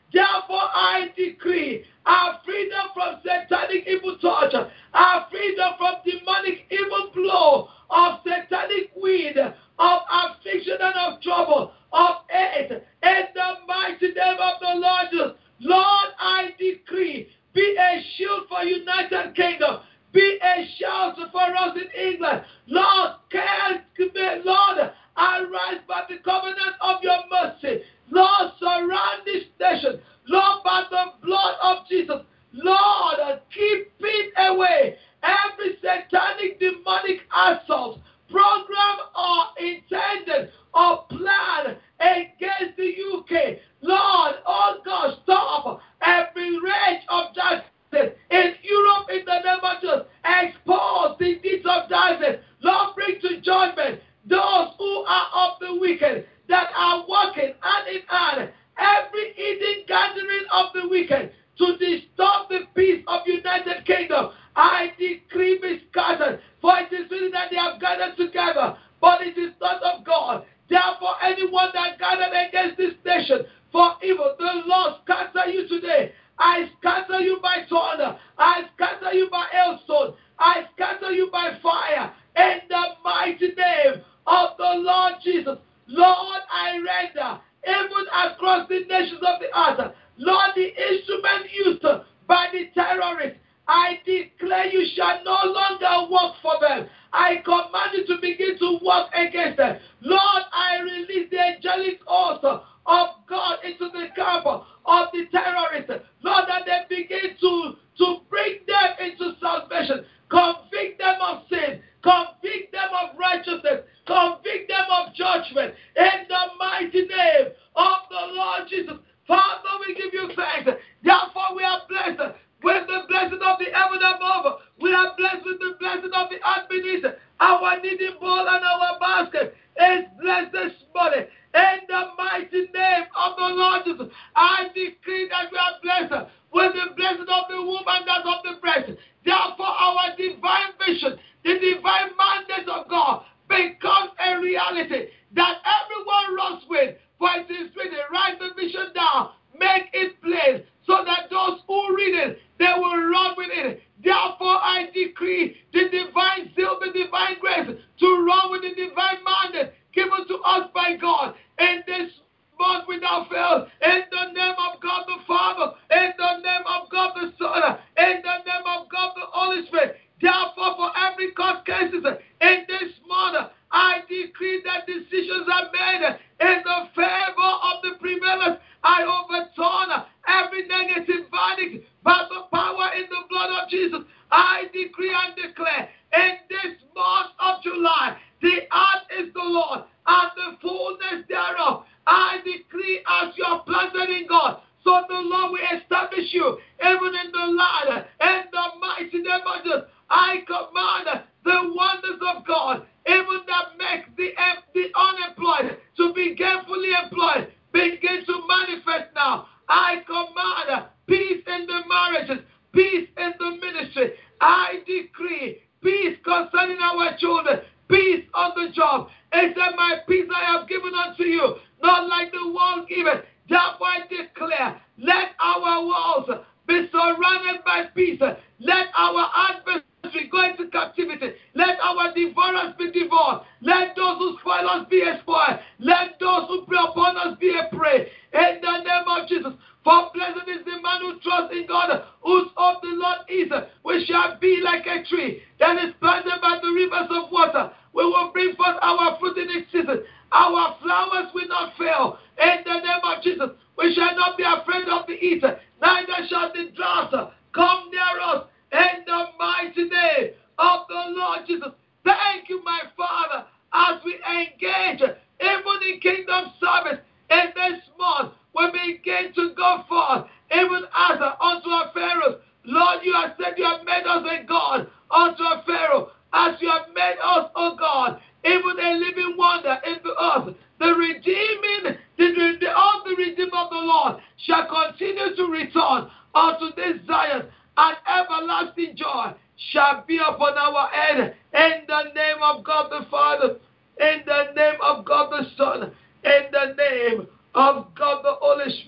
Therefore, I decree our freedom from satanic evil touch, our freedom from demonic evil blow of satanic wind, of affliction and of trouble, of hate, in the mighty name of the Lord Jesus. Lord, I decree, be a shield for United Kingdom, be a shelter for us in England. Lord, care, Lord, arise by the covenant of your mercy. Lord, surround this nation. Lord, by the blood of Jesus. Lord, keep it away. Every satanic demonic assault, program or intended or plan against the U K. Lord, oh God, stop every rage of darkness in Europe in the name of Jesus. Expose the deeds of darkness. Lord, bring to judgment those who are of the wicked that are working hand in hand. Every hidden gathering of the wicked to disturb the peace of United Kingdom, I decree be scattered. For it is written that they have gathered together, but it is not of God. Therefore, anyone that gathered against this nation for evil, the Lord scatter you today. I scatter you by thunder. I scatter you by hailstone. I scatter you by fire. In the mighty name of the Lord Jesus. Lord, I render, even across the nations of the earth, Lord, the instrument used by the terrorists, I declare you shall no longer work for them. I command you to begin to work against them. Lord, I release the angelic host of God into the camp of the terrorists. Lord, that they begin to, to bring them into salvation. Convict them of sin. Convict them of righteousness. Convict them of judgment. In the mighty name of the Lord Jesus. Father, we give you thanks. Therefore, we are blessed with the blessing of the heaven above. We are blessed with the blessing of the earth beneath. Our kneading bowl and our basket is blessed this morning. In the mighty name of the Lord Jesus, I decree that we are blessed with the blessing of the womb and that of the breast. Therefore, our divine vision, the divine mandate of God, becomes a reality that everyone runs with. For it is written, write the vision down, make it plain, so that those who read it, they will run with it. Therefore, I decree the divine zeal, the divine grace to run with the divine mandate given to us by God in this month without fail. In the name of God the Father, in the name of God the Son, in the name of God the Holy Spirit. Therefore, for every court cases in this month, I decree that decisions are made in the favor of the prevalence. I overturn every negative verdict by the power in the blood of Jesus. I decree and declare in this month of July, the earth is the Lord and the fullness thereof. I decree as you are planted in God, so the Lord will establish you even in the land. In the mighty name of Jesus, I command the wonders of God, even that makes the, the unemployed to be gainfully employed, begin to manifest now. I command peace in the marriages, peace in the ministry. I decree peace concerning our children, peace on the job. It said, my peace I have given unto you, not like the world given. Therefore I declare, let our walls be surrounded by peace. Let our adversaries go into captivity. Let our devourers be devoured. Let those who spoil us be spoiled. Let those who prey upon us be a prey. In the name of Jesus. For blessed is the man who trusts in God, whose of the Lord is. We shall be like a tree that is planted by the rivers of water. We will bring forth our fruit in its season. Our flowers will not fail. In the name of Jesus, we shall not be afraid of the heat, neither shall the drought come near us. In the mighty name of the Lord Jesus. Thank you, my Father, as we engage even in kingdom service in this month. We begin to go forth, even as unto our Pharaohs. Lord, you have said you have made us a God unto a Pharaoh, as you have made us, O God, even a living wonder in the earth. The redeeming, the, the, all the redeemed of the Lord shall continue to return unto this Zion, and everlasting joy shall be upon our head. In the name of God the Father, in the name of God the Son, in the name of God the Holy Spirit.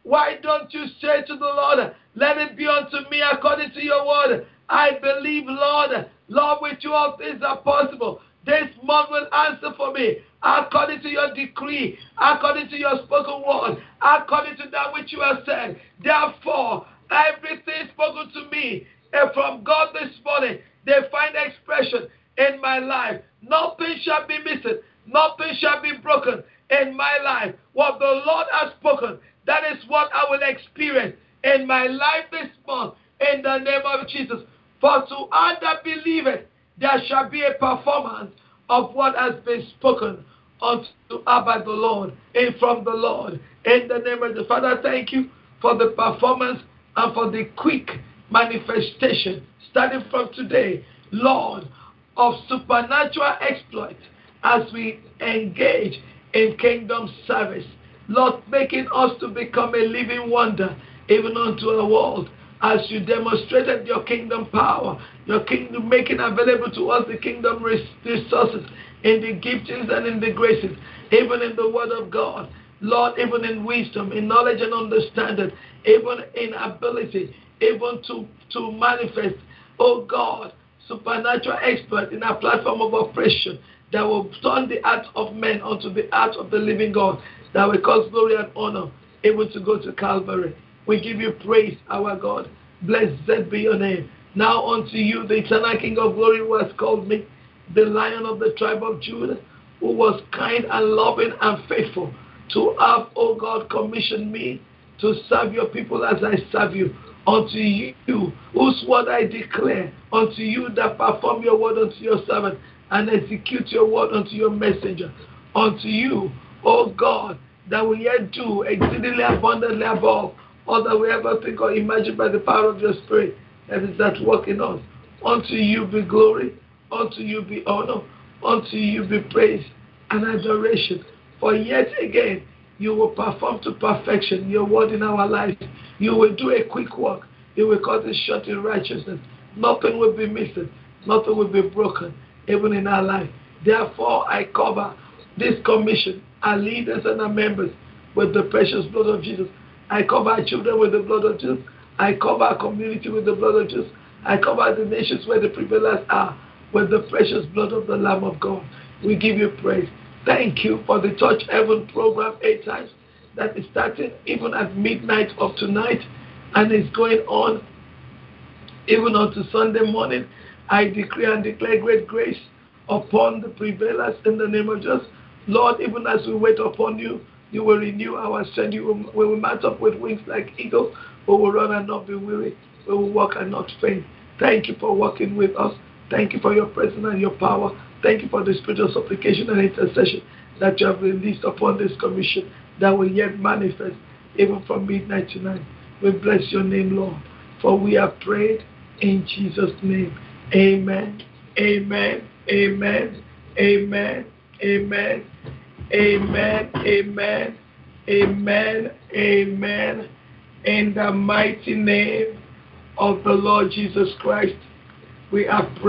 Why don't you say to the Lord, let it be unto me according to your word? I believe, Lord. Lord, with you all things are possible. This month will answer for me according to your decree, according to your spoken word, according to that which you have said. Therefore, everything spoken to me and from God this morning, they find expression in my life. Nothing shall be missing. Nothing shall be broken in my life. What the Lord has spoken, that is what I will experience in my life this month in the name of Jesus. For to all that believe it, there shall be a performance of what has been spoken unto Abba the Lord and from the Lord. In the name of the Father, thank you for the performance and for the quick manifestation starting from today, Lord, of supernatural exploit as we engage in kingdom service. Lord, making us to become a living wonder even unto our world, as you demonstrated your kingdom power, your kingdom making available to us the kingdom resources in the giftings and in the graces, even in the word of God. Lord, even in wisdom, in knowledge and understanding, even in ability, even to, to manifest, oh God, supernatural expert in our platform of operation that will turn the heart of men unto the heart of the living God, that will cause glory and honor, able to go to Calvary. We give you praise, our God. Blessed be your name. Now unto you, the eternal King of glory, who has called me, the Lion of the tribe of Judah, who was kind and loving and faithful, to have, O God, commissioned me to serve your people as I serve you. Unto you, whose word I declare, unto you that perform your word unto your servant and execute your word unto your messenger. Unto you, O God, that we yet do exceedingly abundantly above all that we ever think or imagine by the power of your Spirit that is at work in us. Unto you be glory, unto you be honor, unto you be praise and adoration. For yet again, you will perform to perfection your word in our lives. You will do a quick work. You will cut it short in righteousness. Nothing will be missing. Nothing will be broken, even in our life. Therefore, I cover this commission, our leaders and our members, with the precious blood of Jesus. I cover our children with the blood of Jesus. I cover our community with the blood of Jesus. I cover the nations where the prevailers are with the precious blood of the Lamb of God. We give you praise. Thank you for the Touch Heaven program eight times that is starting even at midnight of tonight and is going on even unto Sunday morning. I decree and declare great grace upon the prevailers in the name of Jesus. Lord, even as we wait upon you, you will renew our strength. You will, we will mount up with wings like eagles. We will run and not be weary. We will walk and not faint. Thank you for working with us. Thank you for your presence and your power. Thank you for the spiritual supplication and intercession that you have released upon this commission that will yet manifest even from midnight tonight. We bless your name, Lord, for we have prayed in Jesus' name. Amen. Amen. Amen. Amen. Amen. Amen. Amen. Amen. Amen. In the mighty name of the Lord Jesus Christ, we have prayed.